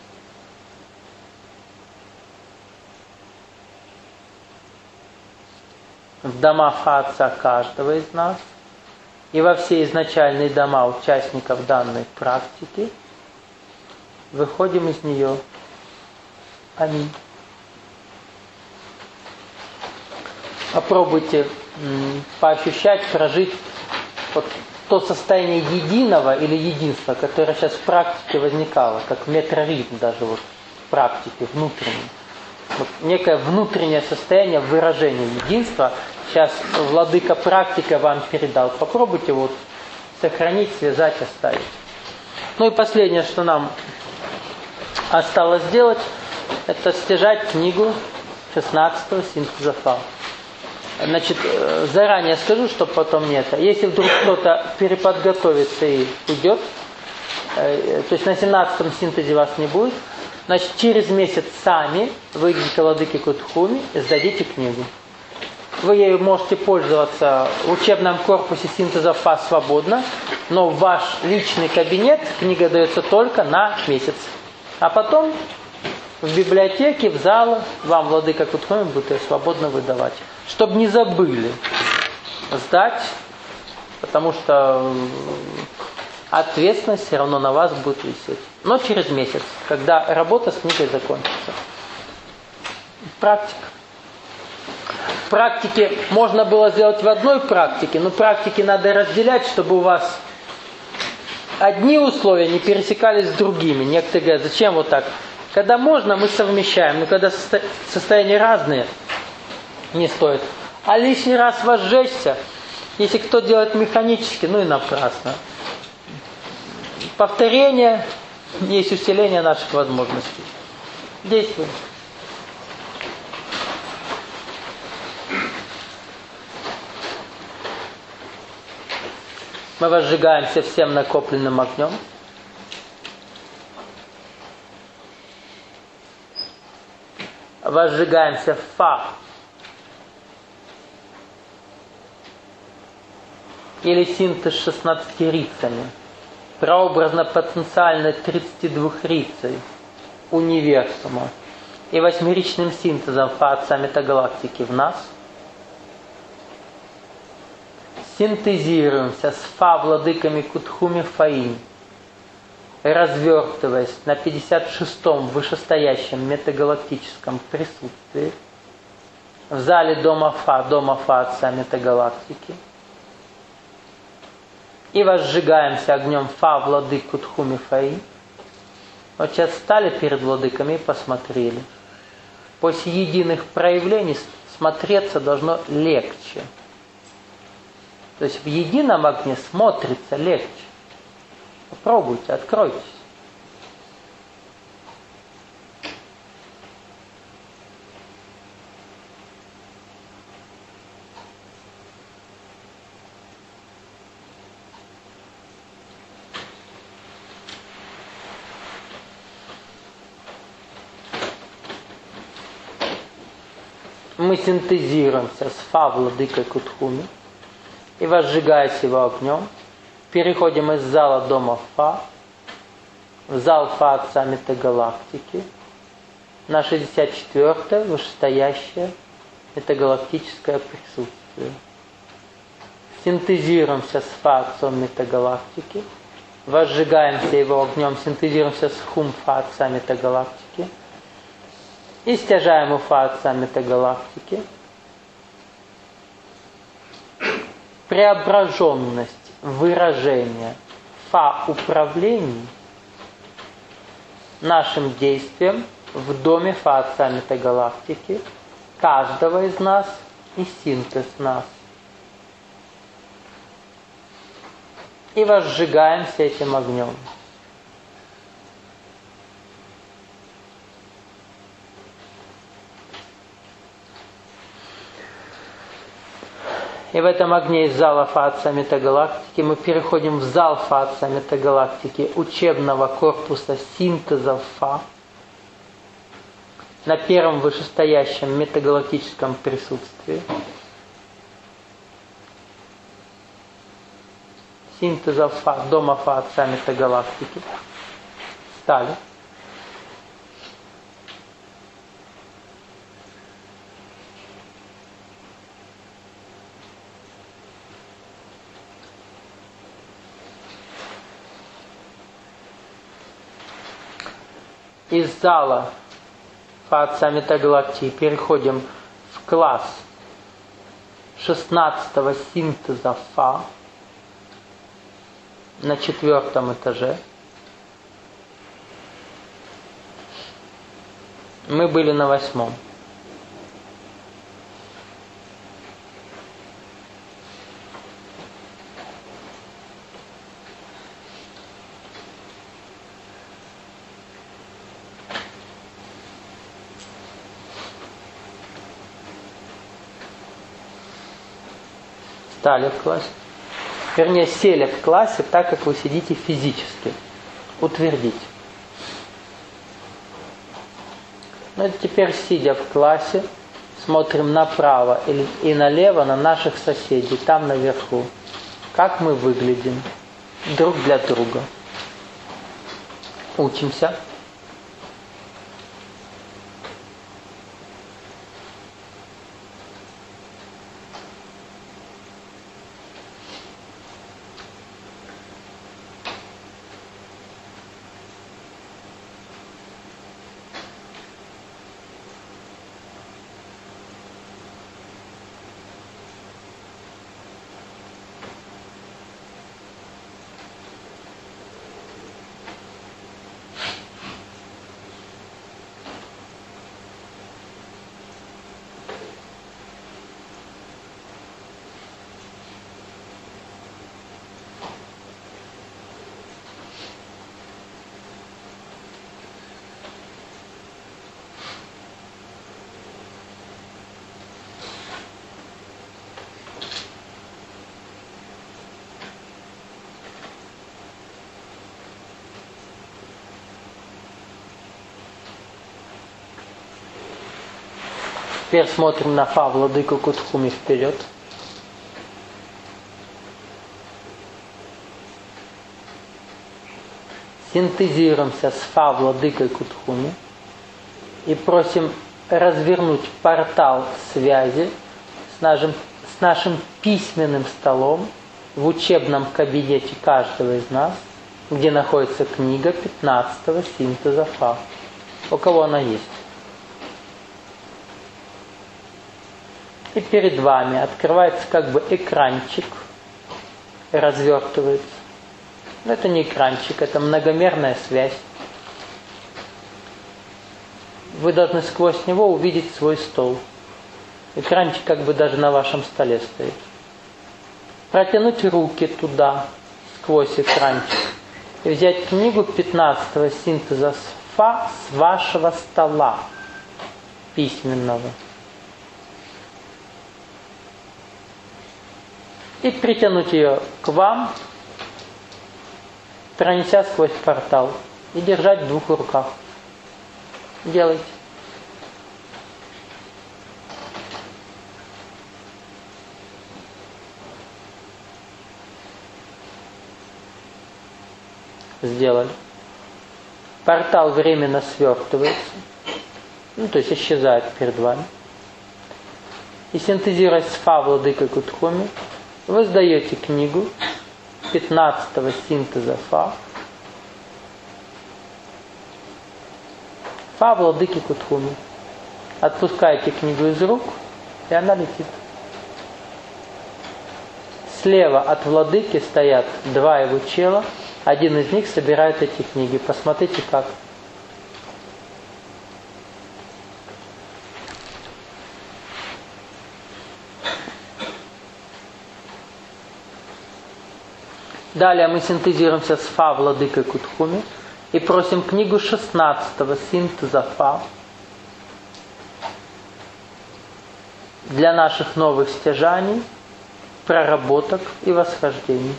в дома Фа Отца каждого из нас и во все изначальные дома участников данной практики, выходим из нее. Аминь. Попробуйте м, поощущать, прожить вот то состояние единого или единства, которое сейчас в практике возникало, как метроритм даже вот в практике внутреннем. Вот некое внутреннее состояние выражения единства сейчас владыка практика вам передал. Попробуйте вот сохранить, связать, оставить. Ну и последнее, что нам осталось сделать, это стяжать книгу шестнадцатого синтеза Фа. Значит, заранее скажу, чтобы потом нет. Если вдруг кто-то переподготовится и уйдет, то есть на семнадцатом синтезе вас не будет, значит, через месяц сами выйдете к владыке Кутхуми и сдадите книгу. Вы ею можете пользоваться в учебном корпусе синтеза Фа свободно, но в ваш личный кабинет книга дается только на месяц. А потом в библиотеке, в залах вам владыка Кутхуми будет ее свободно выдавать. Чтобы не забыли сдать, потому что ответственность все равно на вас будет висеть. Но через месяц, когда работа с книгой закончится. Практика. В практике можно было сделать в одной практике, но практики надо разделять, чтобы у вас одни условия не пересекались с другими. Некоторые говорят, зачем вот так? Когда можно, мы совмещаем, но когда состо... состояния разные, не стоит. А лишний раз возжечься, если кто делает механически, ну и напрасно. Повторение есть усиление наших возможностей. Действуем. Мы возжигаемся всем накопленным огнем. Возжигаемся в Фа. Или синтез шестнадцати рицами. Прообразно-потенциально тридцати двух рицей универсума. И восьмеричным синтезом Фа от саммита галактики в нас. Синтезируемся с Фа владыками Кутхуми Фаи, развертываясь на пятьдесят шестом вышестоящем метагалактическом присутствии в зале дома Фа, дома Фа от саммита галактики. И возжигаемся огнем Фа владык Кутхуми Фаи. Вот сейчас стали перед владыками и посмотрели. После единых проявлений смотреться должно легче. То есть в едином огне смотрится легче. Попробуйте, откройтесь. Мы синтезируемся с Фа владыкой Кутхуми. и возжигаясь его огнем, переходим из зала дома Фа в зал Фа Отца Метагалактики, на шестьдесят четвёртое вышестоящее метагалактическое присутствие. Синтезируемся с Фа Отцом Метагалактики, возжигаемся его огнем, синтезируемся с Хум Фа Отца Метагалактики, и стяжаем у Фа Отца Метагалактики. Преображенность выражения Фа управлений нашим действием в доме Фа Отца Метагалактики, каждого из нас и синтез нас. И возжигаемся этим огнем. И в этом огне из зала Фа Отца Метагалактики мы переходим в зал Фа Отца Метагалактики учебного корпуса синтеза Фа на первом вышестоящем метагалактическом присутствии. Синтеза Фа, дома Фа Отца Метагалактики. Стали. Из зала Фа Отца Метагалактики переходим в класс шестнадцатого синтеза Фа на четвертом этаже. Мы были на восьмом. Стали в классе. Вернее, сели в классе так, как вы сидите физически. Утвердить. Ну, это теперь, сидя в классе, смотрим направо и налево на наших соседей, там наверху. Как мы выглядим друг для друга. Учимся. Теперь смотрим на Фа, владыку Кутхуми, вперед. Синтезируемся с Фа, владыкой Кутхуми, и просим развернуть портал связи с нашим, с нашим письменным столом в учебном кабинете каждого из нас, где находится книга пятнадцатого синтеза Фа. У кого она есть? И перед вами открывается как бы экранчик, развертывается. Но это не экранчик, это многомерная связь. Вы должны сквозь него увидеть свой стол. Экранчик как бы даже на вашем столе стоит. Протянуть руки туда, сквозь экранчик, и взять книгу пятнадцатого синтеза Фа с вашего стола письменного. И притянуть ее к вам, пронеся сквозь портал, и держать в двух руках. Делайте. сделали. Портал временно свертывается, ну, то есть исчезает перед вами. И синтезируясь с Фа Владыкой Кутхуми, вы сдаете книгу пятнадцатого синтеза Фа. Фа Владыки Кутхуми. Отпускаете книгу из рук, и она летит. Слева от Владыки стоят два его чела. Один из них собирает эти книги. Посмотрите, как. Далее мы синтезируемся с Фа Владыкой Кутхуми и просим книгу шестнадцатого синтеза Фа для наших новых стяжаний, проработок и восхождений.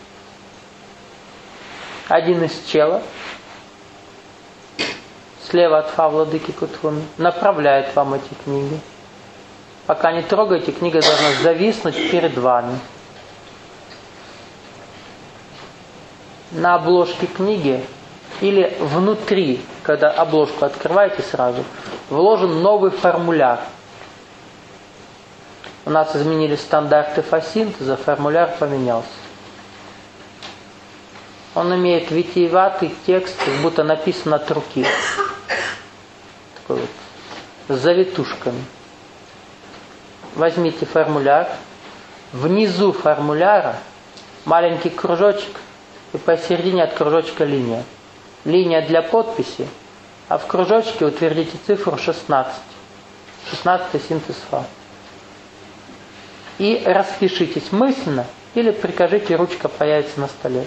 Один из челов слева от Фа Владыки Кутхуми направляет вам эти книги. Пока не трогаете, книга должна зависнуть перед вами. На обложке книги или внутри, когда обложку открываете сразу, вложен новый формуляр. У нас изменились стандарты фасинтеза, формуляр поменялся. Он имеет витиеватый текст, как будто написан от руки. Такой вот, с завитушками. Возьмите формуляр. Внизу формуляра маленький кружочек, и посередине от кружочка линия. Линия для подписи, а в кружочке утвердите цифру шестнадцать. шестнадцатый синтез Фа. И распишитесь мысленно или прикажите, ручка появится на столе.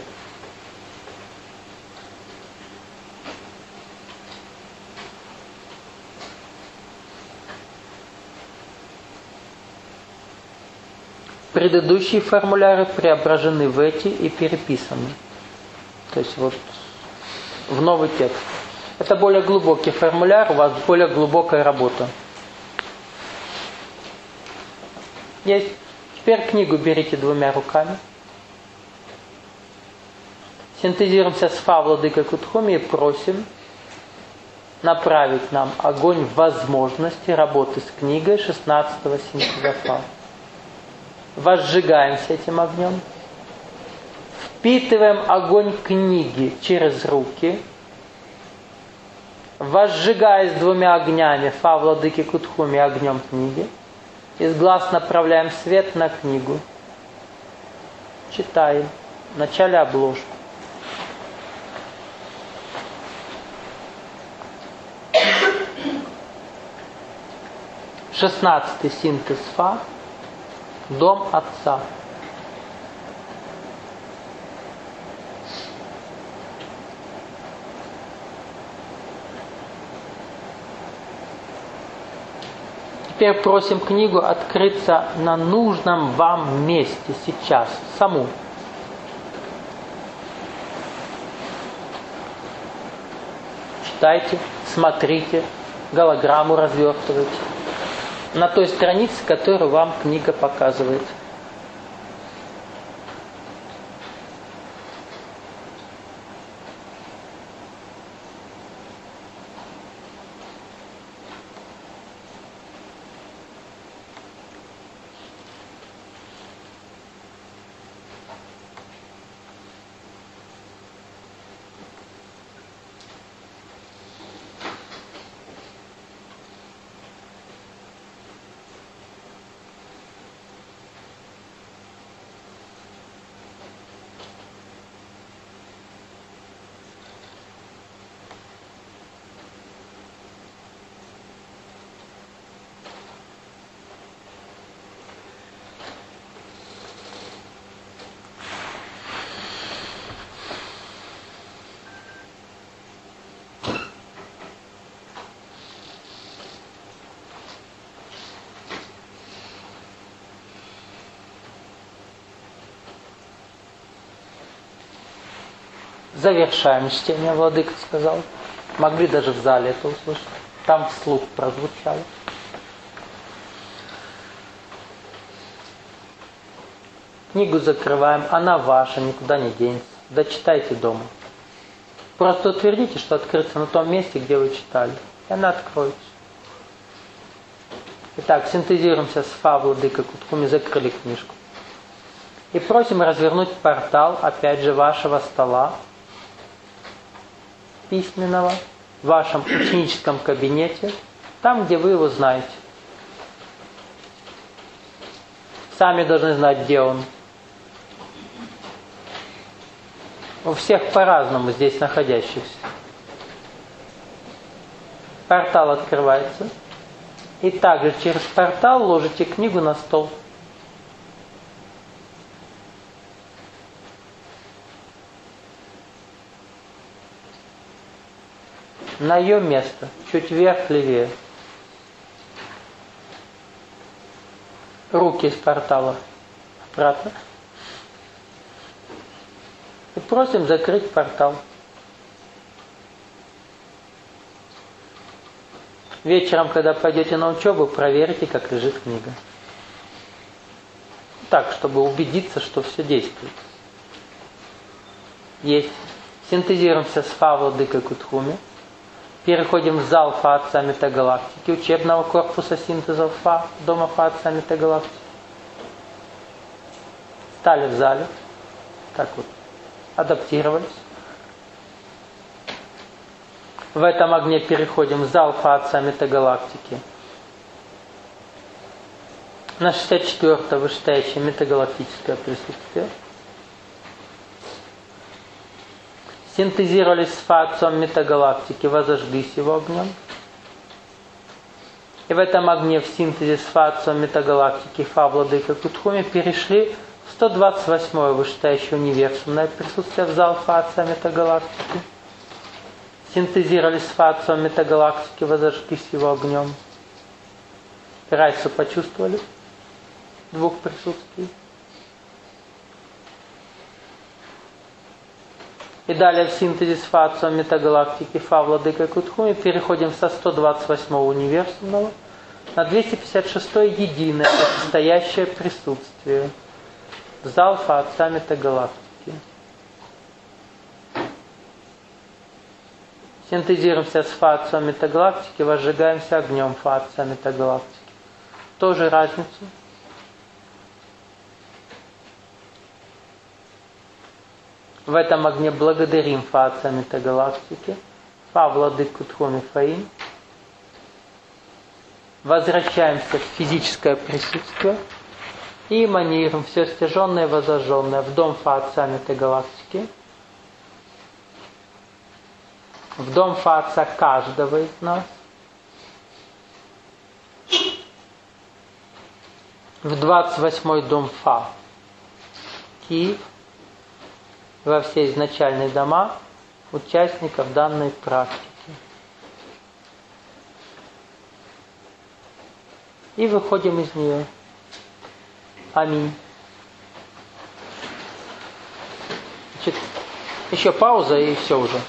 Предыдущие формуляры преображены в эти и переписаны. То есть вот в новый текст. Это более глубокий формуляр, у вас более глубокая работа. Есть. Теперь книгу берите двумя руками. Синтезируемся с Фа Владыкой Кутхуми и просим направить нам огонь возможности работы с книгой шестнадцатого синтеза Фа. Возжигаемся этим огнем. Впитываем огонь книги через руки. Возжигаясь двумя огнями Фа Владыки Кутхуми огнем книги. Из глаз направляем свет на книгу. Читаем. Вначале обложку. Шестнадцатый синтез Фа. Дом Отца. Теперь просим книгу открыться на нужном вам месте сейчас, саму. Читайте, смотрите, голограмму развертывайте. На той странице, которую вам книга показывает. Завершаем чтение, Владыка сказал. Могли даже в зале это услышать. Там вслух прозвучало. Книгу закрываем, она ваша, никуда не денется. Дочитайте дома. Просто утвердите, что открыться на том месте, где вы читали. И она откроется. Итак, синтезируемся с Фа Владыка Кутхуми, закрыли книжку. И просим развернуть портал, опять же, вашего стола письменного, в вашем ученическом кабинете, там, где вы его знаете. Сами должны знать, где он. У всех по-разному здесь находящихся. Портал открывается. И также через портал ложите книгу на стол. На ее место, чуть вверх, левее. Руки из портала обратно. И просим закрыть портал. Вечером, когда пойдете на учебу, проверьте, как лежит книга. Так, чтобы убедиться, что все действует. Есть. Синтезируемся с Фа Владыка Кутхуми. Переходим в зал Фа Отца Метагалактики, учебного корпуса синтеза Фа, дома Фа Отца Метагалактики. Стали в зале. Так вот. Адаптировались. В этом огне переходим в зал Фа Отца Метагалактики. На шестьдесят четвёртое вышестоящее метагалактическое присутствие. Синтезировались с Фа Отцом Метагалактики, возожглись его огнем. И в этом огне в синтезе с Фа Отцом Метагалактики Фа Владыка Кутхуми перешли в сто двадцать восьмое вышестоящее универсумное присутствие в зал Фа Отца Метагалактики. Синтезировались с Фа Отцом Метагалактики, возожглись его огнем. Райсу почувствовали двух присутствий. И далее в синтезе с Фа Отцом Метагалактики Фа Владыка Кутхуми переходим со сто двадцать восьмого универсумного на двести пятьдесят шестое единое состоящее присутствие в зал Фа Отца Метагалактики. Синтезируемся с Фа Отцом Метагалактики, возжигаемся огнем Фа Отца Метагалактики. Тоже разницу. В этом огне благодарим Фа Отца Метагалактики, Фа Владыку Кутхуми Фаим. Возвращаемся в физическое присутствие и эманируем все стяженное и возожженное в дом Фа Отца Метагалактики, в дом Фа Отца каждого из нас, в двадцать восьмой дом Фа, Киев, во все изначальные дома участников данной практики. И выходим из нее. Аминь. Значит, еще пауза и все уже.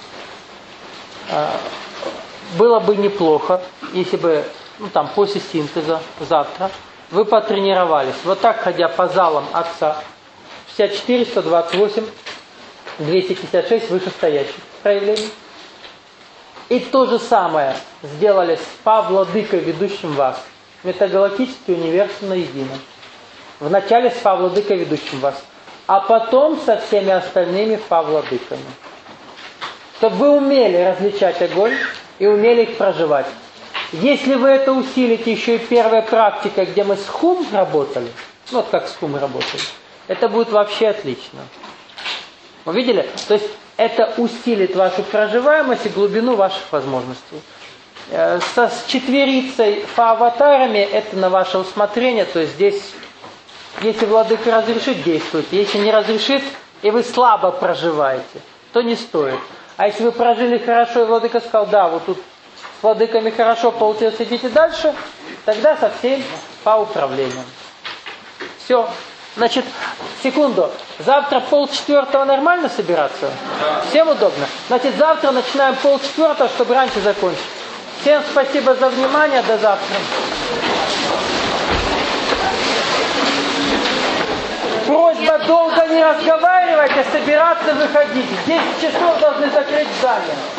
Было бы неплохо, если бы, ну там, после синтеза, завтра, вы потренировались. Вот так, ходя по залам Отца. шестьдесят четыре, сто двадцать восемь, двести пятьдесят шесть вышестоящих проявлений. И то же самое сделали с Фа Владыкой, ведущим вас. Метагалактический универсум на едином. Вначале с Фа Владыкой, ведущим вас. А потом со всеми остальными Фа Владыками. Чтобы вы умели различать огонь и умели их проживать. Если вы это усилите еще и первой практикой, где мы с Хум работали, ну вот как с Хум работали, это будет вообще отлично. Вы видели? То есть это усилит вашу проживаемость и глубину ваших возможностей. Со с четверицей фа-аватарами это на ваше усмотрение. То есть здесь, если владыка разрешит, действуйте. Если не разрешит, и вы слабо проживаете, то не стоит. А если вы прожили хорошо, и владыка сказал, да, вот тут с владыками хорошо получилось, идите дальше, тогда со всем фа-управлением. Все. Значит, секунду. Завтра полчетвертого нормально собираться? Да. Всем удобно? Значит, завтра начинаем полчетвертого, чтобы раньше закончить. Всем спасибо за внимание. До завтра. просьба долго не разговаривать, а собираться выходить. В десять часов должны закрыть экзамен.